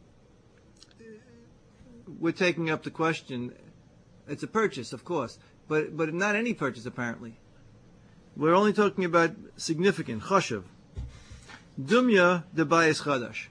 we're taking up the question. It's a purchase, of course, but but not any purchase apparently. We're only talking about significant chashuv. Dumya de bayis chadash.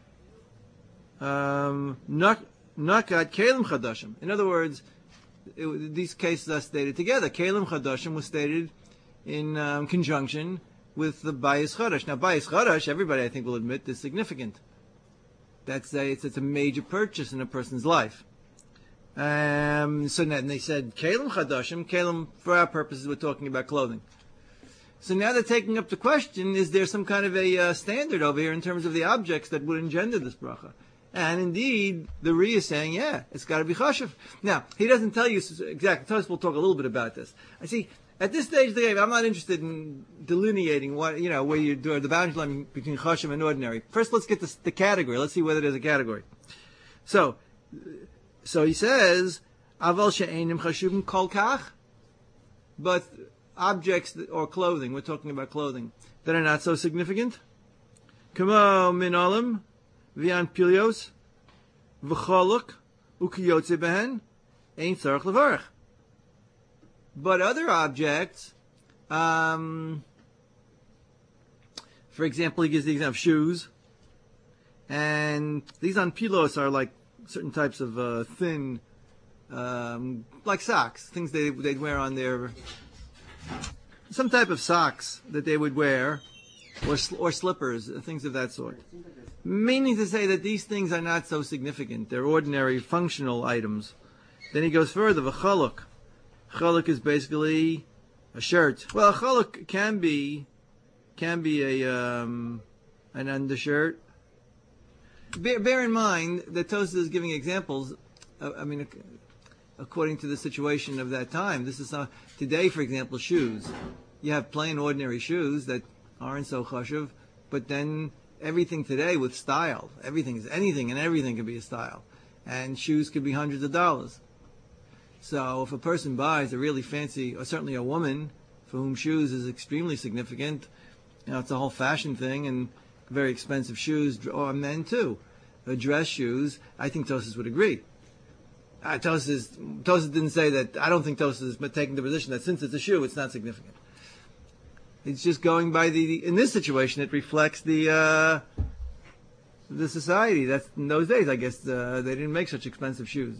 Um, nakat kelim chadashim. In other words, it, these cases are stated together. Kelim chadashim was stated in um, conjunction with the bayis chadash. Now, bayis chadash, everybody I think will admit, is significant. That's a, it's, it's a major purchase in a person's life. Um, so then they said kelim chadashim. Kelim, for our purposes, we're talking about clothing. So now they're taking up the question, is there some kind of a uh, standard over here in terms of the objects that would engender this bracha? And indeed, the Ri is saying, yeah, it's got to be chashuv. Now, he doesn't tell you exactly. Tosfos will talk a little bit about this. I see, at this stage of the game, I'm not interested in delineating what, you know, where you do the boundary line between chashuv and ordinary. First, let's get the, the category. Let's see whether there's a category. So, so he says, aval she'enim chashuvim kol kach, but objects that, or clothing, we're talking about clothing, that are not so significant. Kamo min olam, v'yan pilios, v'choluk, ukiyotze behen, ein tzarech levarech. But other objects, um, for example, he gives the example of shoes, and these anpilos are like certain types of uh, thin, um, like socks, things they, they'd wear on their, some type of socks that they would wear, or or slippers, things of that sort. Meaning to say that these things are not so significant; they're ordinary, functional items. Then he goes further. V'chaluk, chaluk is basically a shirt. Well, a chaluk can be can be a um, an undershirt. Bear, bear in mind that Tosfos is giving examples. Uh, I mean, according to the situation of that time, this is not, today, for example, shoes. You have plain, ordinary shoes that aren't so chashuv, but then everything today with style, everything is anything and everything can be a style, and shoes could be hundreds of dollars. So if a person buys a really fancy, or certainly a woman for whom shoes is extremely significant, you know, it's a whole fashion thing, and very expensive shoes, or men too, uh, dress shoes. I think Tosfos would agree. Uh, Tosfos, Tosfos didn't say that. I don't think Tosfos is taking the position that since it's a shoe, it's not significant. It's just going by the, the in this situation, it reflects the uh, the society. That's in those days, I guess uh, they didn't make such expensive shoes.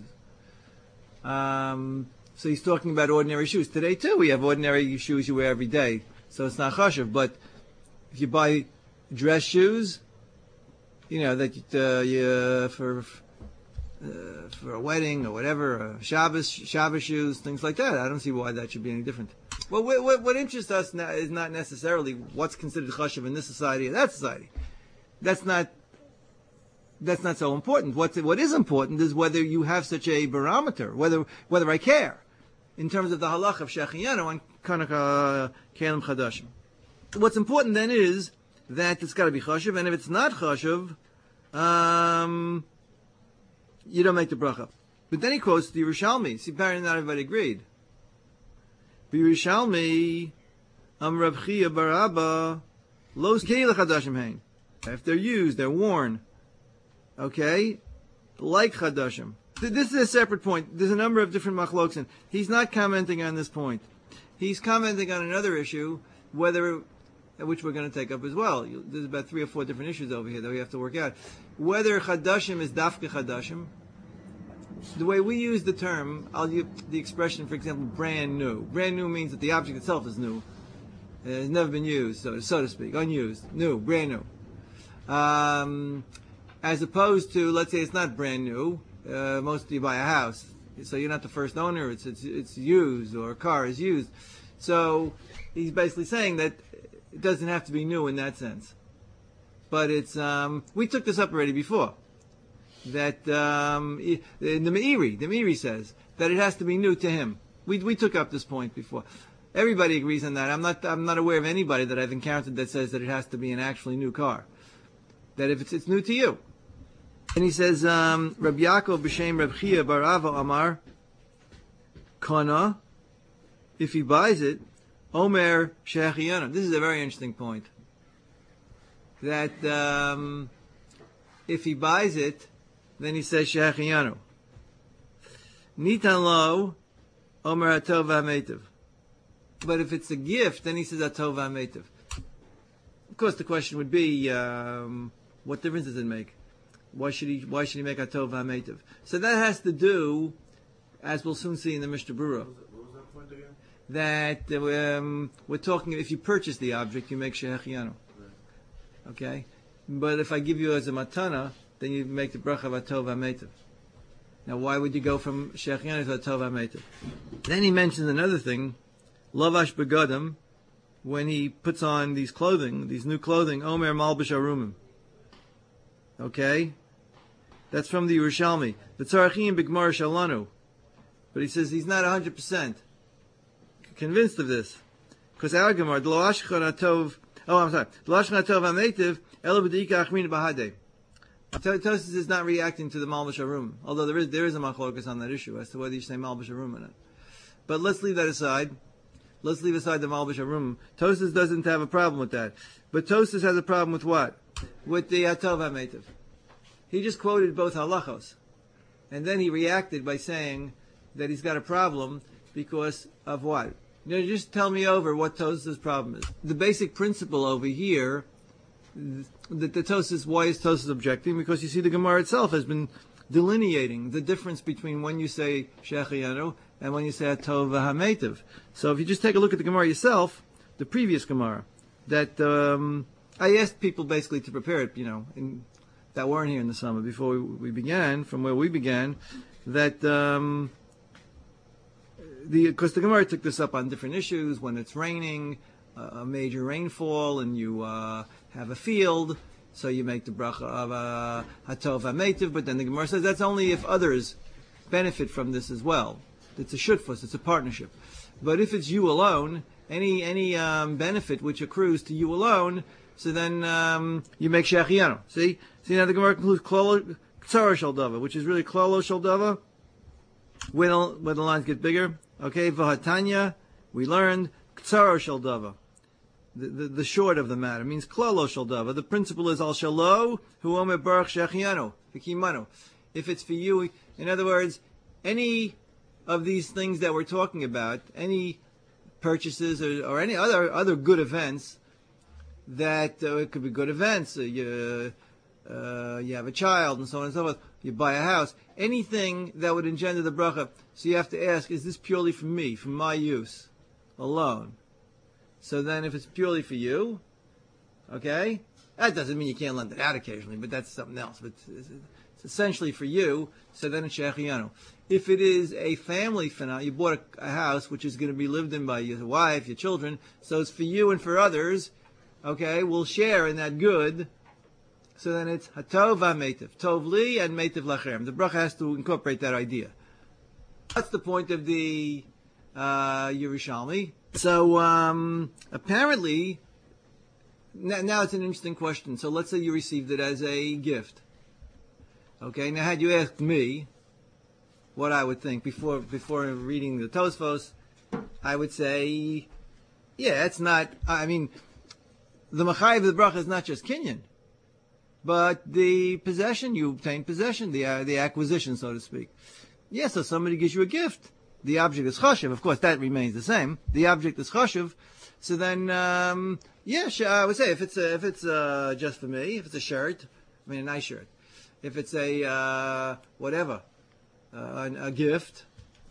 Um, so he's talking about ordinary shoes. Today too, we have ordinary shoes you wear every day, so it's not chashuv. But if you buy dress shoes, you know that uh, you for. Uh, for a wedding or whatever, uh, Shabbos, Shabbos shoes, things like that. I don't see why that should be any different. Well, what, what, what interests us now is not necessarily what's considered chashuv in this society or that society. That's not. That's not so important. What's what is important is whether you have such a barometer, whether whether I care, in terms of the halach of shechiyanu on kanaka kelim chadashim. What's important then is that it's got to be chashuv, and if it's not chashuv, um. you don't make the bracha. But then he quotes the Yerushalmi. See, apparently not everybody agreed. The Yerushalmi, Am Rav Chia bar Abba, Los Keila Chadashim Hein. If they're used, they're worn. Okay? Like Chadashim. This is a separate point. There's a number of different machloks, and he's not commenting on this point. He's commenting on another issue, whether, which we're going to take up as well. There's about three or four different issues over here that we have to work out. Whether Chadashim is Dafke Chadashim. The way we use the term, I'll use the expression, for example, brand new. Brand new means that the object itself is new. It has never been used, so, so to speak, unused, new, brand new. Um, as opposed to, let's say it's not brand new. Uh, most you buy a house, so you're not the first owner. It's it's it's used, or a car is used. So he's basically saying that it doesn't have to be new in that sense. But it's, um, we took this up already before. That, um, in the Meiri, the Meiri says that it has to be new to him. We, we took up this point before. Everybody agrees on that. I'm not, I'm not aware of anybody that I've encountered that says that it has to be an actually new car. That if it's, it's new to you. And he says, um, Rabbi Yaakov b'shem Reb Chia bar Ava Amar, Kana, if he buys it, Omer Sheachiyanu. This is a very interesting point. That um, if he buys it, then he says Sheachiyanu. Nitan lo Omer Atov V'Hametiv. But if it's a gift, then he says Atov V'Hametiv. Of course, the question would be, um, what difference does it make? Why should he? Why should he make Atov V'Hametiv? So that has to do, as we'll soon see in the Mishnah Berurah, that um, we're talking, if you purchase the object, you make Sheachiyanu. Okay? But if I give you as a matana, then you make the bracha of Atov V'Hametiv. Now, why would you go from Sheachiyanu to Atov V'Hametiv? Then he mentions another thing, Lavash Begadim, when he puts on these clothing, these new clothing, Omer Malbish Arumim. Okay? That's from the Yerushalmi. The Tzarachim B'Gmar Shalanu. But he says he's not one hundred percent convinced of this, because our Gemara, the Loashchan Atov, oh, I'm sorry, the Loashchan Atov Hametiv, Elo B'Dika Achmin B'Hadeh. Tosfos is not reacting to the Malbish Arum, although there is there is a machlokas on that issue as to whether you say Malbish Arum or not. But let's leave that aside. Let's leave aside the Malbish Arum. Tosfos doesn't have a problem with that, but Tosfos has a problem with what? With the Atov Hametiv. He just quoted both halachos, and then he reacted by saying that he's got a problem because of what? You know, just tell me over what Tosfos' problem is. The basic principle over here, that the Tosfos, why is Tosfos objecting? Because you see the Gemara itself has been delineating the difference between when you say Sheachiyanu and when you say Atov V'Hametiv. So if you just take a look at the Gemara yourself, the previous Gemara, that um, I asked people basically to prepare it, you know, in, that weren't here in the summer before we, we began, from where we began, that um, the because the Gemara took this up on different issues when it's raining, uh, a major rainfall, and you uh, have a field, so you make the bracha of uh, Hatov Hametiv. But then the Gemara says that's only if others benefit from this as well. It's a shutfus, it's a partnership. But if it's you alone, any any um, benefit which accrues to you alone, so then um, you make Sheachiyanu. See, see now the Gemara concludes Ktsara Shel Dava, which is really Klolo Shel Dava. When when the lines get bigger. Okay, Vahatanya, we learned Ktsara Shel Dava. The, the, the short of the matter means Klolo Shel Dava. The principle is Al Shalo, Hu Omer Baruch Sheachiyanu, V'Kimanu. If it's for you, in other words, any of these things that we're talking about, any purchases or, or any other other good events, that uh, it could be good events, uh, you, uh, you have a child and so on and so forth, you buy a house, anything that would engender the bracha. So you have to ask, is this purely for me, for my use alone? So then if it's purely for you, okay, that doesn't mean you can't lend it out occasionally, but that's something else. But it's, it's essentially for you, so then it's Sheachiyanu. If it is a family phenomenon, you bought a, a house which is going to be lived in by your wife, your children, so it's for you and for others, okay, we'll share in that good. So then it's Hatov V'Hametiv, Tov Li and Metiv Lachem. The bracha has to incorporate that idea. That's the point of the uh, Yerushalmi. So um, apparently, now, now it's an interesting question. So let's say you received it as a gift. Okay, now had you asked me what I would think before before reading the Tosfos, I would say, yeah, it's not, I mean, the Machayev of the bracha is not just Kinyan, but the possession, you obtain possession, the uh, the acquisition, so to speak. Yes, so somebody gives you a gift. The object is chashuv. Of course, that remains the same. The object is chashuv. So then, um, yeah, I would say if it's a, if it's uh, just for me, if it's a shirt, I mean a nice shirt. If it's a uh, whatever, uh, a, a gift,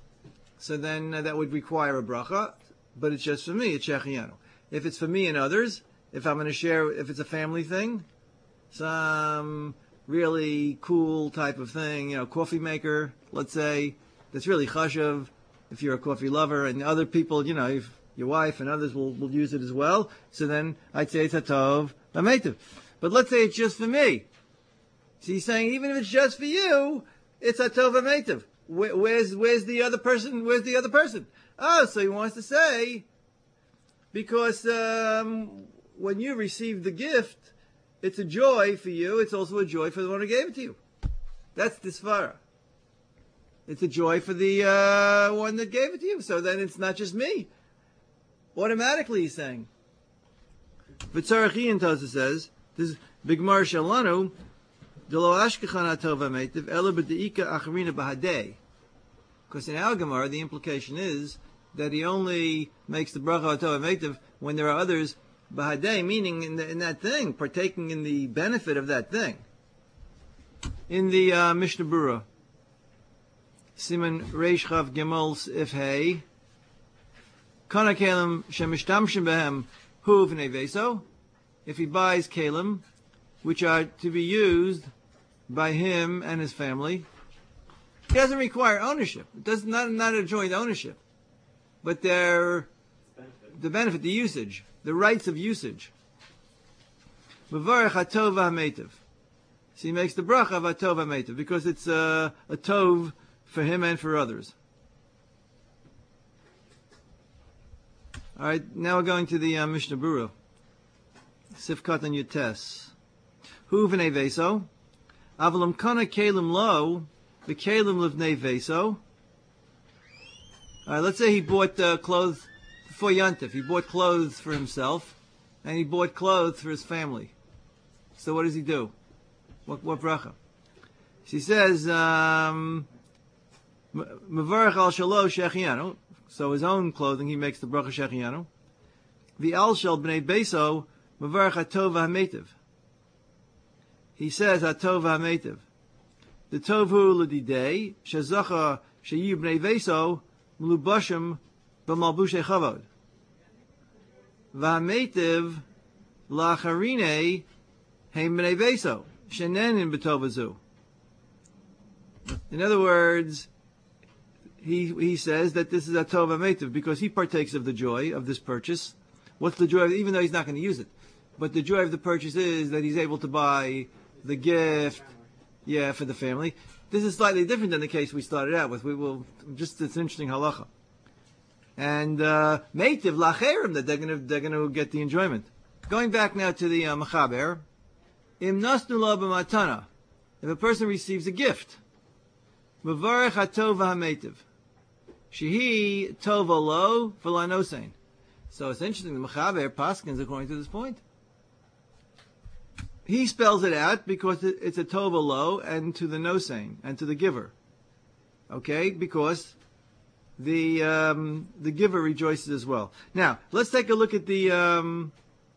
so then uh, that would require a bracha. But it's just for me, it's Sheachiyanu. If it's for me and others, if I'm going to share, if it's a family thing, some really cool type of thing, you know, coffee maker, let's say, that's really chashuv, if you're a coffee lover, and other people, you know, if your wife and others will, will use it as well. So then I'd say it's a tov v'meitiv. But let's say it's just for me. So he's saying even if it's just for you, it's a tov v'meitiv. Where, where's where's the other person? Where's the other person? Oh, so he wants to say because um, when you receive the gift, it's a joy for you. It's also a joy for the one who gave it to you. That's the svara. It's a joy for the uh, one that gave it to you. So then it's not just me. Automatically, he's saying. V'tzarachian Tosa says, this is Bigmar Shalanu, Delo Ashkechan HaTov HaMeitiv, Ela B'de'ika Acharina B'Hadei. Because in our Gemara, the implication is that he only makes the bracha HaTov HaMeitiv when there are others B'Hadei, meaning in, the, in that thing, partaking in the benefit of that thing. In the uh, Mishnah Berurah, Siman Reish Chav Gimel If Hey, Kana Kalim Shemishtamshim Behem Hu V'nei Veso, if he buys kalim, which are to be used by him and his family, it doesn't require ownership. It does not not a joint ownership, but they're the benefit, the usage, the rights of usage. Mevarech hatov ha'meitiv. So he makes the bracha of hatov ha'meitiv because it's a, a tov for him and for others. All right, now we're going to the uh, Mishnah Berurah. Sifkat and Yutes. Hu v'nei veso. Avalam kana kalim lo. V'kalim livnei veso. All right, let's say he bought uh, clothes for Yantif. He bought clothes for himself, and he bought clothes for his family. So what does he do? What, what bracha? She says, um, Mevarech al shalo shechianu. So his own clothing, he makes the bracha shechianu. The al shel b'nei beso mevarech hatov ha'meitiv. He says hatov ha'meitiv. The tovu l'didei shezacha sheyu b'nei beso melubashim b'malbushe chavod. V'ha'meitiv la'acharine heim b'nei beso shenenin b'tovazu. In other words, He he says that this is a tov ha'meitiv because he partakes of the joy of this purchase. What's the joy of it? Even though he's not going to use it, but the joy of the purchase is that he's able to buy the gift, yeah, for the family. This is slightly different than the case we started out with. We will just it's an interesting halacha. And uh, meitiv lacherim that they're going to they're going to get the enjoyment. Going back now to the uh, Mechaber, im nasnu lo b'matana, if a person receives a gift, mevarech hatov ha'meitiv. Shehi tova lo v'lanosein. So it's interesting, the Mechaber paskins according to this point. He spells it out because it's a tova lo and to the nosein and to the giver. Okay, because the um, the giver rejoices as well. Now let's take a look at the um,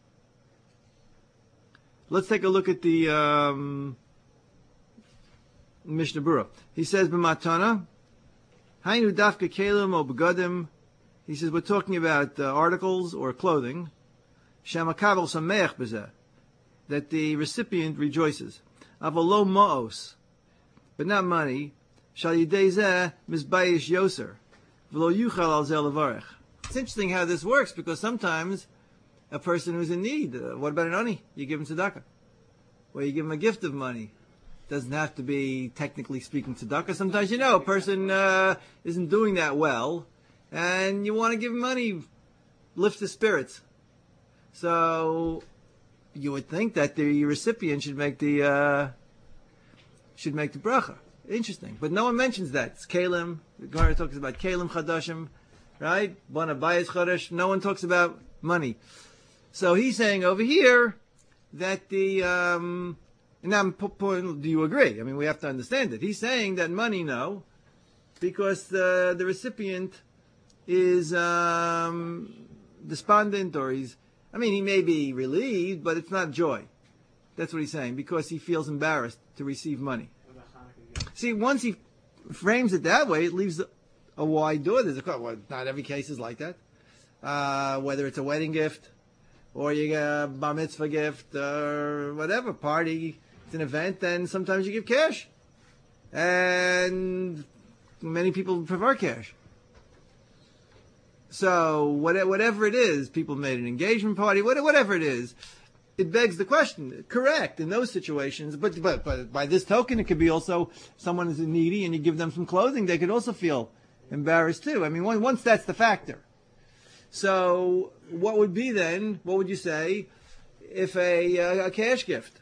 let's take a look at the um, Mishnah Berurah. He says b'matana. Hainu dafka kelim o begadim. He says we're talking about uh, articles or clothing. Shamakabel sameach b'zeh, that the recipient rejoices. Avolo ma'os, but not money. Shal yidei zeh mizbayish yoser, v'lo yuchal al zeh levarech. It's interesting how this works because sometimes a person who's in need. Uh, what about an oni? You give him tzedakah, or you give him a gift of money. Doesn't have to be, technically speaking, tzedakah. Sometimes, you know, a person uh, isn't doing that well, and you want to give him money, lift his spirits. So, you would think that the recipient should make the uh, should make the bracha. Interesting, but no one mentions that. It's kalim. The Gemara talks about kalim chadashim, right? Bana bayis chadash. No one talks about money. So he's saying over here that the. Um, And now, do you agree? I mean, we have to understand it. He's saying that money, no, because the the recipient is um, despondent, or he's. I mean, he may be relieved, but it's not joy. That's what he's saying because he feels embarrassed to receive money. See, once he frames it that way, it leaves a wide door. There's a well, not every case is like that. Uh, whether it's a wedding gift, or you get a bar mitzvah gift, or whatever party. It's an event, then sometimes you give cash. And many people prefer cash. So whatever it is, people made an engagement party, whatever it is, it begs the question. Correct in those situations, but but but by this token, it could be also someone is needy and you give them some clothing, they could also feel embarrassed too. I mean, once that's the factor. So what would be then? What would you say if a a, a cash gift,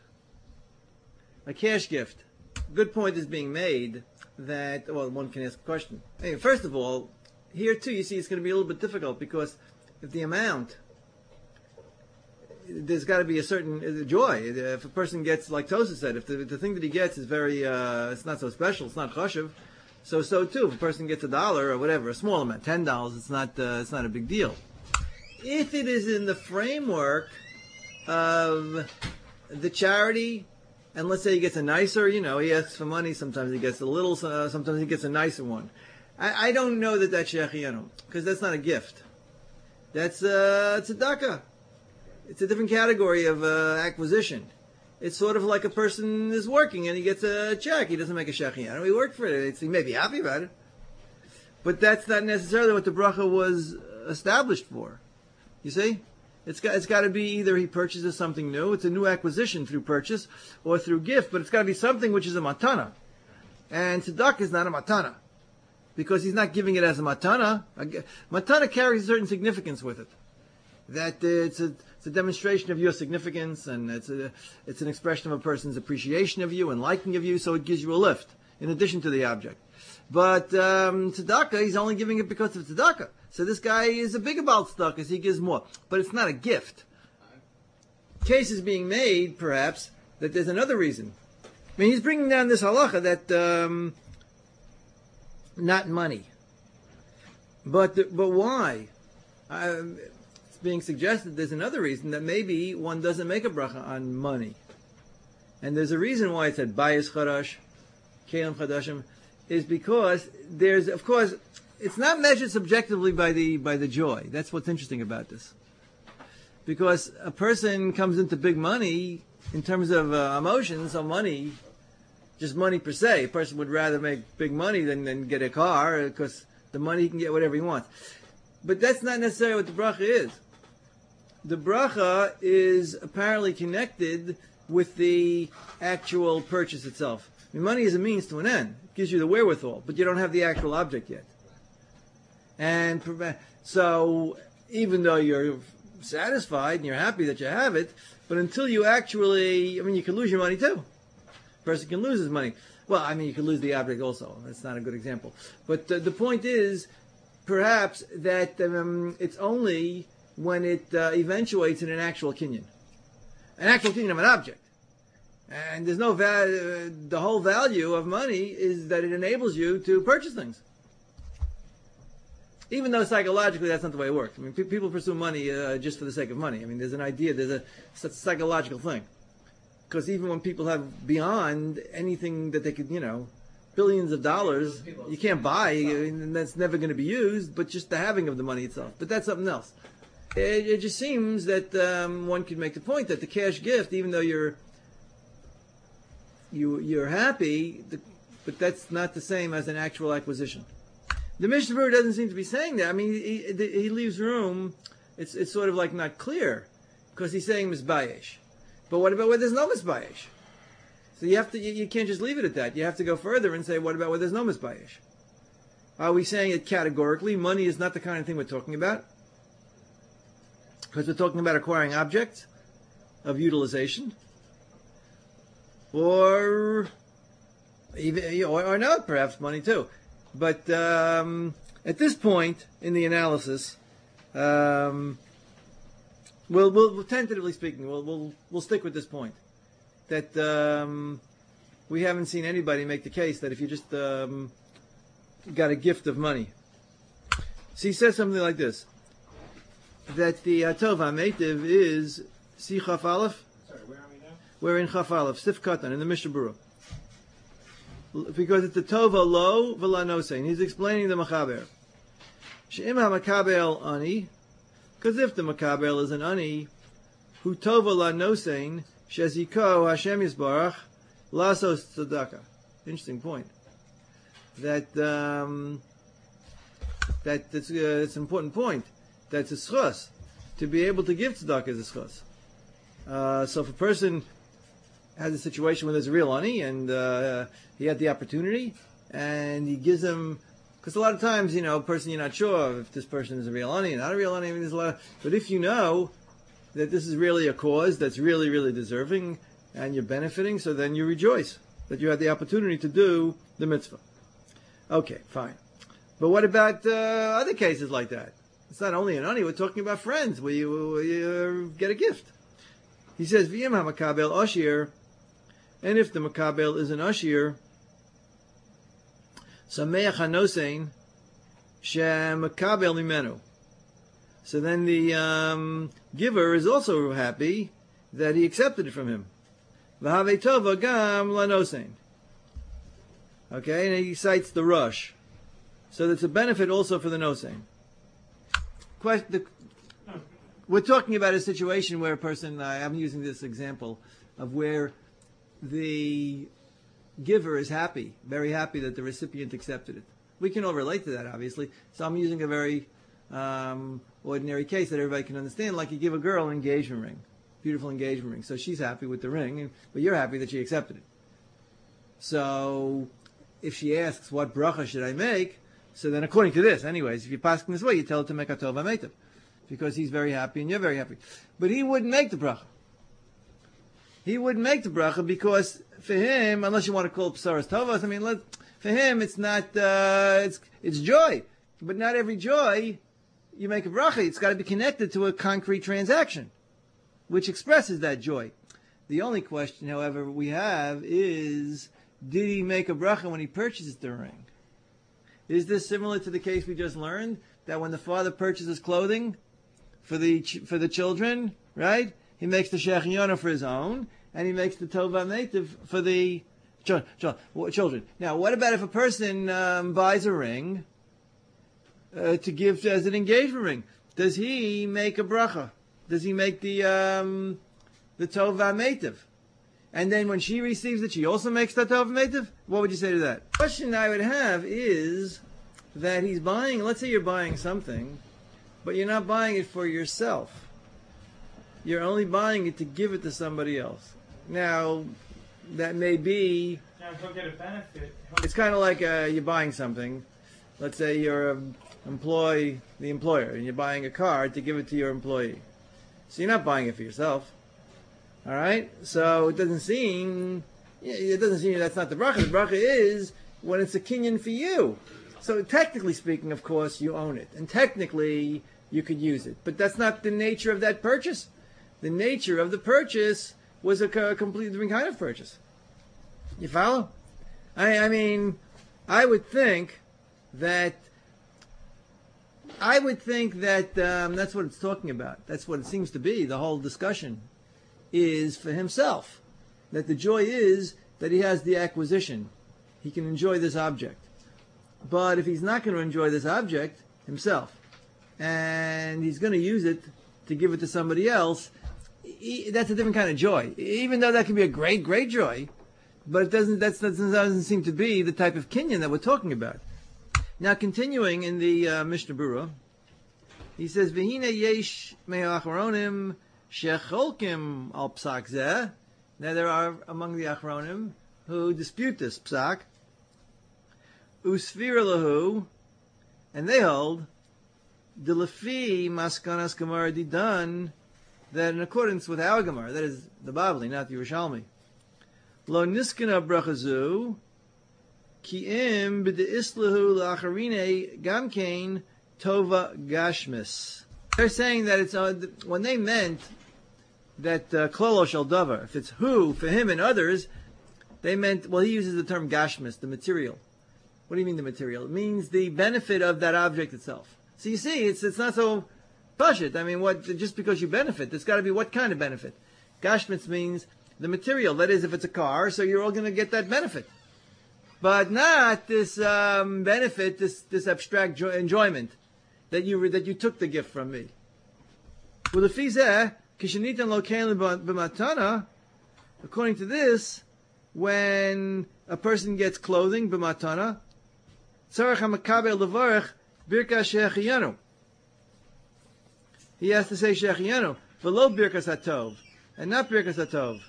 a cash gift? Good point is being made that well, one can ask a question. Hey, first of all, here too, you see, it's going to be a little bit difficult because if the amount, there's got to be a certain joy. If a person gets, like Tosa said, if the, the thing that he gets is very, uh, it's not so special, it's not chashuv, so so too, if a person gets a dollar or whatever, a small amount, ten dollars, it's not, uh, it's not a big deal. If it is in the framework of the charity, and let's say he gets a nicer, you know, he asks for money, sometimes he gets a little, uh, sometimes he gets a nicer one. I, I don't know that that's shechianu, because that's not a gift. That's uh, tzedakah. It's a different category of uh, acquisition. It's sort of like a person is working and he gets a check. He doesn't make a shechianu. He worked for it. It's, he may be happy about it. But that's not necessarily what the bracha was established for. You see? It's got, it's got to be either he purchases something new, it's a new acquisition through purchase, or through gift, but it's got to be something which is a matana. And tzedakah is not a matana. Because he's not giving it as a matana. Matana carries a certain significance with it. That uh, it's, a, it's a demonstration of your significance, and it's a, it's an expression of a person's appreciation of you and liking of you, so it gives you a lift, in addition to the object. But um, tzedakah, he's only giving it because of tzedakah. So this guy is a big about tzedakah, he gives more. But it's not a gift. Case is being made, perhaps, that there's another reason. I mean, he's bringing down this halacha that... Um, not money. But the, but why? Uh, it's being suggested there's another reason that maybe one doesn't make a bracha on money. And there's a reason why it said bayis chadash, kelim chadashim, is because there's, of course, it's not measured subjectively by the by the joy. That's what's interesting about this. Because a person comes into big money in terms of uh, emotions, so money, just money per se. A person would rather make big money than, than get a car, because the money he can get whatever he wants. But that's not necessarily what the bracha is. The bracha is apparently connected with the actual purchase itself. I mean, money is a means to an end. It gives you the wherewithal, but you don't have the actual object yet. And so, even though you're satisfied and you're happy that you have it, but until you actually, I mean, you can lose your money too. Person can lose his money. Well, I mean, you can lose the object also. That's not a good example. But uh, the point is, perhaps, that um, it's only when it uh, eventuates in an actual kinyan. An actual kinyan of an object. And there's no value, uh, the whole value of money is that it enables you to purchase things. Even though psychologically that's not the way it works. I mean, pe- people pursue money uh, just for the sake of money. I mean, there's an idea, there's a, it's a psychological thing. Because even when people have beyond anything that they could, you know, billions of dollars, you can't buy, and that's never going to be used, but just the having of the money itself. But that's something else. It, it just seems that um, one could make the point that the cash gift, even though you're you, you're happy, the, but that's not the same as an actual acquisition. The Mishnah Berurah doesn't seem to be saying that. I mean, he, he leaves room, it's, it's sort of like not clear, because he's saying misbayesh. But what about where there's no misbayesh? So you have to, you, you can't just leave it at that. You have to go further and say, what about where there's no misbayesh? Are we saying it categorically? Money is not the kind of thing we're talking about? Because we're talking about acquiring objects of utilization? Or, even, or, or not, perhaps money too. But um, at this point in the analysis, um, We'll, we'll, tentatively speaking, we'll, we'll, we'll stick with this point. That um, we haven't seen anybody make the case that if you just um, got a gift of money. So he says something like this. That the Tov HaMeitiv is, see Chaf Aleph? Sorry, where are we now? We're in Chaf Aleph, Sif Katan, in the Mishnah Berurah. Because it's the Tova Lo V'la Nosein. He's explaining the Machaber. She'im HaMakabel Ani, because if the Makabel is an ani, who tova la nosein, sheziko Hashem Yisbarach, lasos tzedakah. Interesting point. That um, That, that's, uh, that's an important point. That's a schus. To be able to give tzedakah is a schus. Uh, so if a person has a situation where there's a real ani, and uh, he had the opportunity, and he gives them, because a lot of times, you know, a person, you're not sure if this person is a real ani or not a real ani. I mean, there's a lot of, but if you know that this is really a cause that's really, really deserving, and you're benefiting, so then you rejoice that you had the opportunity to do the mitzvah. Okay, fine. But what about uh, other cases like that? It's not only an ani, we're talking about friends where you, where you uh, get a gift. He says, V'yim ha-makabel ashir, and if the makabel is an ashir, sameach hanosein she'makabel mimenu. So then the um, giver is also happy that he accepted it from him. V'havei tova gam lanosein. Okay, and he cites the rush. So that's a benefit also for the nosein. Question, the, we're talking about a situation where a person, I'm using this example, of where the giver is happy, very happy that the recipient accepted it. We can all relate to that, obviously. So I'm using a very um, ordinary case that everybody can understand, like you give a girl an engagement ring, beautiful engagement ring. So she's happy with the ring, but you're happy that she accepted it. So if she asks, what bracha should I make? So then according to this, anyways, if you pass in this way, you tell her to make a tov ha'meitav, because he's very happy and you're very happy. But he wouldn't make the bracha. He wouldn't make the bracha because for him, unless you want to call it psaras tovas, I mean, let, for him it's not, uh, it's it's joy. But not every joy you make a bracha. It's got to be connected to a concrete transaction, which expresses that joy. The only question, however, we have is, did he make a bracha when he purchases the ring? Is this similar to the case we just learned, that when the father purchases clothing for the ch- for the children, right? He makes the shechiyona for his own, and he makes the tov ha'meitav for the ch- ch- children. Now, what about if a person um, buys a ring uh, to give as an engagement ring? Does he make a bracha? Does he make the um, the tov ha'meitav? And then when she receives it, she also makes the tov ha'meitav? What would you say to that? The question I would have is that he's buying, let's say you're buying something, but you're not buying it for yourself. You're only buying it to give it to somebody else. Now, that may be... Now, go get a benefit. It's kind of like uh, you're buying something. Let's say you're um, employ the employer, and you're buying a car to give it to your employee. So you're not buying it for yourself. All right? So it doesn't seem... It doesn't seem that's not the bracha. The bracha is when it's a kinyan for you. So technically speaking, of course, you own it. And technically, you could use it. But that's not the nature of that purchase. The nature of the purchase was a, a completely different kind of purchase. You follow? I, I mean, I would think that I would think that um, that's what it's talking about. That's what it seems to be. The whole discussion is for himself. That the joy is that he has the acquisition. He can enjoy this object. But if he's not going to enjoy this object himself, and he's going to use it to give it to somebody else, he, that's a different kind of joy. Even though that can be a great, great joy, but it doesn't. That's, that doesn't seem to be the type of kinyan that we're talking about. Now, continuing in the uh, Mishnah Berurah, he says, "V'hine yesh me'achronim shecholkim al psak zeh." Now, there are among the achronim who dispute this psak. Usfira lahu, and they hold the lefi maskanas gemara didan, that in accordance with our gemara, that is the Bavli, not the Yerushalmi, lo niskana brachazu ki im b'deislahu la'acharine gamkein tova gashmis. They're saying that it's uh, when they meant that uh, klolo shel davar, if it's who for him and others, they meant, well, he uses the term gashmis, the material. What do you mean the material? It means the benefit of that object itself. So you see, it's it's not so pashut. I mean, what just because you benefit, there's got to be what kind of benefit? Gashmitz means the material. That is, if it's a car, so you're all going to get that benefit, but not this um, benefit, this this abstract jo- enjoyment that you that you took the gift from me. Well, the fizeh kishanitan lokein b'matana. According to this, when a person gets clothing b'matana, tzarech hamakabel levarech Birkas Shechianu. He has to say Shechianu. V'lo Birkas HaTov. And not Birkas HaTov.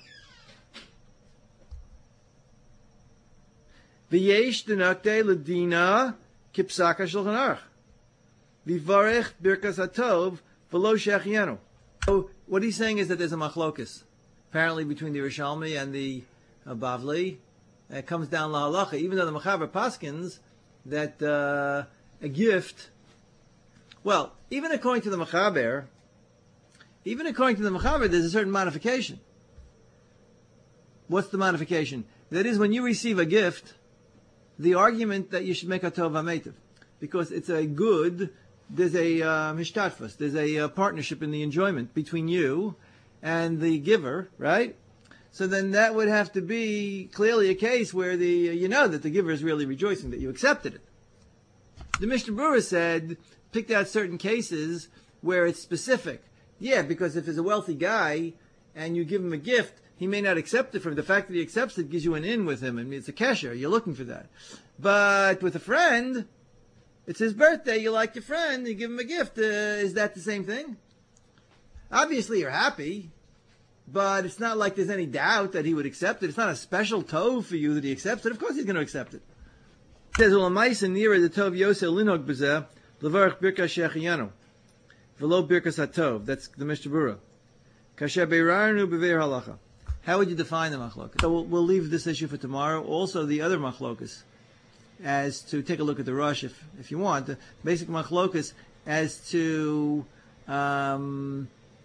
V'yesh denakte l'dina kipsaka Shulchan Aruch. V'varech Birkas HaTov v'lo Shechianu. So what he's saying is that there's a machlokus, apparently between the Rishalmi and the uh, Bavli. It comes down la halacha, even though the Mechaber paskins that uh, a gift. Well, even according to the Mechaber, even according to the Mechaber, there's a certain modification. What's the modification? That is, when you receive a gift, the argument that you should make a tov hametiv, because it's a good. There's a uh, mishtatfus, there's a uh, partnership in the enjoyment between you and the giver, right? So then that would have to be clearly a case where the you know that the giver is really rejoicing that you accepted it. The Mishnah Berurah said, picked out certain cases where it's specific. Yeah, because if there's a wealthy guy and you give him a gift, he may not accept it from the fact that he accepts it gives you an in with him. I mean, it's a kesher, you're looking for that. But with a friend, it's his birthday, you like your friend, you give him a gift. Uh, is that the same thing? Obviously you're happy, but it's not like there's any doubt that he would accept it. It's not a special tov for you that he accepts it. Of course he's going to accept it. It says, Ulamaisa nira the tov yosel linog b'zeh, levarach birkas shechiyanu, v'lo birkas hatov. That's the Mishnah Berurah. Kasher beirarnu b'veir halacha. How would you define the machlokas? So we'll, we'll leave this issue for tomorrow. Also the other machlokas, as to take a look at the Rush if if you want, the basic machlokas as to um,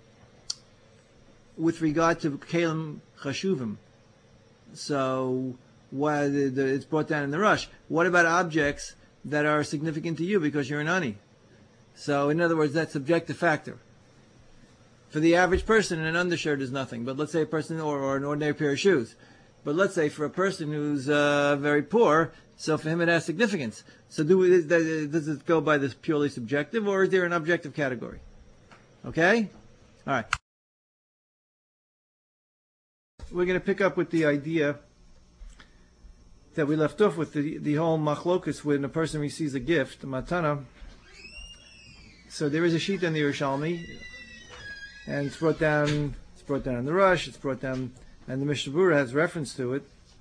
with regard to kelim chashuvim. So why the, the, it's brought down in the Rush. What about objects that are significant to you because you're an ani? So in other words, that subjective factor. For the average person, an undershirt is nothing. But let's say a person or, or an ordinary pair of shoes. But let's say for a person who's uh, very poor, so for him it has significance. So do we, does it go by this purely subjective, or is there an objective category? Okay? All right. We're going to pick up with the idea that we left off with, the, the whole machlokus when a person receives a gift, a matana. So there is a sheet in the Yerushalmi, and it's brought down, it's brought down in the Rush, it's brought down, and the Mishnah Berurah has reference to it.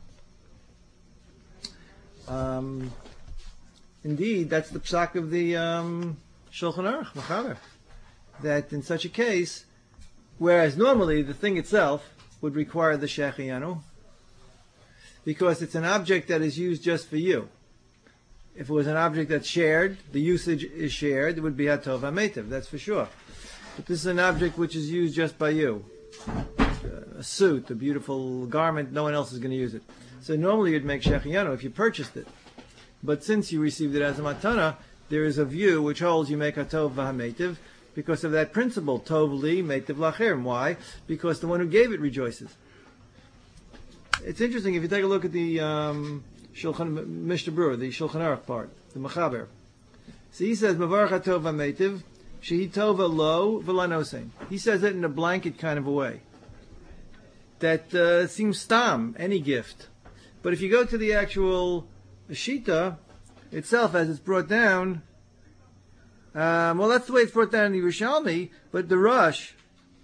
Um, indeed, that's the psak of the um, Shulchan Aruch, Mechaber, that in such a case, whereas normally the thing itself would require the shechiyanu, because it's an object that is used just for you. If it was an object that's shared, the usage is shared, it would be hatov hametiv, that's for sure. But this is an object which is used just by you. A suit, a beautiful garment, no one else is going to use it. So normally you'd make shechiyanu if you purchased it. But since you received it as a matana, there is a view which holds you make hatov v'hametiv because of that principle, tov li metiv lacher. Why? Because the one who gave it rejoices. It's interesting if you take a look at the um, Shulchan Mishnah Berurah, the Shulchan Aruch part, the Mechaber. So he says, Mavarach hatov v'hametiv, shehi tova lo v'lanosein. He says it in a blanket kind of a way. That uh, seems stam, any gift. But if you go to the actual Shita itself, as it's brought down, um, well, that's the way it's brought down in the Yerushalmi, but the Rush,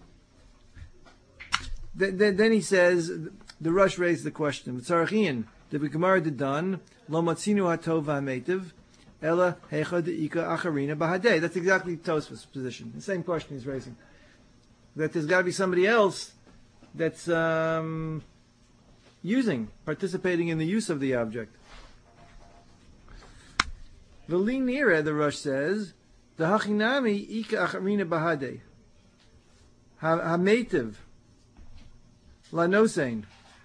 th- th- then he says, the Rush raised the question, Tzarachian, the Gemara did done, lo matzinu hatov v'hametiv, ela hecha de'ika acharina b'hadei. That's exactly Tosfos' position. The same question he's raising. That there's got to be somebody else that's um, using, participating in the use of the object. V'li nira, the Rush says, the hachinami ika acharina b'hadei, hametiv, lanosein,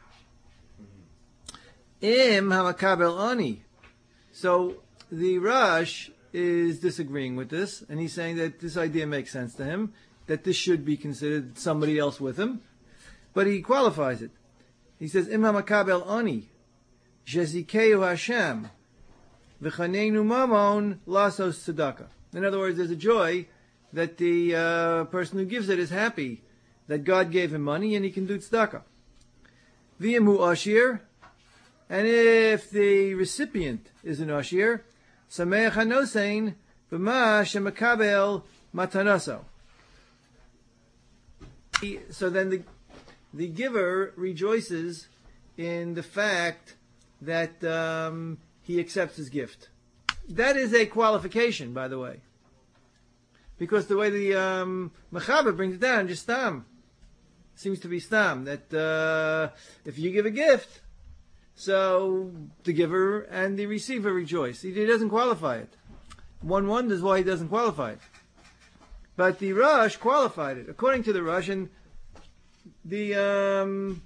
im hamakabel ani. So the Rush is disagreeing with this, and he's saying that this idea makes sense to him, that this should be considered somebody else with him. But he qualifies it. He says, Im hamakabel ani, jezikeu Hashem, v'chanenu mamon lasos tzedakah. In other words, there's a joy that the uh, person who gives it is happy that God gave him money and he can do tzedakah. V'yemu ashir, and if the recipient is an ashir, sameach hanosein b'ma shemakabel matanaso. So then the the giver rejoices in the fact that um, he accepts his gift. That is a qualification, by the way, because the way the um, Mechaber brings it down, just stam, seems to be stam, that uh, if you give a gift, so the giver and the receiver rejoice. He, he doesn't qualify it. One wonders why he doesn't qualify it. But the Rush qualified it. According to the Rush, and the um,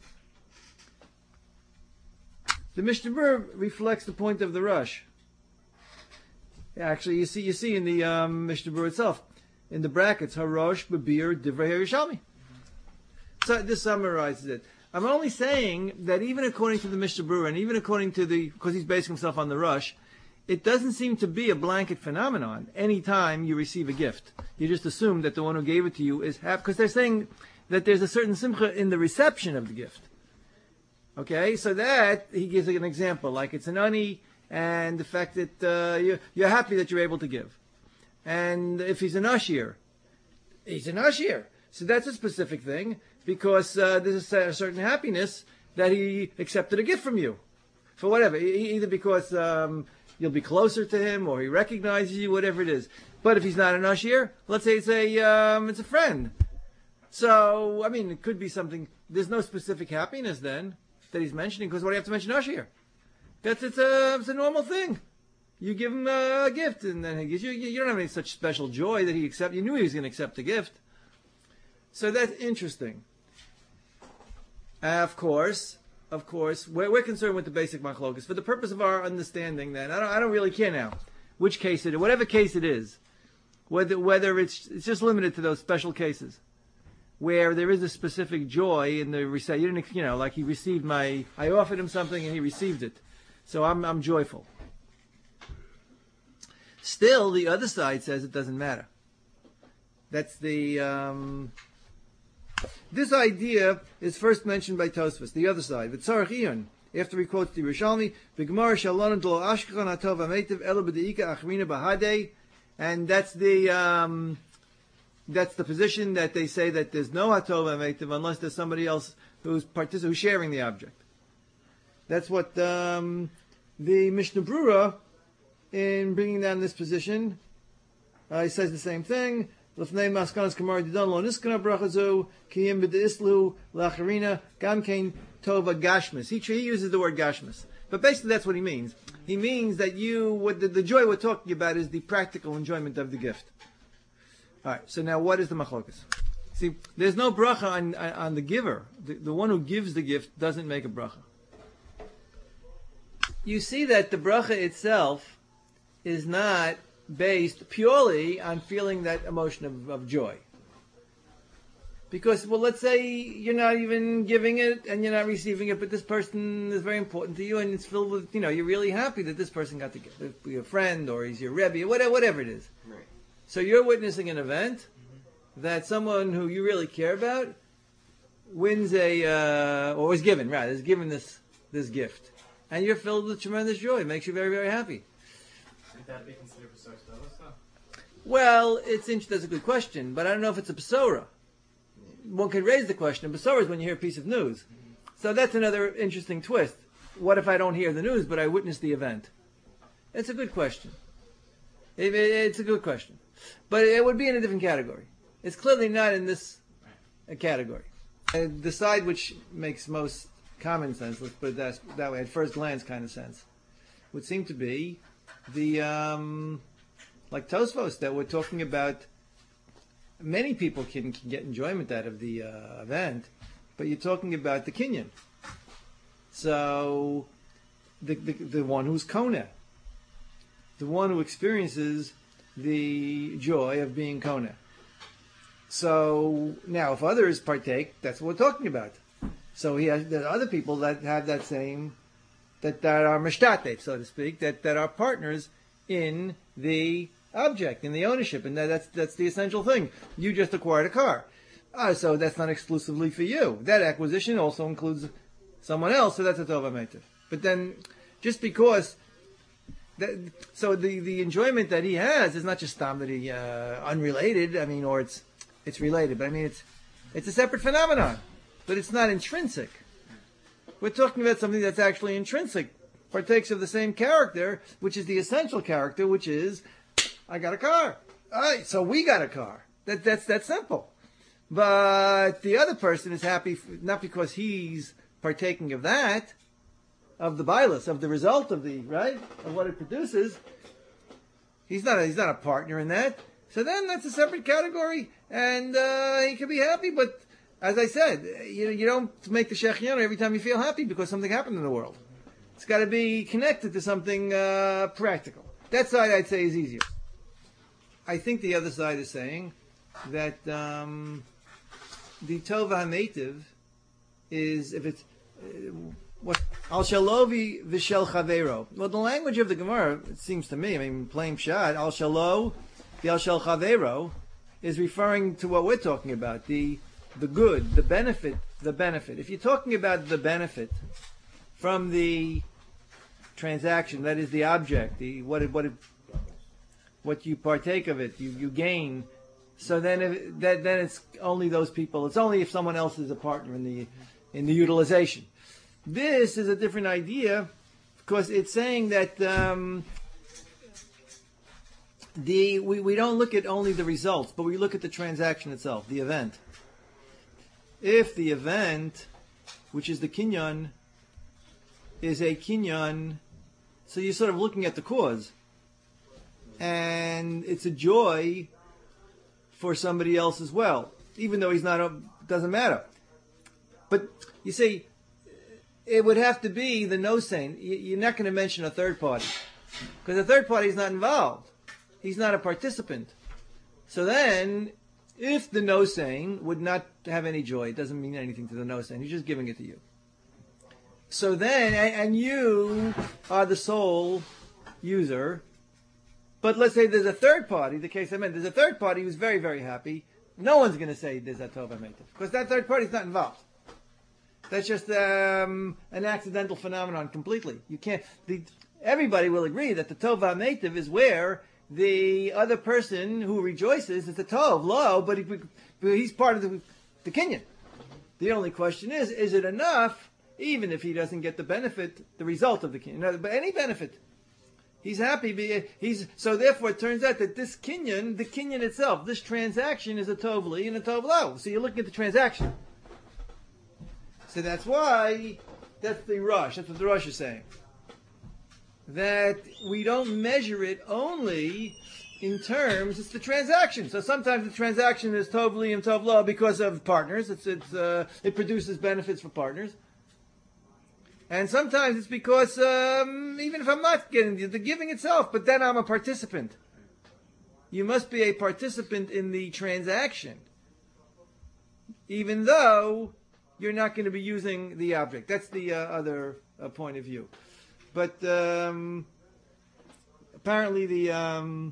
the Mishnah Berurah reflects the point of the Rush. Actually, you see, you see in the um, Mishnah Berurah itself, in the brackets, Harosh B'Bir Divrei Yerushalmi. So this summarizes it. I'm only saying that even according to the Mishnah Berurah, and even according to the, because he's basing himself on the Rush, it doesn't seem to be a blanket phenomenon. Anytime you receive a gift, you just assume that the one who gave it to you is happy, because they're saying that there's a certain simcha in the reception of the gift. Okay, so that, he gives an example, like it's an ani, and the fact that uh, you're, you're happy that you're able to give. And if he's an ashir, he's an ashir. So that's a specific thing, because uh, there's a, a certain happiness that he accepted a gift from you. For whatever, e- either because um, you'll be closer to him, or he recognizes you, whatever it is. But if he's not an ashir, let's say it's a um, it's a friend. So, I mean, it could be something, there's no specific happiness then that he's mentioning, because what do you have to mention ashir? That's, it's a, it's a normal thing. You give him a gift, and then he gives you, you don't have any such special joy that he accept. You knew he was going to accept the gift. So that's interesting. Uh, of course, of course, we're, we're concerned with the basic machlokas. For the purpose of our understanding, then, I don't, I don't really care now which case it is, whatever case it is, whether, whether it's, it's just limited to those special cases where there is a specific joy in the receipt. You didn't, you know, like he received my, I offered him something and he received it. So I'm, I'm joyful. Still, the other side says it doesn't matter. That's the, um, this idea is first mentioned by Tosfos, the other side. V'tzarech iyun, after he quotes the Yerushalmi, V'gemara shalon d'lo ashkechan hatov ha'metiv elo b'deika achrina b'hadei, and that's the, um, that's the position that they say that there's no hatov ha'metiv unless there's somebody else who's partic- who's sharing the object. That's what um, the Mishnah Berurah, in bringing down this position, uh, he says the same thing. L'fnei maskanas kamar didon lo niskana brachazu kiyim b'deislu lacharina gamkein tova gashmis. He, he uses the word gashmis, but basically that's what he means. He means that you, what the, the joy we're talking about is the practical enjoyment of the gift. All right. So now, what is the machlokas? See, there's no bracha on on the giver. The, the one who gives the gift doesn't make a bracha. You see that the bracha itself is not based purely on feeling that emotion of, of joy. Because, well, let's say you're not even giving it and you're not receiving it, but this person is very important to you and it's filled with, you know, you're really happy that this person got to get your friend or he's your Rebbe or whatever, whatever it is. Right. So you're witnessing an event mm-hmm. that someone who you really care about wins a, uh, or is given, right, is given this, this gift. And you're filled with tremendous joy. It makes you very, very happy. Would that be considered Pesach Tovos, though? Well, it's that's a good question, but I don't know if it's a Pesora. One could raise the question. Pesora is when you hear a piece of news. Mm-hmm. So that's another interesting twist. What if I don't hear the news, but I witness the event? It's a good question. It, it, it's a good question. But it would be in a different category. It's clearly not in this uh, category. And the side which makes most common sense, let's put it that, that way, at first glance kind of sense, would seem to be the, um, like Tosfos, that we're talking about. Many people can, can get enjoyment out of the uh, event, but you're talking about the Kinyan. So, the, the the one who's Kona, the one who experiences the joy of being Kona. So, now if others partake, that's what we're talking about. So he has, there are other people that have that same, that, that are mishtatev, so to speak, that, that are partners in the object, in the ownership, and that, that's that's the essential thing. You just acquired a car. Ah, so that's not exclusively for you. That acquisition also includes someone else, so that's a tova meitiv. But then, just because that, so the, the enjoyment that he has is not just stam that he uh, unrelated. I mean, or it's it's related, but I mean it's it's a separate phenomenon, but it's not intrinsic. We're talking about something that's actually intrinsic, partakes of the same character, which is the essential character, which is I got a car. All right, so we got a car. That that's that simple. But the other person is happy f- not because he's partaking of that, of the bilus, of the result of the, right, of what it produces. He's not a, he's not a partner in that. So then that's a separate category, and uh, he can be happy. But as I said, you you don't make the shechianu every time you feel happy because something happened in the world. It's got to be connected to something uh, practical. That side I'd say is easier. I think the other side is saying that um, the tov ha'metiv is, if it's uh, what al shalovi v'shel chavero. Well, the language of the Gemara, it seems to me, I mean, plain pshat, al shalo v'al shel chavero is referring to what we're talking about, the the good, the benefit, the benefit. If you're talking about the benefit from the transaction, that is the object, the what it, what it, what you partake of it, you, you gain. So then, if, that, then it's only those people. It's only if someone else is a partner in the in the utilization. This is a different idea because it's saying that um, the we, we don't look at only the results, but we look at the transaction itself, the event. If the event, which is the kinyan, is a kinyan, so you're sort of looking at the cause, and it's a joy for somebody else as well, even though he's not, a, doesn't matter. But you see, it would have to be the no-sain. You're not going to mention a third party, because the third party is not involved. He's not a participant. So then, if the no-sain would not have any joy, it doesn't mean anything to the no-sain. He's just giving it to you. So then, and you are the sole user. But let's say there's a third party, the case I meant, there's a third party who's very, very happy. No one's going to say there's a tov ha'metiv, because that third party is not involved. That's just um, an accidental phenomenon completely. You can't. The, everybody will agree that the tov ha'metiv is where the other person who rejoices is the tov, lo, but he, he's part of the, the kinyan. The only question is, is it enough, even if he doesn't get the benefit, the result of the kinyan, but any benefit? He's happy. He's so. Therefore, it turns out that this kinyan, the kinyan itself, this transaction is a tov li and a tov lo. So you're looking at the transaction. So that's why that's the rush. That's what the rush is saying. That we don't measure it only in terms. It's the transaction. So sometimes the transaction is tov li and tov lo because of partners. It's it's uh, it produces benefits for partners. And sometimes it's because, um, even if I'm not getting the, the giving itself, but then I'm a participant. You must be a participant in the transaction, even though you're not going to be using the object. That's the uh, other uh, point of view. But um, apparently the um,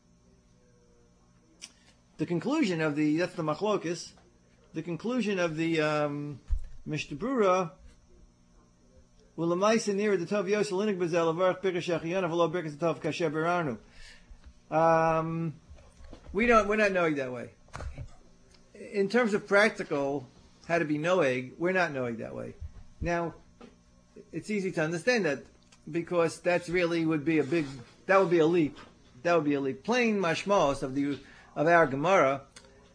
the conclusion of the, that's the machlokus, the conclusion of the um, Mishnah Brura, um, we don't, we're not knowing that way. In terms of practical, how to be noeg, we're not knowing that way. Now, it's easy to understand that because that's really would be a big, that would be a leap. That would be a leap. Plain mashmos of the of our Gemara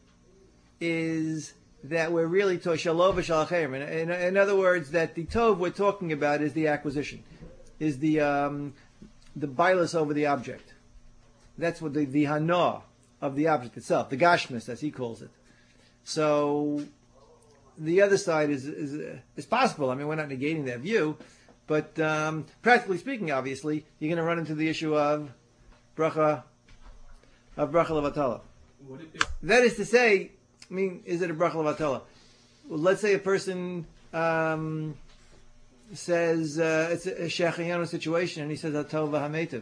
is that we're really to shalom v'shalachem. In, in other words, that the tov we're talking about is the acquisition, is the um, the bilus over the object. That's what the the hana of the object itself, the gashmis, as he calls it. So the other side is is, is possible. I mean, we're not negating that view, but um, practically speaking, obviously, you're going to run into the issue of bracha of bracha levatala. That is to say, I mean, is it a bracha levatala? Well, let's say a person um, says uh, it's a, a shechianu situation, and he says atov v'hametiv.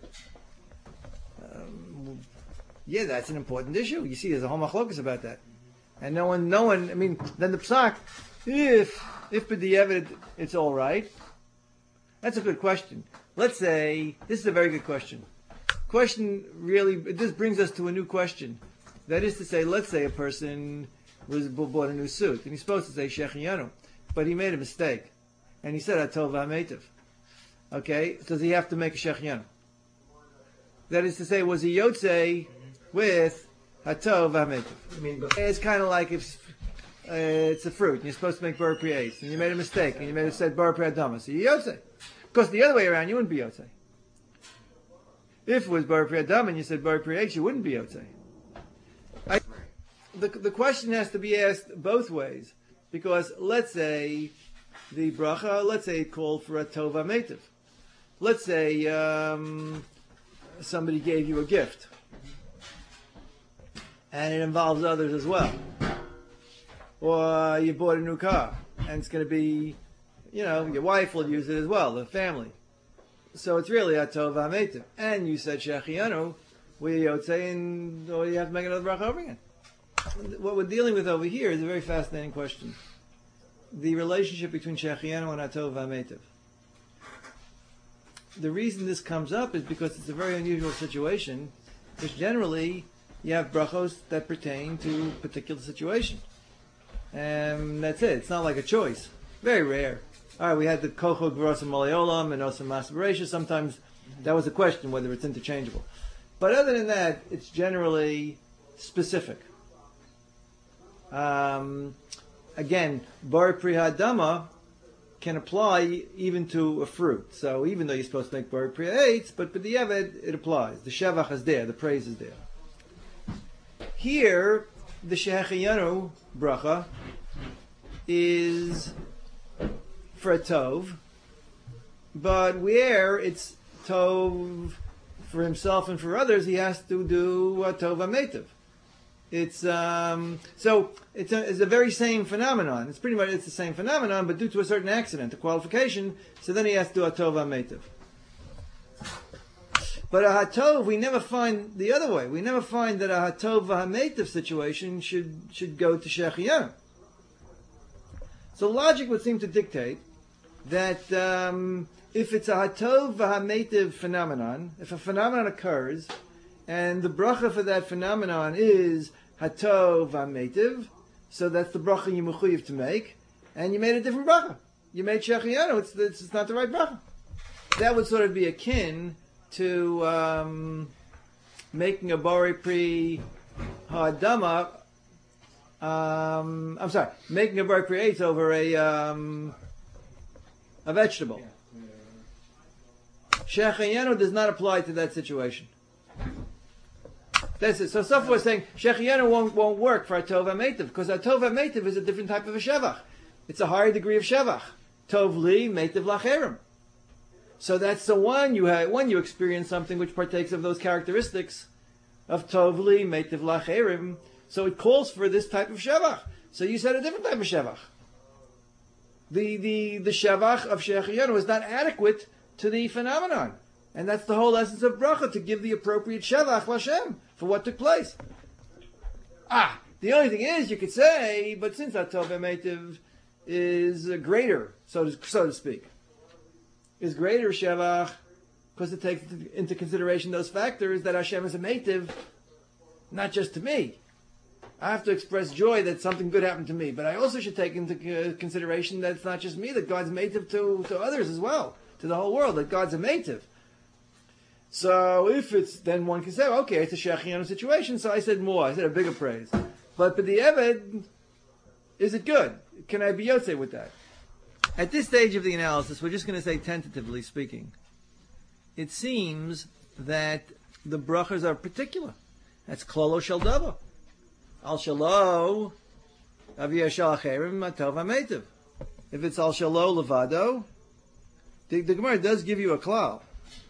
Um, yeah, that's an important issue. You see, there's a whole machlokas about that, and no one, no one. I mean, then the psak, if if b'di'evid it's all right, That's a good question. Let's say, this is a very good question. Question really, this brings us to a new question. That is to say, let's say a person was bought a new suit, and he's supposed to say Shechianu, but he made a mistake, and he said Hatov V'Hametiv. Okay, does he have to make a Shechianu? That is to say, was he Yotze with Hatov V'Hametiv? I mean, but It's kind of like if uh, it's a fruit, and you're supposed to make Bar Pri'es, and you made a mistake, and you made it said Bar Pri'adama, so you're Yotze. Because the other way around, you wouldn't be Yotze. If it was Bar Pri'adama and you said Bar Pri'es, you wouldn't be Yotze. I, the, the question has to be asked both ways, because let's say the bracha, let's say it called for a Tov V'Hametiv. Let's say um, somebody gave you a gift, and it involves others as well. Or you bought a new car, and it's going to be, you know, your wife will use it as well, the family. So it's really a Tov V'Hametiv. And you said Shechianu, we Yotze, and or you have to make another bracha over again. What we're dealing with over here is a very fascinating question. The relationship between Shechianu and Hatov V'Hametiv. The reason this comes up is because it's a very unusual situation, because generally you have brachos that pertain to a particular situation. And that's it. It's not like a choice. Very rare. All right, we had the Kocho Gvros and Malayolam and Osam Masbereshah. Sometimes that was a question whether it's interchangeable. But other than that, it's generally specific. Um, again, Bar Pri'adama can apply even to a fruit. So even though you're supposed to make Bar Pri'etz, but for the Eved, it applies. The Shevach is there, the praise is there. Here, the Shechianu bracha is for a Tov, but where it's Tov for himself and for others, he has to do a Tov V'Hametiv. It's um, so it's a, it's the very same phenomenon. It's pretty much it's the same phenomenon, but due to a certain accident, a qualification, so then he has to do a Tov V'Hametiv. But a Hatov, we never find the other way. We never find that a Hatov V'Hametiv situation should should go to Shechianu. So logic would seem to dictate that um, if it's a Hatov V'Hametiv phenomenon, if a phenomenon occurs, and the bracha for that phenomenon is Hatov V'Hametiv, so that's the bracha you mechuyev to make, and you made a different bracha. You made Shechianu, it's, it's, it's not the right bracha. That would sort of be akin to um, making a Bari Pri Hadama, um, I'm sorry, making a Bari Pri Eitz over a, um, a vegetable. Shechianu does not apply to that situation. That's it. So Sofa was saying Shechianu won't, won't work for a Tov V'Hametiv because a Tov V'Hametiv is a different type of a Shevach. It's a higher degree of Shevach. Tov Li, Metiv Lacherim. So that's the one you have, when you experience something which partakes of those characteristics of Tov Li, Metiv Lacherim. So it calls for this type of Shevach. So you said a different type of Shevach. The, the, the Shevach of Shechianu is not adequate to the phenomenon. And that's the whole essence of bracha, to give the appropriate Shevach L'Hashem for what took place. Ah, the only thing is, you could say, but since Hatov V'Hametiv is uh, greater, so to, so to speak, is greater Shevach, because it takes into consideration those factors that Hashem is a Meitiv, not just to me. I have to express joy that something good happened to me, but I also should take into uh, consideration that it's not just me, that God's Meitiv to, to others as well, to the whole world, that God's a Meitiv. So if it's, then one can say, okay, it's a Shechianu situation, so I said more, I said a bigger praise. But for the Eved, is it good? Can I be Yotze with that? At this stage of the analysis, we're just going to say tentatively speaking, it seems that the brachas are particular. That's Klolo Shel Dava. Al Shalo, Aviyah Shel Acherim, Hatov V'Hametiv. If it's Al Shalo Levado, the, the Gemara does give you a klal.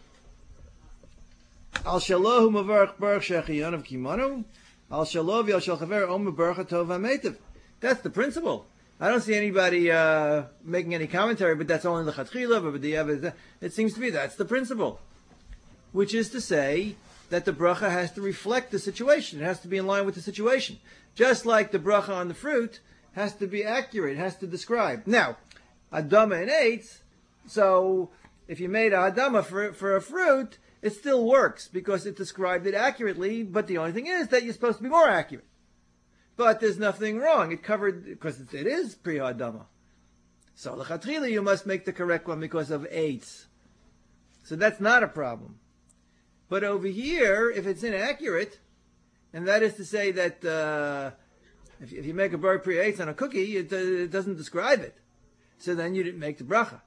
Al Shalohu Mavarach Baruch Shechianu of Kimanu, Al Shalo V'Al Shel Chaver Om Baruch Hatov V'Hametiv. That's the principle. I don't see anybody uh, making any commentary, but that's only the Chatchila, but the Eved. It seems to be that's the principle, which is to say that the bracha has to reflect the situation. It has to be in line with the situation, just like the bracha on the fruit has to be accurate. It has to describe. Now, Adama and Eitz. So if you made a hadama for, for a fruit, it still works because it described it accurately, but the only thing is that you're supposed to be more accurate. But there's nothing wrong. It covered, because it, it is pre-hadama. So l'chatchila you must make the correct one because of eitz. So that's not a problem. But over here, if it's inaccurate, and that is to say that uh, if, if you make a bar pre-eitz on a cookie, it, uh, it doesn't describe it. So then you didn't make the bracha.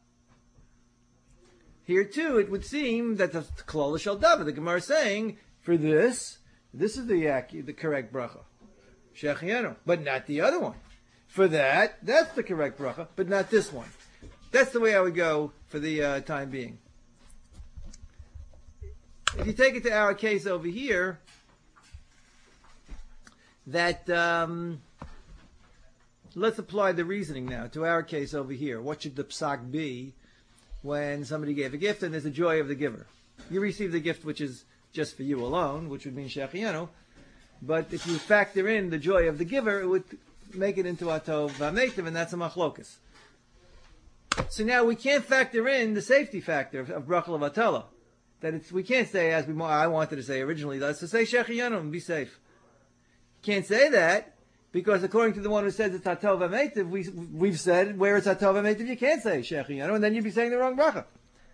Here too, it would seem that the klal shel dava, the Gemara is saying, for this, this is the accurate, the correct bracha. Shechianu, but not the other one. For that, that's the correct bracha, but not this one. That's the way I would go for the uh, time being. If you take it to our case over here, that um, let's apply the reasoning now to our case over here. What should the psak be when somebody gave a gift and there's a joy of the giver? You receive the gift which is just for you alone, which would mean shechianu, but if you factor in the joy of the giver, it would make it into atov v'ametiv, and that's a machlokus. So now we can't factor in the safety factor of, of bracha levatala. That it's, we can't say, as we I wanted to say originally, let's just say shechianu and be safe. Can't say that, because according to the one who says it's atov v'ametiv, we, we've said where it's atov v'ametiv you can't say shechianu, and then you'd be saying the wrong bracha.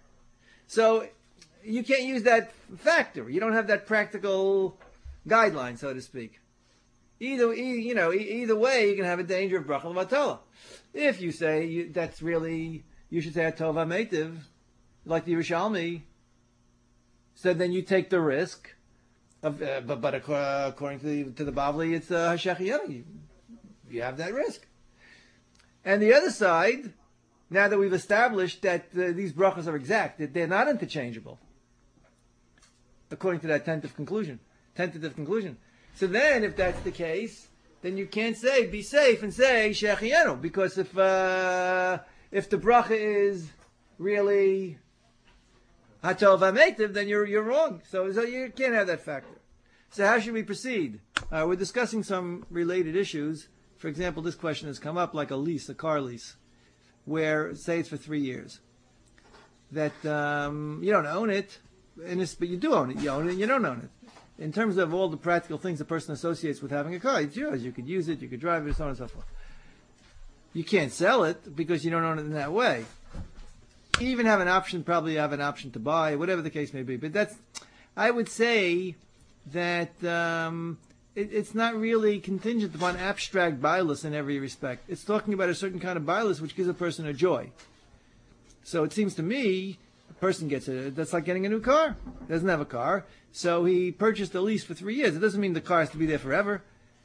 So you can't use that factor. You don't have that practical guideline, so to speak. Either, you know, either way, you can have a danger of bracha levatala. If you say you, that's really, you should say atov v'ametiv, like the Yerushalmi, so then you take the risk of, uh, but, but according to the, to the Bavli, it's uh, shechianu. You, you have that risk. And the other side, now that we've established that uh, these brachas are exact, that they're not interchangeable, according to that tentative conclusion. Tentative conclusion. So then, if that's the case, then you can't say be safe and say shechianu, because if uh, if the bracha is really hatov v'ametiv, then you're you're wrong. So, so you can't have that factor. So how should we proceed? Uh, we're discussing some related issues. For example, this question has come up, like a lease, a car lease, where say it's for three years. That um, you don't own it, and it's, but you do own it. You own it, and you don't own it. In terms of all the practical things a person associates with having a car, it's yours. You could use it, you could drive it, so on and so forth. You can't sell it because you don't own it in that way. You even have an option, probably have an option to buy, whatever the case may be. But that's, I would say that um, it, it's not really contingent upon abstract bias in every respect. It's talking about a certain kind of bias which gives a person a joy. So it seems to me, a person gets it, that's like getting a new car. Doesn't have a car. So he purchased a lease for three years. It doesn't mean the car has to be there forever.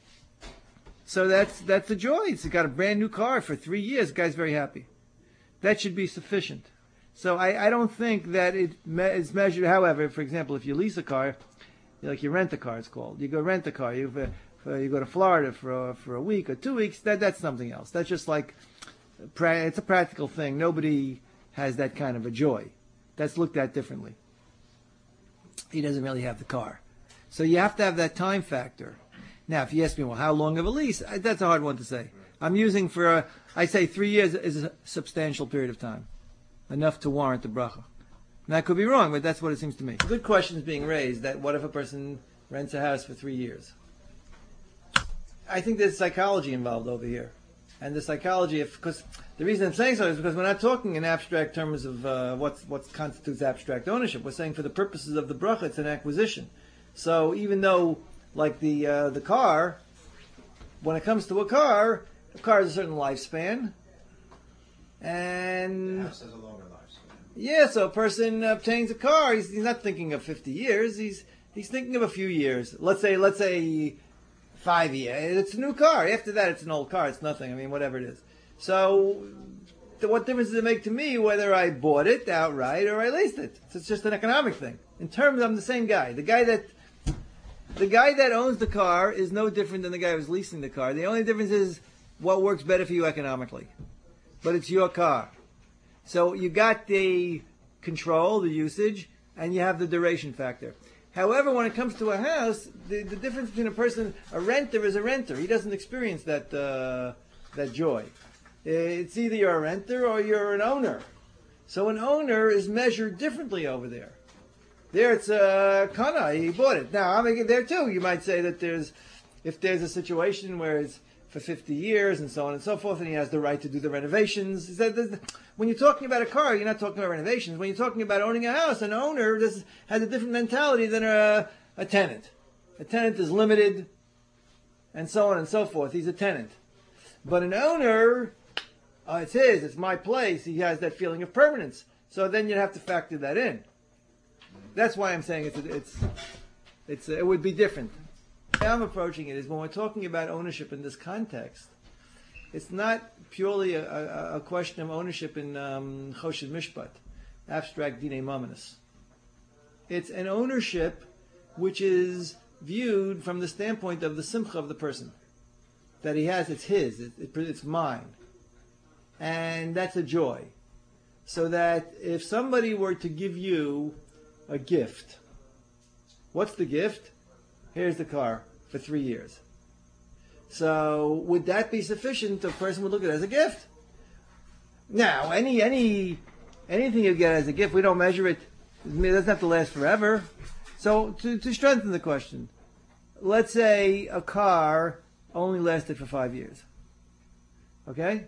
So that's that's the joy. He's got a brand new car for three years. The guy's very happy. That should be sufficient. So I, I don't think that it me- is measured. However, for example, if you lease a car, like you rent a car, it's called. You go rent a car. You uh, you go to Florida for a, for a week or two weeks. That that's something else. That's just like pra- it's a practical thing. Nobody has that kind of a joy. That's looked at differently. He doesn't really have the car. So you have to have that time factor. Now, if you ask me, well, how long of a lease? That's a hard one to say. I'm using for, a, I say three years is a substantial period of time. Enough to warrant the bracha. And I could be wrong, but that's what it seems to me. Good question is being raised that what if a person rents a house for three years? I think there's psychology involved over here. And the psychology, if because the reason I'm saying so is because we're not talking in abstract terms of uh, what what constitutes abstract ownership. We're saying for the purposes of the bracha, it's an acquisition. So even though, like the uh, the car, when it comes to a car, a car has a certain lifespan, and the house has a longer lifespan. Yeah, so a person obtains a car. He's, he's not thinking of fifty years. He's he's thinking of a few years. Let's say let's say. Five years. It's a new car. After that, it's an old car. It's nothing. I mean, whatever it is. So, th- what difference does it make to me whether I bought it outright or I leased it? It's just an economic thing. In terms, I'm the same guy. The guy that the guy that owns the car is no different than the guy who's leasing the car. The only difference is what works better for you economically. But it's your car. So you got the control, the usage, and you have the duration factor. However, when it comes to a house, the, the difference between a person, a renter is a renter. He doesn't experience that uh, that joy. It's either you're a renter or you're an owner. So an owner is measured differently over there. There it's a uh, kana, he bought it. Now, I mean, there too, you might say that there's, if there's a situation where it's for fifty years and so on and so forth, and he has the right to do the renovations. He said, when you're talking about a car, you're not talking about renovations. When you're talking about owning a house, an owner does, has a different mentality than a, a tenant. A tenant is limited, and so on and so forth. He's a tenant. But an owner, uh, it's his, it's my place. He has that feeling of permanence. So then you'd have to factor that in. That's why I'm saying it's, it's, it's, it would be different. The way I'm approaching it is when we're talking about ownership in this context, it's not purely a, a, a question of ownership in um, Choshen Mishpat, abstract Dinei Mamonos. It's an ownership which is viewed from the standpoint of the simcha of the person. That he has, it's his, it, it, it's mine. And that's a joy. So that if somebody were to give you a gift, what's the gift? Here's the car for three years. So would that be sufficient? The person would look at it as a gift. Now, any any anything you get as a gift, we don't measure it. It doesn't have to last forever. So to, to strengthen the question, let's say a car only lasted for five years. Okay?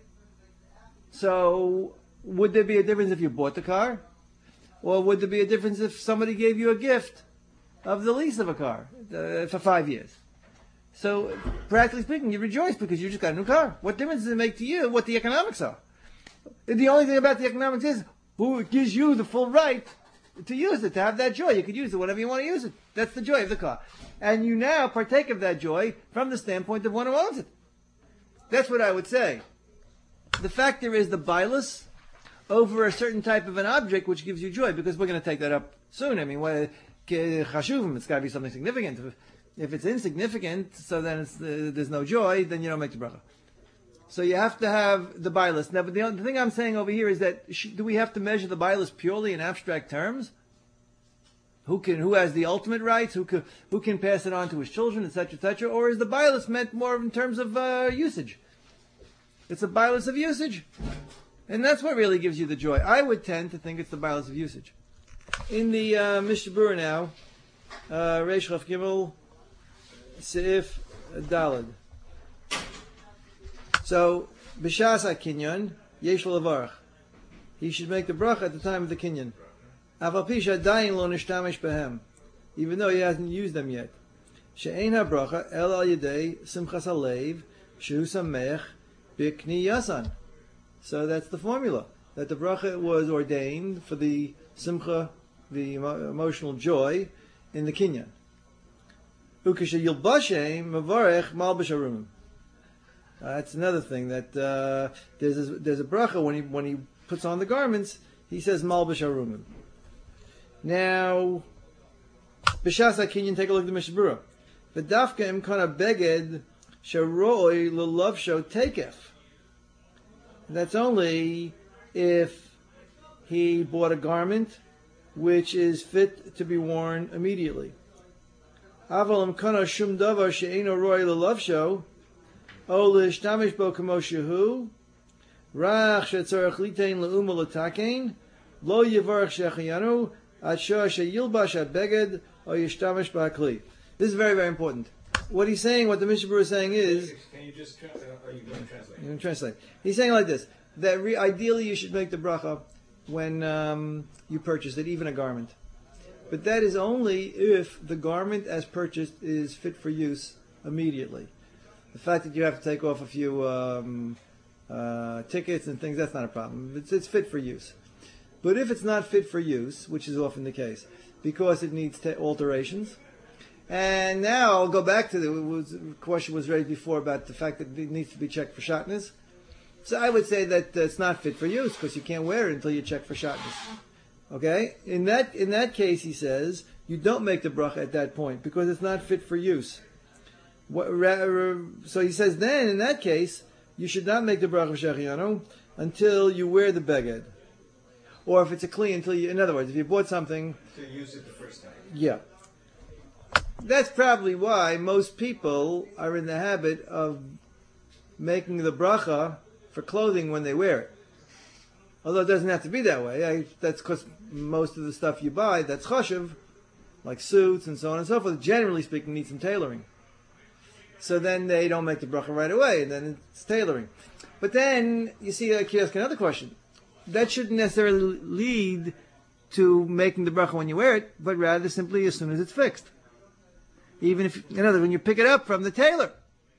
So would there be a difference if you bought the car? Or would there be a difference if somebody gave you a gift of the lease of a car uh, for five years? So, practically speaking, you rejoice because you just got a new car. What difference does it make to you what the economics are? The only thing about the economics is who gives you the full right to use it, to have that joy. You could use it whenever you want to use it. That's the joy of the car. And you now partake of that joy from the standpoint of one who owns it. That's what I would say. The factor is the bilus over a certain type of an object which gives you joy, because we're going to take that up soon. I mean, what, chashuvim, it's got to be something significant. If, if it's insignificant, so then it's, uh, there's no joy, then you don't make the bracha. So you have to have the bilus. Now, but the, the thing I'm saying over here is that sh- do we have to measure the bilus purely in abstract terms? Who can, who has the ultimate rights? Who can, who can pass it on to his children, et cetera, et cetera? Or is the bilus meant more in terms of uh, usage? It's a bilus of usage. And that's what really gives you the joy. I would tend to think it's the bilus of usage. In the uh, Mishnah Berurah now, uh, Reish Chaf Gimel, Seif Daled. So, B'shas HaKinyan, Yesh Levarach. He should make the bracha at the time of the Kinyan. Aval pi she'adayin lo nishtamish behem. Even though he hasn't used them yet. She'ein ha'bracha el al yedei simchas halev shehu samech b'kni yasan. So that's the formula. That the bracha was ordained for the simcha, the emotional joy, in the Kinyan. Ukeshe yilbashem mavarech malbish harumim. That's another thing, that uh, there's a, there's a bracha when he when he puts on the garments, he says malbish harumim. Now, b'shas HaKinyan, take a look at the Mishnah Berurah. V'dafka im kana beged sharoi l'lovsho takef. That's only if he bought a garment which is fit to be worn immediately. Aval im kana shum davar she'eino roi l'lovsho o l'ishtamish bo kamo shehu rach she'tzorach litein le'uma l'takein lo yivarach shechayanu at shoah she'yilbash at beged o yishtamish ba'kli. This is very, very important. What he's saying, what the Mishnah Berurah is saying is... Can you just... Tra- uh, are you going to translate? I'm going to translate. He's saying like this, that re- ideally you should make the bracha when um, you purchase it, even a garment. But that is only if the garment as purchased is fit for use immediately. The fact that you have to take off a few um, uh, tickets and things, that's not a problem. It's, it's fit for use. But if it's not fit for use, which is often the case, because it needs t- alterations... And now I'll go back to the, was, the question was raised before about the fact that it needs to be checked for shatnez. So I would say that uh, it's not fit for use because you can't wear it until you check for shatnez. Okay? In that in that case, he says, you don't make the bracha at that point because it's not fit for use. What, ra, so he says then, in that case, you should not make the bracha of shechianu until you wear the beged. Or if it's a kli, until you, in other words, if you bought something... To use it the first time. Yeah. That's probably why most people are in the habit of making the bracha for clothing when they wear it. Although it doesn't have to be that way. I, that's because most of the stuff you buy that's chashuv, like suits and so on and so forth, generally speaking, needs some tailoring. So then they don't make the bracha right away, and then it's tailoring. But then, you see, I can ask another question. That shouldn't necessarily lead to making the bracha when you wear it, but rather simply as soon as it's fixed. Even if, in other words, when you pick it up from the tailor.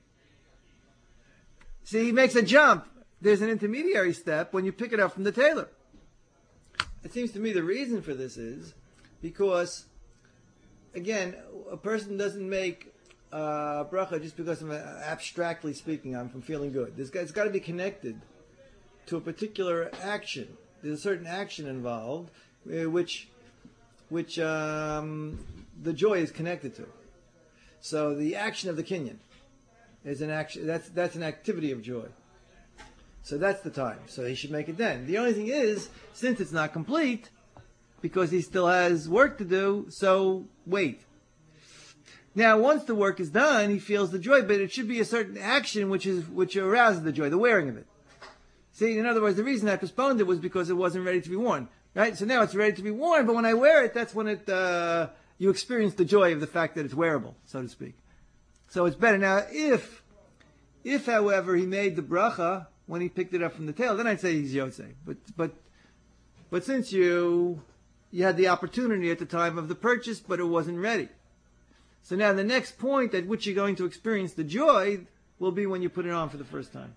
See, he makes a jump. There's an intermediary step when you pick it up from the tailor. It seems to me the reason for this is because, again, a person doesn't make uh, bracha just because I'm, uh, abstractly speaking, I'm from feeling good. This guy's got to be connected to a particular action. There's a certain action involved, uh, which, which um, the joy is connected to. So the action of the kinyan is an action. That's that's an activity of joy. So that's the time. So he should make it then. The only thing is, since it's not complete, because he still has work to do, so wait. Now, once the work is done, he feels the joy, but it should be a certain action which is which arouses the joy, the wearing of it. See, in other words, the reason I postponed it was because it wasn't ready to be worn. Right? So now it's ready to be worn, but when I wear it, that's when it uh, you experience the joy of the fact that it's wearable, so to speak. So it's better. Now, if, if, however, he made the bracha when he picked it up from the tail, then I'd say he's yotzei. But, but, but since you, you had the opportunity at the time of the purchase, but it wasn't ready. So now the next point at which you're going to experience the joy will be when you put it on for the first time.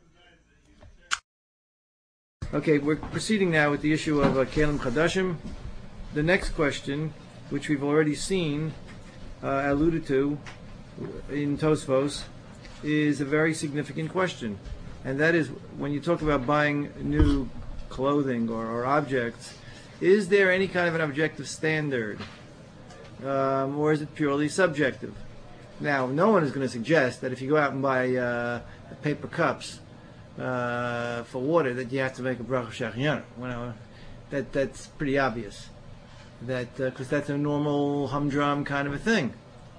Okay, we're proceeding now with the issue of uh, Kelim Chadashim. The next question, which we've already seen, uh, alluded to in Tosfos, is a very significant question. And that is, when you talk about buying new clothing or, or objects, is there any kind of an objective standard? Um, or is it purely subjective? Now, no one is going to suggest that if you go out and buy uh, paper cups uh, for water, that you have to make a bracha shachiyana. Well, that that's pretty obvious. That because uh, that's a normal humdrum kind of a thing.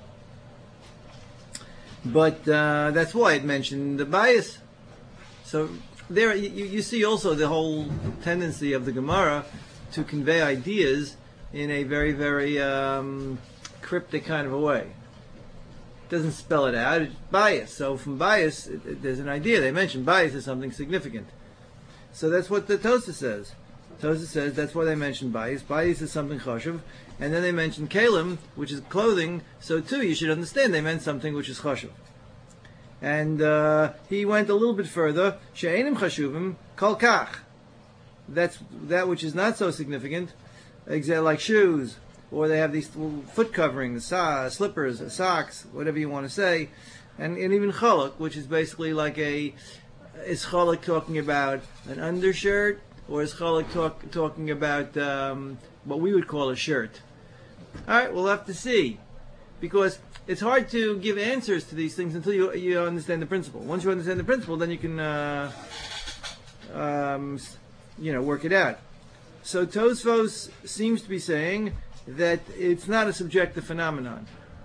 But uh, that's why it mentioned the bias. So there, you, you see also the whole tendency of the Gemara to convey ideas in a very, very um, cryptic kind of a way. It doesn't spell it out. It's bias. So from bias, it, it, there's an idea. They mention bias is something significant. So that's what the Tosafos says. Tosafos says that's why they mention bias. Bias is something chashuv. And then they mention kelim, which is clothing. So too, you should understand they meant something which is chashuv. And uh, he went a little bit further. She'enim chashuvim kol kach. That's that which is not so significant, like shoes, or they have these foot coverings, so- slippers, socks, whatever you want to say, and, and even chaluk, which is basically like a, is chaluk talking about an undershirt, or is chaluk talk, talking about um, what we would call a shirt? All right, we'll have to see, because it's hard to give answers to these things until you you understand the principle. Once you understand the principle, then you can uh, um, you know work it out. So Tosfos seems to be saying that it's not a subjective phenomenon.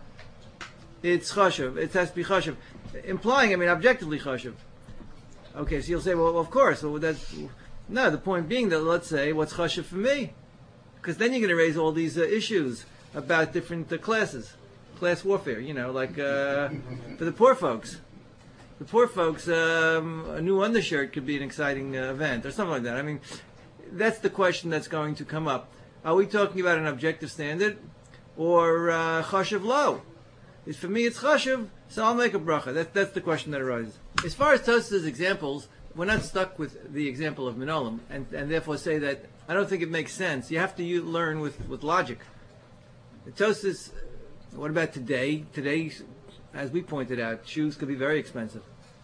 It's chashuv. It has to be chashuv, implying, I mean, objectively chashuv. Okay, so you'll say, well, of course. Well, that's no. The point being that, let's say, what's chashuv for me? Because then you're going to raise all these uh, issues about different uh, classes, class warfare. You know, like uh, for the poor folks. The poor folks, um, a new undershirt could be an exciting uh, event or something like that. I mean, that's the question that's going to come up. Are we talking about an objective standard or uh, chashuv lo? Is for me it's chashuv, so I'll make a bracha. That, that's the question that arises. As far as Tosafos' examples, we're not stuck with the example of Minolim, and, and therefore say that I don't think it makes sense. You have to u- learn with, with logic. Tosafos, what about today? Today, as we pointed out, shoes could be very expensive.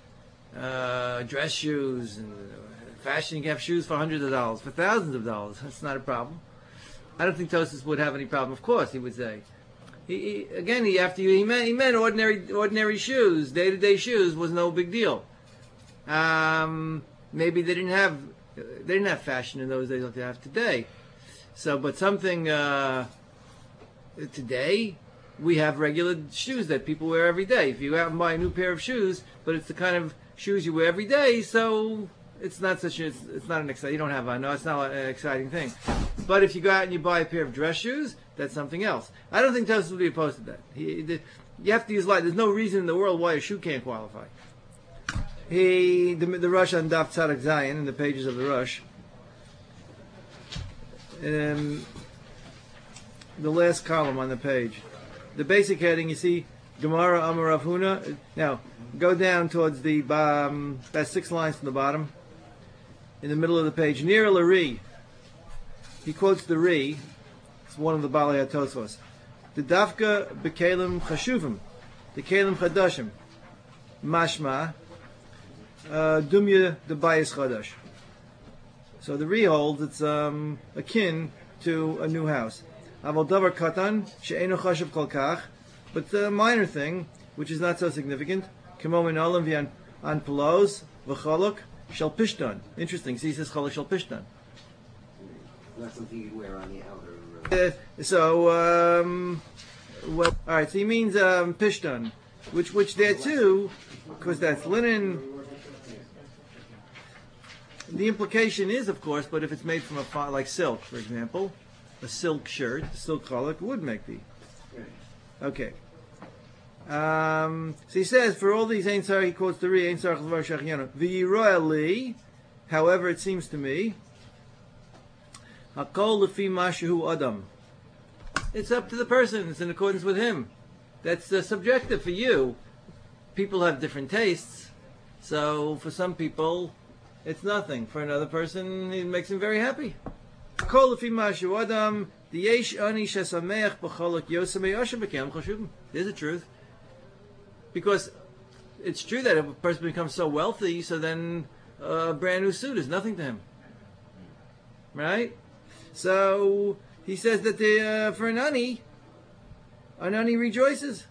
Uh, dress shoes and fashion, you can have shoes for hundreds of dollars, for thousands of dollars. That's not a problem. I don't think Tosafos would have any problem. Of course, he would say. He, he, again, he after you, he meant he meant ordinary ordinary shoes, day to day shoes was no big deal. Um, maybe they didn't have they didn't have fashion in those days like they have today. So, but something uh, today we have regular shoes that people wear every day. If you go out and buy a new pair of shoes, but it's the kind of shoes you wear every day, so it's not such a, it's, it's not an exciting, you don't have, I know it's not an exciting thing. But if you go out and you buy a pair of dress shoes, that's something else. I don't think Tosfos would be opposed to that. He, the, you have to use light. There's no reason in the world why a shoe can't qualify. He, the, the Rush on Daf Tzadik Zayin, in the pages of the Rush, um, the last column on the page, the basic heading, you see, Gemara Amar Rav Huna. Now, go down towards the, um, that's six lines from the bottom, in the middle of the page, near Lari. He quotes the Ri, it's one of the Balei HaTosfos. The Dafka B'Kelim Chashuvim, the Kelim Chadashim, Mashma, uh, Dumya the Bayis Chadash. So the Ri holds it's um, akin to a new house. Aval Davar Katan, She'enu Chashav Kol Kach, but the minor thing, which is not so significant, Kemo Min Olam V'An An Pelos, V'Cholok, Shel Pishtan. Interesting, see, he says Cholok Shel Pishtan. Not something you wear on the outer. Uh... Uh, so, um, well, all right. So he means um, pishtan, which which there too, because that's linen. The implication is, of course, but if it's made from a fi- like silk, for example, a silk shirt, a silk cholak would make the. Okay. Um, so he says for all these Ein Sar, he quotes the Ri Ein Sar Chazvar Shachianu. V'yiroa li, however, it seems to me. Hakol lefi mashu adam. It's up to the person. It's in accordance with him. That's uh, subjective for you. People have different tastes. So for some people, it's nothing. For another person, it makes him very happy. Hakol lefi mashu adam. There's the truth. Because it's true that if a person becomes so wealthy, so then a brand new suit is nothing to him. Right? So he says that the, uh, for an ani, an ani rejoices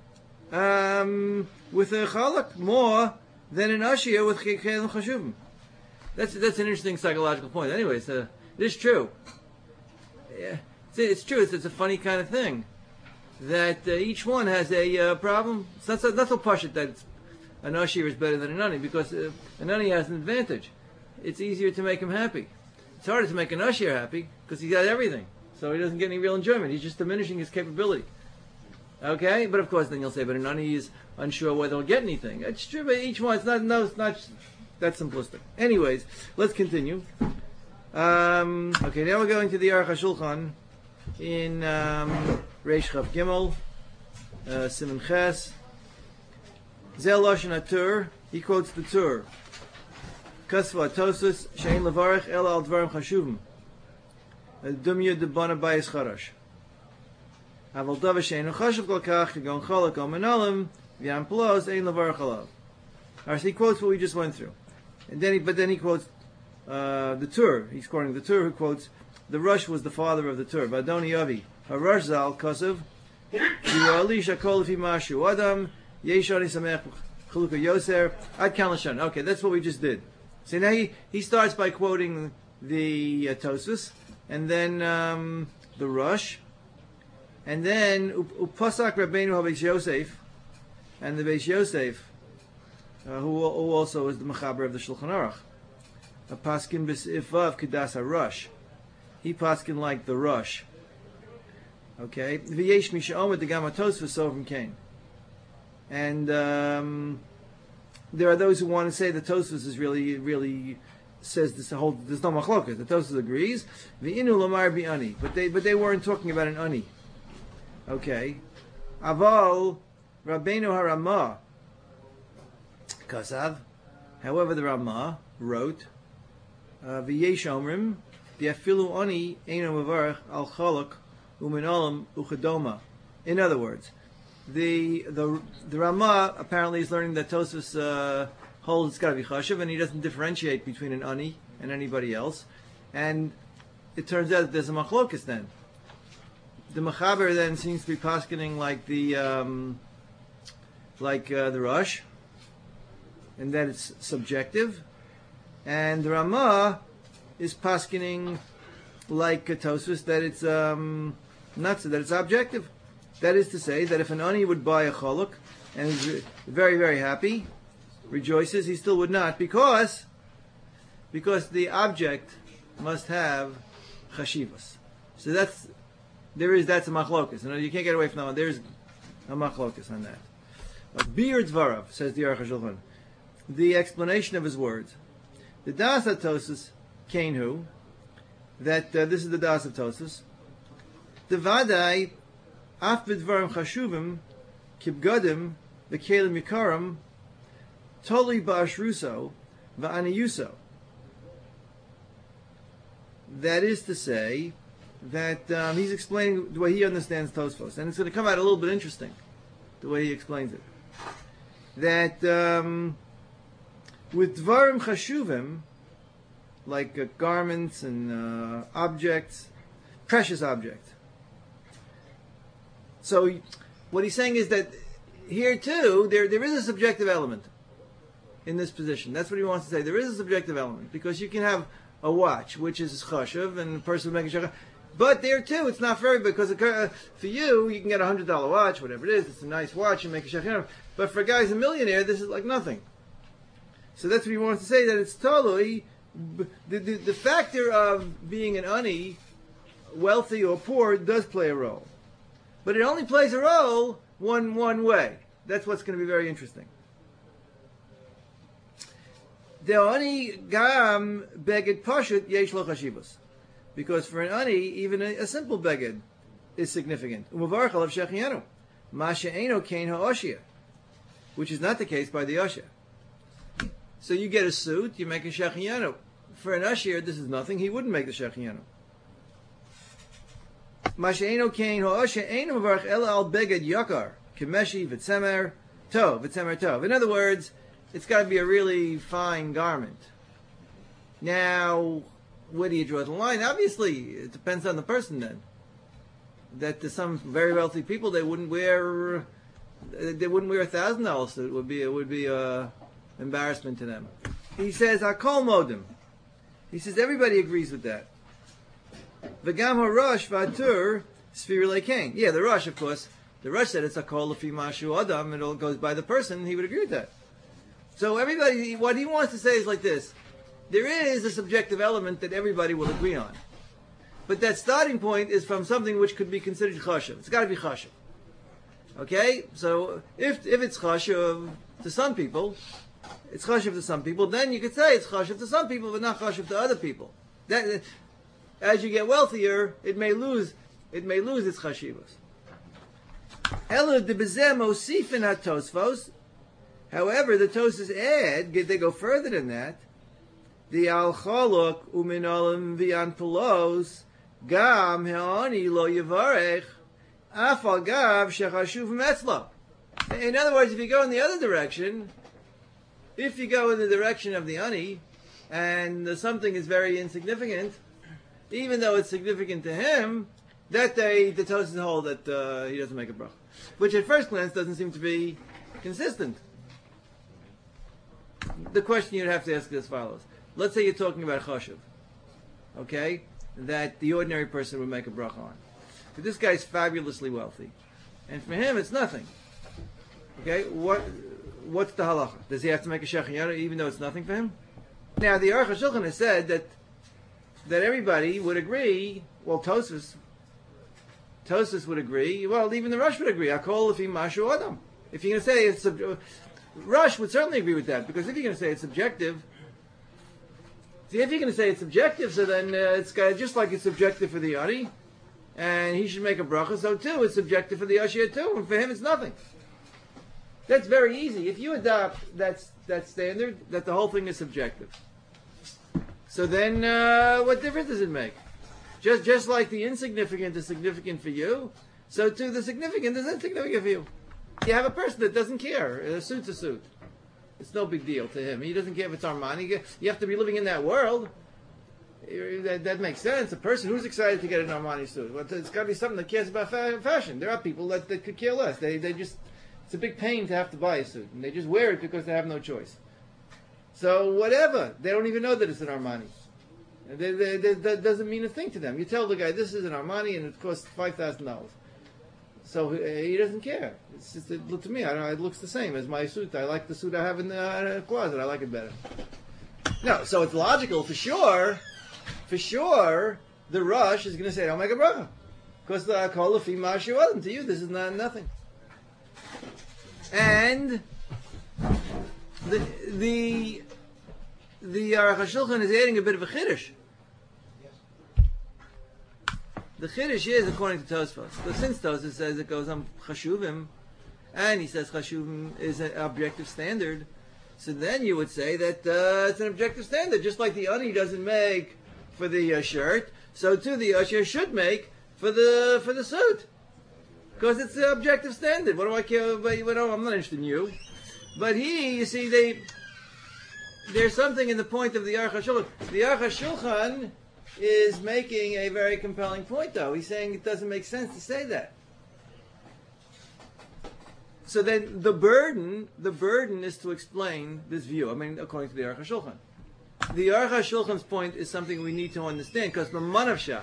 um, with a chalak more than an ashia with kelim chashuvim. That's that's an interesting psychological point. Anyways, uh, it is true. Yeah, it's, it's true. It's, it's a funny kind of thing that uh, each one has a uh, problem. It's not so, not so pashut that it's, an ashir is better than an ani because uh, an ani has an advantage. It's easier to make him happy. It's harder to make an usher happy because he's got everything, so he doesn't get any real enjoyment. He's just diminishing his capability. Okay, but of course, then you'll say, "But an ani is unsure whether he'll get anything." It's true, but each one, it's not, no, it's not that simplistic. Anyways, let's continue. Um, okay, now we're going to the Aruch HaShulchan in um, Reish Chav Gimel, uh, Siman Ches. Zel Lashon HaTur. He quotes the Tur. Kasva Tosus Shein Levarich El Al Dvarim Chashuvim Dumya Debana Bayis Charash Aval Dava Shein Chashuv Kol Kach Kegon Cholak O Menalim V'Yan Pelos Ein Levarich Alav. Alright, so he quotes what we just went through, and then he, but then he quotes uh, the Tur. He's quoting the Tur, who quotes the Rush was the father of the Tur. Vadoni Avi HaRush Zal Kosev Yirali Shakol Lefi Mashu Adam Yeshani Samech Chaluka Yoser Ad Kan Lashon. Okay, that's what we just did. So now he, he starts by quoting the uh, Tosfos, and then um, the Rush, and then Upasak Rabbeinu HaBeis Yosef, and the Beis Yosef, uh, who, who also is the Mechaber of the Shulchan Aruch. A Paskin B'Sifav Kedas HaRush. He Paskin like the Rush. Okay? V'yesh Misha'omet Degam HaTosfos Sovim Kain. And... Um, there are those who want to say that Tosfos is really, really says this whole. There's no machlokas. The Tosfos agrees. V'inu lamar bi'ani, but they, but they weren't talking about an ani. Okay, aval Rabbeinu Harama kasav. However, the Ramah wrote v'yesh omrim v'afilu ani eino mavarach al chalak u'min uchadoma. In other words. The the the Ramah apparently is learning that Tosfos uh, holds it's got to be chashuv, and he doesn't differentiate between an ani and anybody else. And it turns out that there's a machlokas then. The Mechaber then seems to be paskening like the um, like uh, the Rush, and that it's subjective, and the Ramah is paskening like uh, Tosfos that it's um, not so that it's objective. That is to say, that if an ani would buy a choluk and is very, very happy, rejoices, he still would not, because because the object must have chashivas. So that's there is that's a machlokas. You know, you can't get away from that one. There's a machlokas on that. But Bir Dvarav, says the Aruch HaShulchan, the explanation of his words. The Das of Tosfos Kenhu, that uh, this is the Das of Tosfos. The Vadai Af B'Dvarim Chashuvim Kibgadim V'Kelim Yikarim Toli Ba'ashruso V'Aniyuso. That is to say that um, he's explaining the way he understands Tosfos, and it's going to come out a little bit interesting the way he explains it. That um, with Dvarim Chashuvim, like uh, garments and uh, objects, precious objects. So what he's saying is that here too, there there is a subjective element in this position. That's what he wants to say. There is a subjective element, because you can have a watch, which is chashuv, and the person making shachar. But there too, it's not fair, because uh, for you, you can get a hundred dollar watch, whatever it is. It's a nice watch, and make a shachar. But for a guy who's a millionaire, this is like nothing. So that's what he wants to say, that it's totally the, the the factor of being an ani, wealthy or poor, does play a role, but it only plays a role one one way. That's what's going to be very interesting. The ani gam beged pashut yesh lo chashivos, because for an ani, even a, a simple beged is significant. Umavarch alav shechianu, ma she'eno kain ha'oshia, which is not the case by the osher. So you get a suit, you make a shechianu. For an ashir, this is nothing. He wouldn't make the shechianu. Ma she'eno kain ha'oshia eno mavarch ela al beged yakar kemeshi v'tzemer tov v'tzemer tov. In other words, it's got to be a really fine garment. Now, where do you draw the line? Obviously, it depends on the person then. That to some very wealthy people, they wouldn't wear they wouldn't wear a thousand dollar suit. It would be it would be a embarrassment to them. He says Hakol Modim. He says everybody agrees with that. V'gam harosh v'atur sfir lekein. Yeah, the Rosh, of course. The Rosh said it's Hakol lefi mashu adam. It all goes by the person. He would agree with that. So everybody, what he wants to say is like this. There is a subjective element that everybody will agree on. But that starting point is from something which could be considered chashuv. It's got to be chashuv. Okay? So if if it's chashuv to some people, it's chashuv to some people, then you could say it's chashuv to some people, but not chashuv to other people. That, as you get wealthier, it may lose it may lose its chashivos. Ela de bezeh mosifin hatosfos. However, the Tosas add, they go further than that. The al chaluk uminalim v'anpelos gam he'ani lo yivarech afal gav shechashuv metzlo. In other words, if you go in the other direction, if you go in the direction of the ani, and something is very insignificant, even though it's significant to him, that day the Tosas hold that uh, he doesn't make a bracha, which at first glance doesn't seem to be consistent. The question you'd have to ask is as follows. Let's say you're talking about chashuv, okay, that the ordinary person would make a bracha on. But this guy's fabulously wealthy, and for him it's nothing. Okay, what what's the halacha? Does he have to make a shechianu even though it's nothing for him? Now the Aruch HaShulchan has said that that everybody would agree. Well, Tosfos Tosfos would agree. Well, even the Rosh would agree. Hakol lefi mashu adam. If you're going to say it's sub- Rush would certainly agree with that, because if you're going to say it's subjective, see, if you're going to say it's subjective, so then uh, it's got, just like it's subjective for the Ari, and he should make a bracha, so too it's subjective for the Ashir too, and for him it's nothing. That's very easy. If you adopt that, that standard, that the whole thing is subjective, so then uh, what difference does it make? Just, just like the insignificant is significant for you, so too the significant is insignificant for you. You have a person that doesn't care. A suit's a suit. It's no big deal to him. He doesn't care if it's Armani. You have to be living in that world. That, that makes sense. A person who's excited to get an Armani suit, well, it's got to be something that cares about fa- fashion. There are people that, that could care less. They they just it's a big pain to have to buy a suit, and they just wear it because they have no choice. So whatever, they don't even know that it's an Armani. They, they, they, that doesn't mean a thing to them. You tell the guy this is an Armani and it costs five thousand dollars. So he doesn't care. It's just, it, to me, I don't know, it looks the same as my suit. I like the suit I have in the uh, closet. I like it better. No, so it's logical for sure. For sure, the Rosh is going to say, "Don't make a bracha," because the kol lefi mashu wasn't to you. This is not nothing. And the the the Aruch HaShulchan is adding a bit of a chiddush. The chiddush is according to Tosfos. Because since Tosfos says it goes on chashuvim, and he says chashuvim is an objective standard, so then you would say that uh, it's an objective standard, just like the ani doesn't make for the uh, shirt, so too the usher should make for the for the suit, because it's the objective standard. What do I care about you? I'm not interested in you. But he, you see, they there's something in the point of the Aruch HaShulchan. The Aruch HaShulchan is making a very compelling point, though. He's saying it doesn't make sense to say that. So then the burden, the burden is to explain this view. I mean, according to the Aruch HaShulchan. The Aruch HaShulchan's point is something we need to understand, because b'manav shach,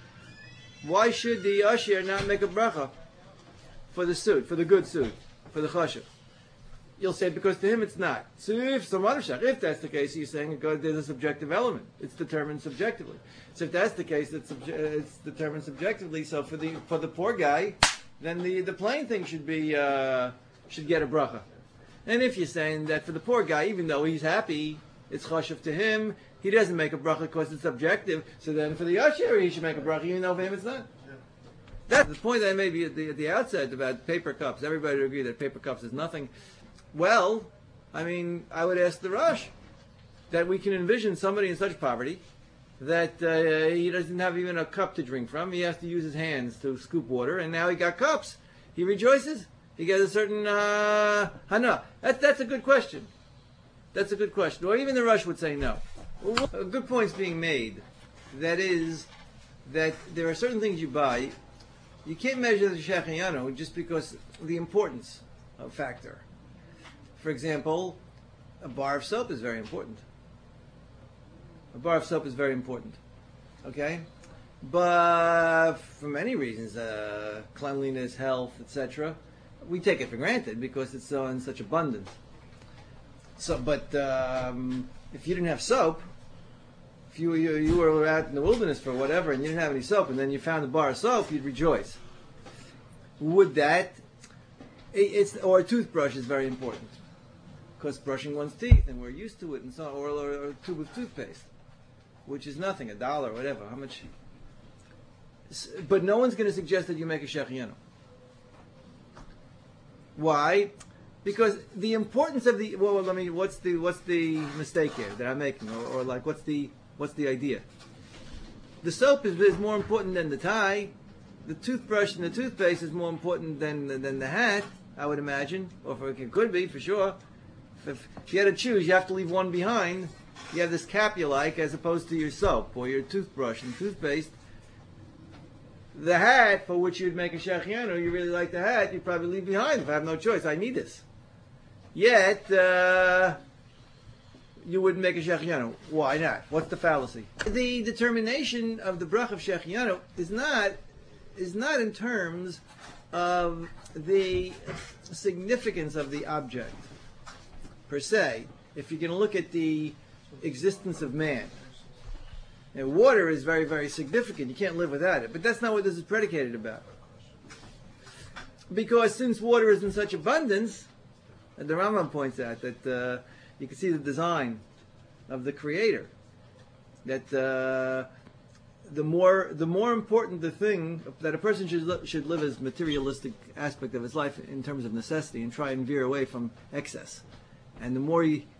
why should the usher not make a bracha for the suit, for the good suit, for the chashuv? You'll say because to him it's not. So if so if that's the case, you're saying there's a subjective element. It's determined subjectively. So if that's the case, it's, subje- it's determined subjectively. So for the for the poor guy, then the, the plain thing should be uh, should get a bracha. And if you're saying that for the poor guy, even though he's happy, it's chashuv to him, he doesn't make a bracha because it's subjective. So then for the usher, he should make a bracha, even though for him it's not. That's the point that I made at the, at the outset about paper cups. Everybody would agree that paper cups is nothing. Well, I mean, I would ask the Rosh that we can envision somebody in such poverty that uh, he doesn't have even a cup to drink from. He has to use his hands to scoop water, and now he got cups. He rejoices. He gets a certain uh, hana. That, that's a good question. That's a good question. Or even the Rosh would say no. Well, a good point's being made. That is, that there are certain things you buy. You can't measure the shechiyano just because of the importance of factor. For example, a bar of soap is very important. A bar of soap is very important. Okay? But for many reasons, uh, cleanliness, health, et cetera, we take it for granted because it's so in such abundance. So, but um, if you didn't have soap, if you, you you were out in the wilderness for whatever and you didn't have any soap, and then you found a bar of soap, you'd rejoice. Would that? It's or a toothbrush is very important. Because brushing one's teeth, and we're used to it, and so, or, or, or a tube of toothpaste, which is nothing, a dollar, whatever. How much? But no one's going to suggest that you make a shechiyanu. Why? Because the importance of the well, let me. What's the what's the mistake here that I'm making, or, or like what's the what's the idea? The soap is, is more important than the tie. The toothbrush and the toothpaste is more important than than the hat, I would imagine, or for, it could be for sure. If, if you had to choose, you have to leave one behind. You have this cap you like, as opposed to your soap or your toothbrush and toothpaste. The hat, for which you'd make a shechiyanu, you really like the hat, you'd probably leave behind. If I have no choice, I need this. Yet, uh, you wouldn't make a shechiyanu. Why not? What's the fallacy? The determination of the brach of shechiyanu is not is not in terms of the significance of the object per se. If you're going to look at the existence of man, and water is very, very significant. You can't live without it. But that's not what this is predicated about. Because since water is in such abundance, and the Rambam points out that uh, you can see the design of the Creator. That uh, the more the more important the thing that a person should li- should live as materialistic aspect of his life in terms of necessity and try and veer away from excess. And the more you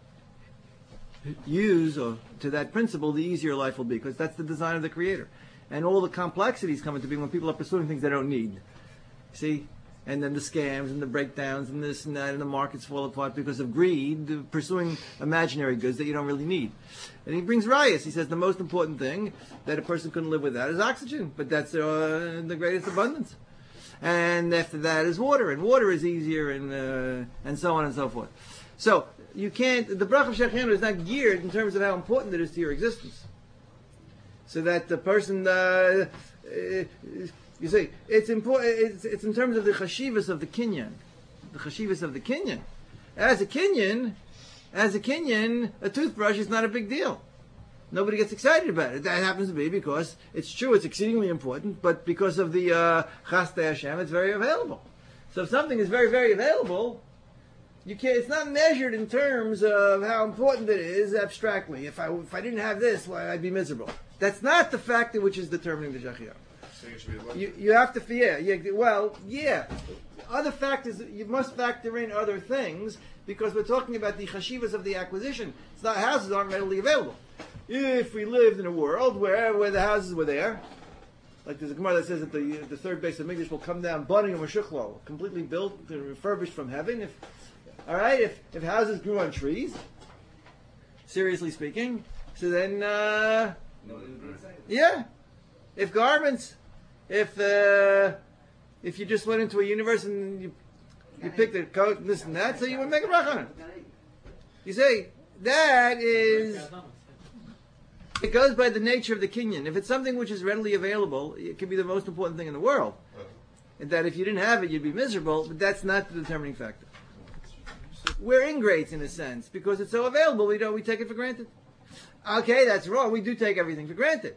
use or to that principle, the easier life will be, because that's the design of the Creator. And all the complexities come into being when people are pursuing things they don't need. See? And then the scams and the breakdowns and this and that, and the markets fall apart because of greed, pursuing imaginary goods that you don't really need. And he brings rayas. He says the most important thing that a person couldn't live without is oxygen, but that's uh, the greatest abundance. And after that is water, and water is easier, and uh, and so on and so forth. So you can't. The brach of shechiyanu is not geared in terms of how important it is to your existence. So that the person. Uh, uh, You see, it's important. It's, it's in terms of the chashivas of the kinyan, the chashivas of the kinyan. As a kinyan, As a Kenyan, a toothbrush is not a big deal. Nobody gets excited about it. That happens to be because it's true, it's exceedingly important, but because of the uh, Chastei Hashem, it's very available. So if something is very, very available, you can't. It's not measured in terms of how important it is abstractly. If I if I didn't have this, well, I'd be miserable. That's not the factor which is determining the Shachiyah. So you should be lucky. You you have to yeah yeah well yeah. Other factors, you must factor in other things because we're talking about the chashivas of the acquisition. It's not houses aren't readily available. If we lived in a world where where the houses were there, like there's a Gemara that says that the the third base of Mikdash will come down, budding of Meshuchlo, completely built, refurbished from heaven. If all right, if if houses grew on trees, seriously speaking, so then uh, yeah, if garments, if uh, if you just went into a universe and you you picked a coat and this and that, so you would make a bracha on it. You say that is. It goes by the nature of the kinyan. If it's something which is readily available, it can be the most important thing in the world. And that if you didn't have it, you'd be miserable, but that's not the determining factor. We're ingrates in a sense, because it's so available, we don't we take it for granted. Okay, that's wrong. We do take everything for granted.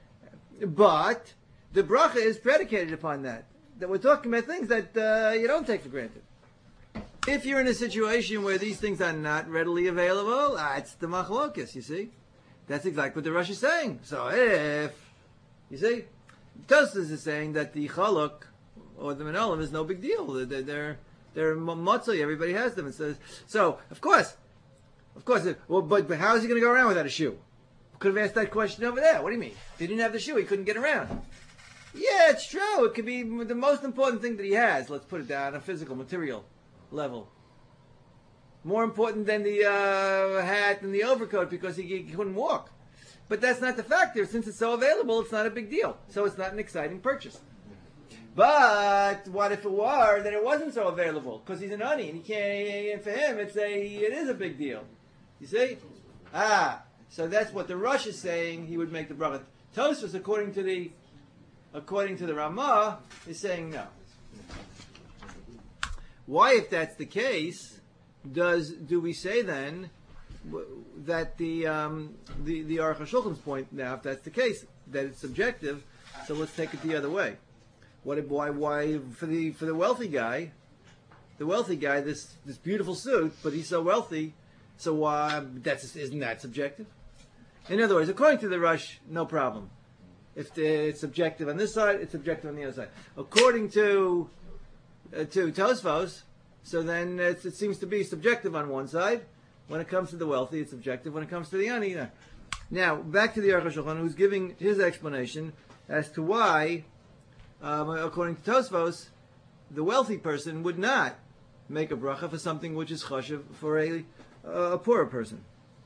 But the bracha is predicated upon that. That we're talking about things that uh, you don't take for granted. If you're in a situation where these things are not readily available, that's the machlokas, you see. That's exactly what the Rosh is saying. So if, you see, Tosfos is saying that the chaluk or the menolim is no big deal. They're, they're, they're motzei, everybody has them. It says, so, of course, of course, well, but, but how is he going to go around without a shoe? Could have asked that question over there. What do you mean? If he didn't have the shoe, he couldn't get around. Yeah, it's true. It could be the most important thing that he has. Let's put it down on a physical, material level. More important than the uh, hat and the overcoat because he, he couldn't walk. But that's not the factor. Since it's so available, it's not a big deal. So it's not an exciting purchase. But what if it were that it wasn't so available? Because he's an ani and he can't. And for him, it's a it is a big deal. You see? Ah, so that's what the Rosh is saying. He would make the bracha. Tosfos, according to the according to the Ramah, is saying no. Why, if that's the case? Does do we say then that the um, the the Aruch HaShulchan's point now, if that's the case, that it's subjective? So let's take it the other way. What? Why? Why for the for the wealthy guy, the wealthy guy, this this beautiful suit, but he's so wealthy, so why? That's isn't that subjective? In other words, according to the Rosh, no problem. If the, it's subjective on this side, it's subjective on the other side. According to uh, to Tosfos. So then it's, it seems to be subjective on one side. When it comes to the wealthy, it's subjective. When it comes to the ani, no. Now, back to the Aruch HaShulchan, who's giving his explanation as to why, um, according to Tosfos, the wealthy person would not make a bracha for something which is chashuv for a, uh, a poorer person.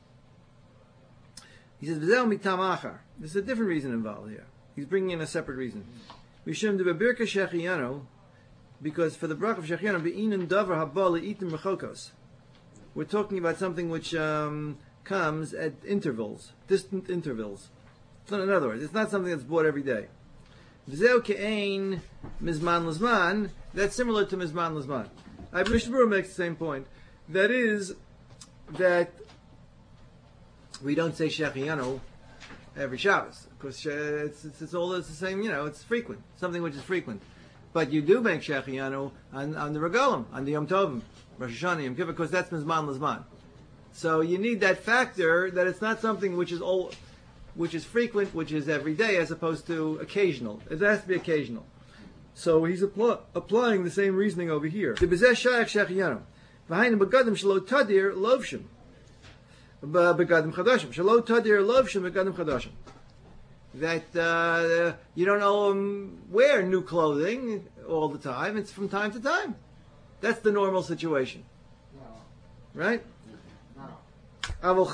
He says, "V'zeu mitam achar." There's a different reason involved here. He's bringing in a separate reason. Mishum de bebirka shechiyanu. Because for the bracha of Shechiyanu, be'inan davar haba le'itim rechokos, we're talking about something which um, comes at intervals, distant intervals. So in other words, it's not something that's bought every day. V'zeu ke'ein mizman l'zman, that's similar to mizman l'zman. Mishnah Berurah makes the same point. That is, that we don't say Shechiyanu every Shabbos. Because it's, it's, it's all it's the same, you know, it's frequent. Something which is frequent. But you do make Shechiyanu on, on the Regalim, on the Yom Tovim, Rosh Hashanah, Yom Kippur, because that's Mizman L'Zman. So you need that factor that it's not something which is all, which is frequent, which is every day, as opposed to occasional. It has to be occasional. So he's apply, applying the same reasoning over here. Begadim shelo tadir lovshim. Begadim chadashim. Shelo tadir lovshim begadim chadashim. That uh, you don't um, wear new clothing all the time. It's from time to time. That's the normal situation. No. Right? No.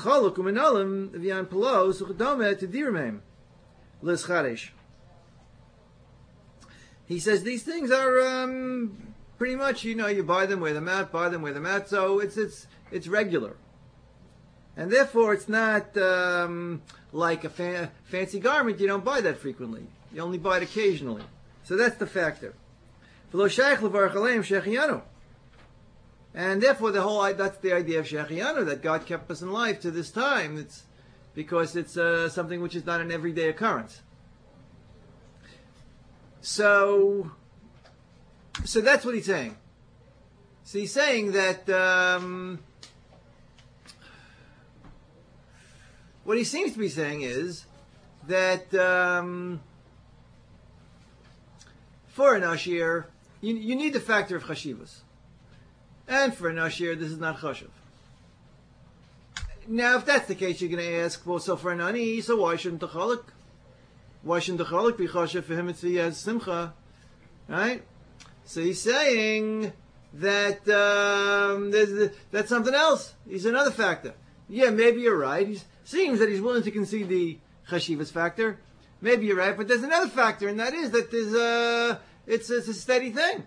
He says these things are um, pretty much, you know, you buy them, wear them out, buy them, wear them out. So it's it's it's regular. And therefore, it's not um, like a fa- fancy garment. You don't buy that frequently. You only buy it occasionally. So that's the factor. And therefore, the whole that's the idea of Shechianu, that God kept us in life to this time. It's because it's uh, something which is not an everyday occurrence. So, so that's what he's saying. So he's saying that um, what he seems to be saying is that um, for an Ashir, you, you need the factor of Chashivas. And for an Ashir, this is not Chashiv. Now, if that's the case, you're going to ask, well, so for an Ani, so why shouldn't the Chalik? Why shouldn't the Chalik be Chashiv? For him, it's he has Simcha. Right? So he's saying that um, there's, that's something else. He's another factor. Yeah, maybe you're right. He seems that he's willing to concede the Chashivas factor. Maybe you're right, but there's another factor, and that is that there's a, it's, it's a steady thing.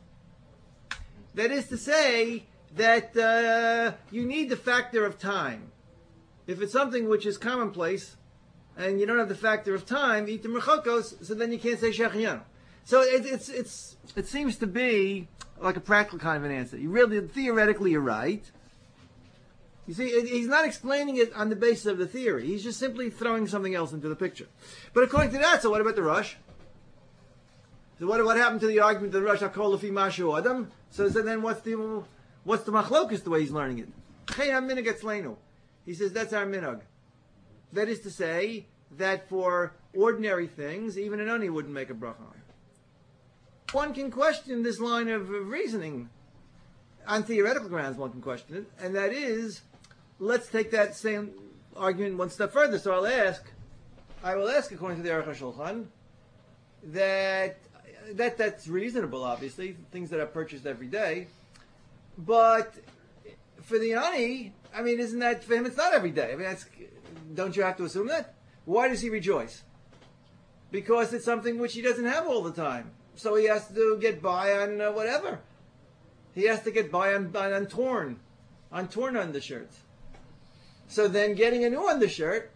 That is to say that uh, you need the factor of time. If it's something which is commonplace, and you don't have the factor of time, eat the mechokos, so then you can't say shechianu. So it, it's it's it seems to be like a practical kind of an answer. You really theoretically you're right. You see, it, he's not explaining it on the basis of the theory. He's just simply throwing something else into the picture. But according to that, so what about the Rush? So what what happened to the argument of the Rush Hakol Lefi Mashu Adam? So, so then what's the what's the machlokus the way he's learning it? Chei HaMinhag Etzleinu. He says that's our minhag. That is to say that for ordinary things, even an oni wouldn't make a bracha on. One can question this line of reasoning on theoretical grounds. One can question it, and that is, let's take that same argument one step further. So I'll ask, I will ask according to the Aruch HaShulchan that that that's reasonable. Obviously, things that are purchased every day, but for the ani, I mean, isn't that for him? It's not every day. I mean, that's, don't you have to assume that? Why does he rejoice? Because it's something which he doesn't have all the time. So he has to get by on uh, whatever. He has to get by on, on, on torn, on torn undershirts. So then getting a new undershirt,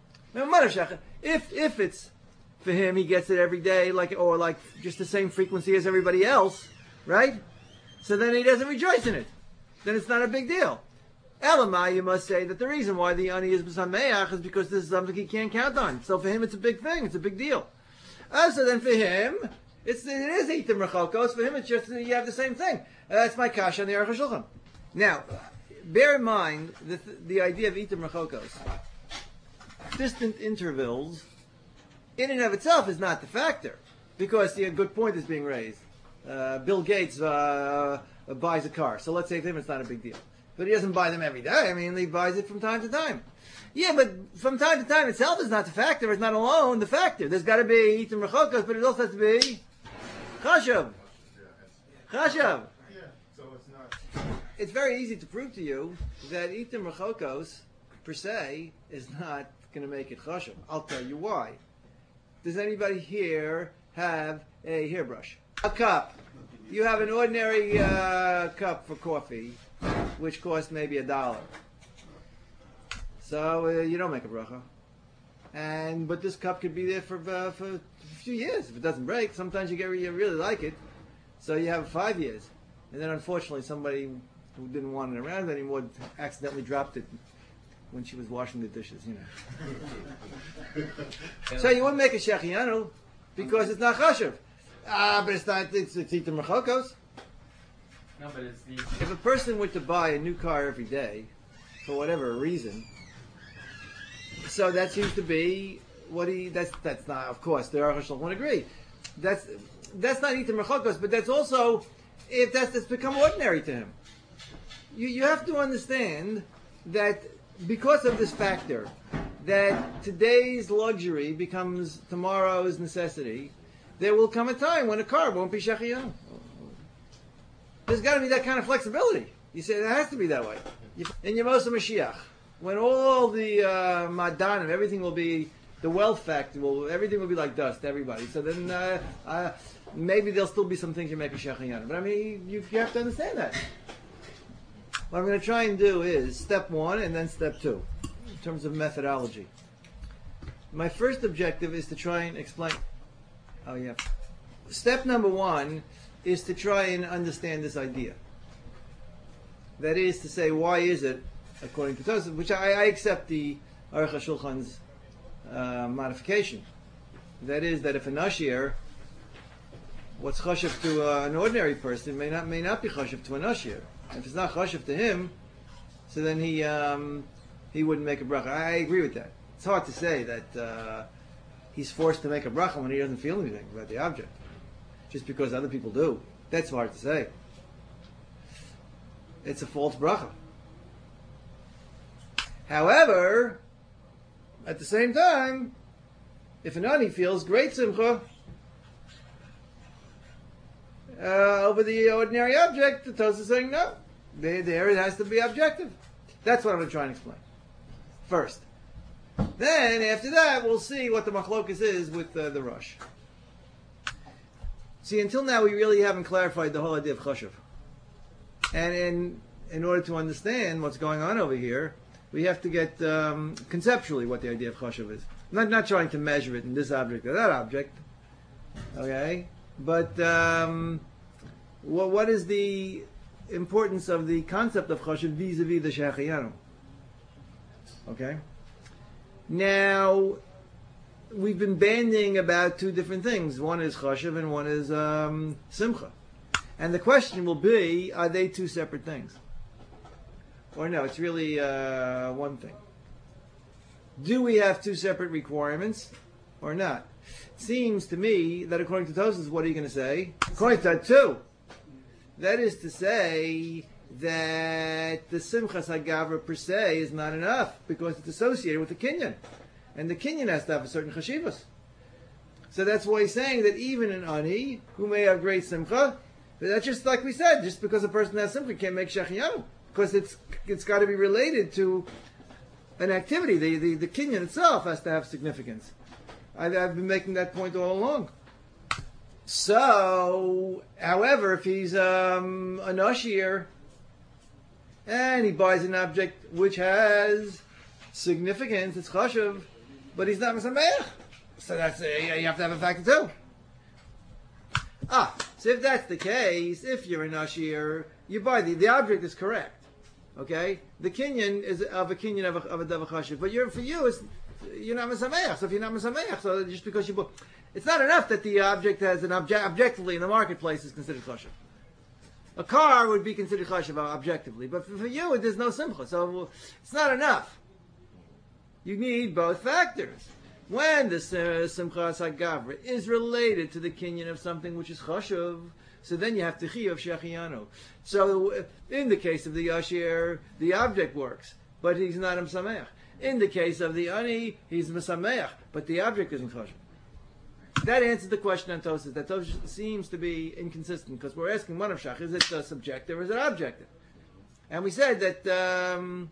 if if it's for him, he gets it every day, like or like just the same frequency as everybody else, right? So then he doesn't rejoice in it. Then it's not a big deal. Elamai, you must say that the reason why the ani is b'sameach is because this is something he can't count on. So for him, it's a big thing. It's a big deal. Uh, so then for him, it's it is itim rechalkos. For him, it's just you have the same thing. Uh, that's my kasha on the Aruch HaShulchan. Now, bear in mind the the idea of itim rechalkos. Distant intervals, in and of itself, is not the factor, because the good point is being raised. Uh, Bill Gates uh, buys a car, so let's say for him it's not a big deal. But he doesn't buy them every day. I mean, he buys it from time to time. Yeah, but from time to time itself is not the factor. It's not alone the factor. There's got to be itim rechokos, but it also has to be chashav. Chashav. Yeah, so it's not. It's very easy to prove to you that itim rechokos, per se, is not going to make it chashav. I'll tell you why. Does anybody here have a hairbrush? A cup. You have an ordinary uh, cup for coffee, which costs maybe a dollar. So uh, you don't make a bracha. And but this cup could be there for uh, for a few years if it doesn't break. Sometimes you get you really like it, so you have five years, and then unfortunately somebody who didn't want it around anymore accidentally dropped it when she was washing the dishes. You know. So you wouldn't make a shechianu because it's not chashav. Ah, but it's not. It's it's itim rechokos. No, but it's the. If a person were to buy a new car every day, for whatever reason, so that seems to be what he. That's that's not. Of course, the Aruch HaShulchan won't agree. That's that's not itim rechokos, but that's also if that's that's become ordinary to him. You you have to understand that because of this factor, that today's luxury becomes tomorrow's necessity. There will come a time when a car won't be shechianu. There's got to be that kind of flexibility. You say there has to be that way. In Yemos HaMashiach, when all the uh, madanim, everything will be, the wealth factor, will, everything will be like dust, everybody. So then uh, uh, maybe there'll still be some things you make a shechianu. But I mean, you, you have to understand that. What I'm going to try and do is step one and then step two, in terms of methodology. My first objective is to try and explain... Oh, yeah. Step number one is to try and understand this idea. That is to say, why is it, according to Tosfos, which I, I accept the Aruch HaShulchan's uh, modification. That is that if a Nashir, what's chashiv to uh, an ordinary person may not may not be chashiv to a Nashir. If it's not chashiv to him, so then he um, he wouldn't make a bracha. I agree with that. It's hard to say that uh, he's forced to make a bracha when he doesn't feel anything about the object, just because other people do. That's hard to say. It's a false bracha. However, at the same time, if an ani feels great simcha uh, over the ordinary object, the Tosfos is saying no. There, there it has to be objective. That's what I'm going to try and explain. First. Then, after that, we'll see what the machlokas is with uh, the Rosh. See, until now, we really haven't clarified the whole idea of chashuv. And in, in order to understand what's going on over here, we have to get um, conceptually what the idea of chashuv is. Not not trying to measure it in this object or that object, okay? But um, what, what is the importance of the concept of chashuv vis-a-vis the shehachiyanu? Okay? Now, we've been banding about two different things. One is chashuv and one is um, simcha. And the question will be, are they two separate things? Or no, it's really uh, one thing. Do we have two separate requirements or not? It seems to me that according to Tosfos, what are you going to say? According to that, two. That is to say that the Simchas HaGavra per se is not enough because it's associated with the Kinyan. And the Kinyan has to have a certain chashivas. So that's why he's saying that even an Ani, who may have great Simcha, that's just like we said, just because a person has Simcha can't make Shechiyanu. Because it's it's got to be related to an activity. The, the, the Kinyan itself has to have significance. I've, I've been making that point all along. So, however, if he's um, a Nashir, and he buys an object which has significance, it's chashuv, but he's not Mesameach. So that's a, you have to have a factor too. Ah, so if that's the case, if you're a Nashir, you buy the, the object is correct. Okay? The Kinyan is of a Kinyan of a, of a Davar chashuv, but you're, for you, it's, you're not Mesameach. So if you're not Mesameach, so just because you bought, it's not enough that the object has an object, objectively in the marketplace is considered chashuv. A car would be considered chashuv objectively, but for, for you, there's no simcha, so it's not enough. You need both factors. When the simchas hagavra is related to the kinyan of something which is chashuv, so then you have to chiyuv shechiyanu. So in the case of the yashir, the object works, but he's not a mesameach. In the case of the ani, he's mesameach, but the object isn't chashuv. That answers the question on Tosfos. That Tosfos seems to be inconsistent because we're asking one of Shach, is it uh, subjective or is it objective? And we said that um,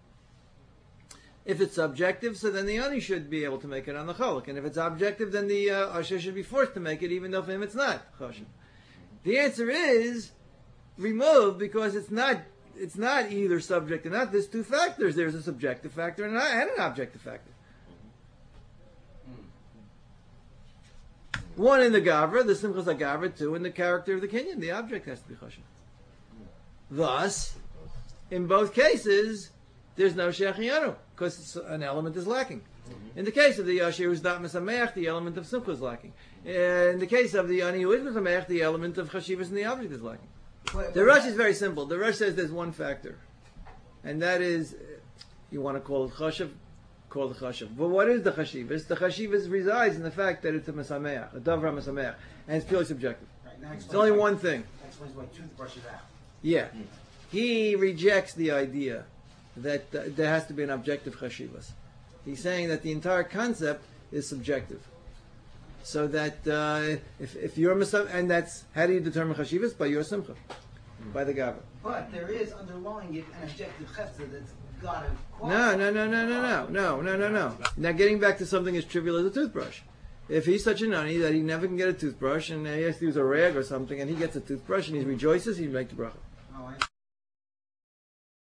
if it's subjective, so then the ani should be able to make it on the cholok. And if it's objective, then the uh, usher should be forced to make it, even though for him it's not chashuv. The answer is removed because it's not it's not either subject or not. There's two factors. There's a subjective factor and an objective factor. One in the Gavra, the Simchas HaGavra, two in the character of the Kinyan. The object has to be chashuv. Thus, in both cases, there's no Shechiyanu, because an element is lacking. In the case of the Yashir who's not Mesameach, the element of Simcha is lacking. In the case of the Ani who is Mesameach, the element of Chashivas in the object is lacking. The Rosh is very simple. The Rosh says there's one factor, and that is, you want to call it chashuv, call it chashuv. But what is the chashivas? The chashivas resides in the fact that it's a mesameach, a davar mesameach, and it's purely subjective. Right, it's only one thing. That explains why toothbrush is out. Yeah, he rejects the idea that uh, there has to be an objective chashivas. He's saying that the entire concept is subjective. So that uh, if if you're mesam, and that's how do you determine chashivas? By your simcha, mm. by the gava. But there is underlying it an objective chefza that's got to. No, no, no, no, no, no, no, no, no, no. Now getting back to something as trivial as a toothbrush. If he's such a nani that he never can get a toothbrush and he has to use a rag or something, and he gets a toothbrush and he rejoices, he makes the bracha. Oh, I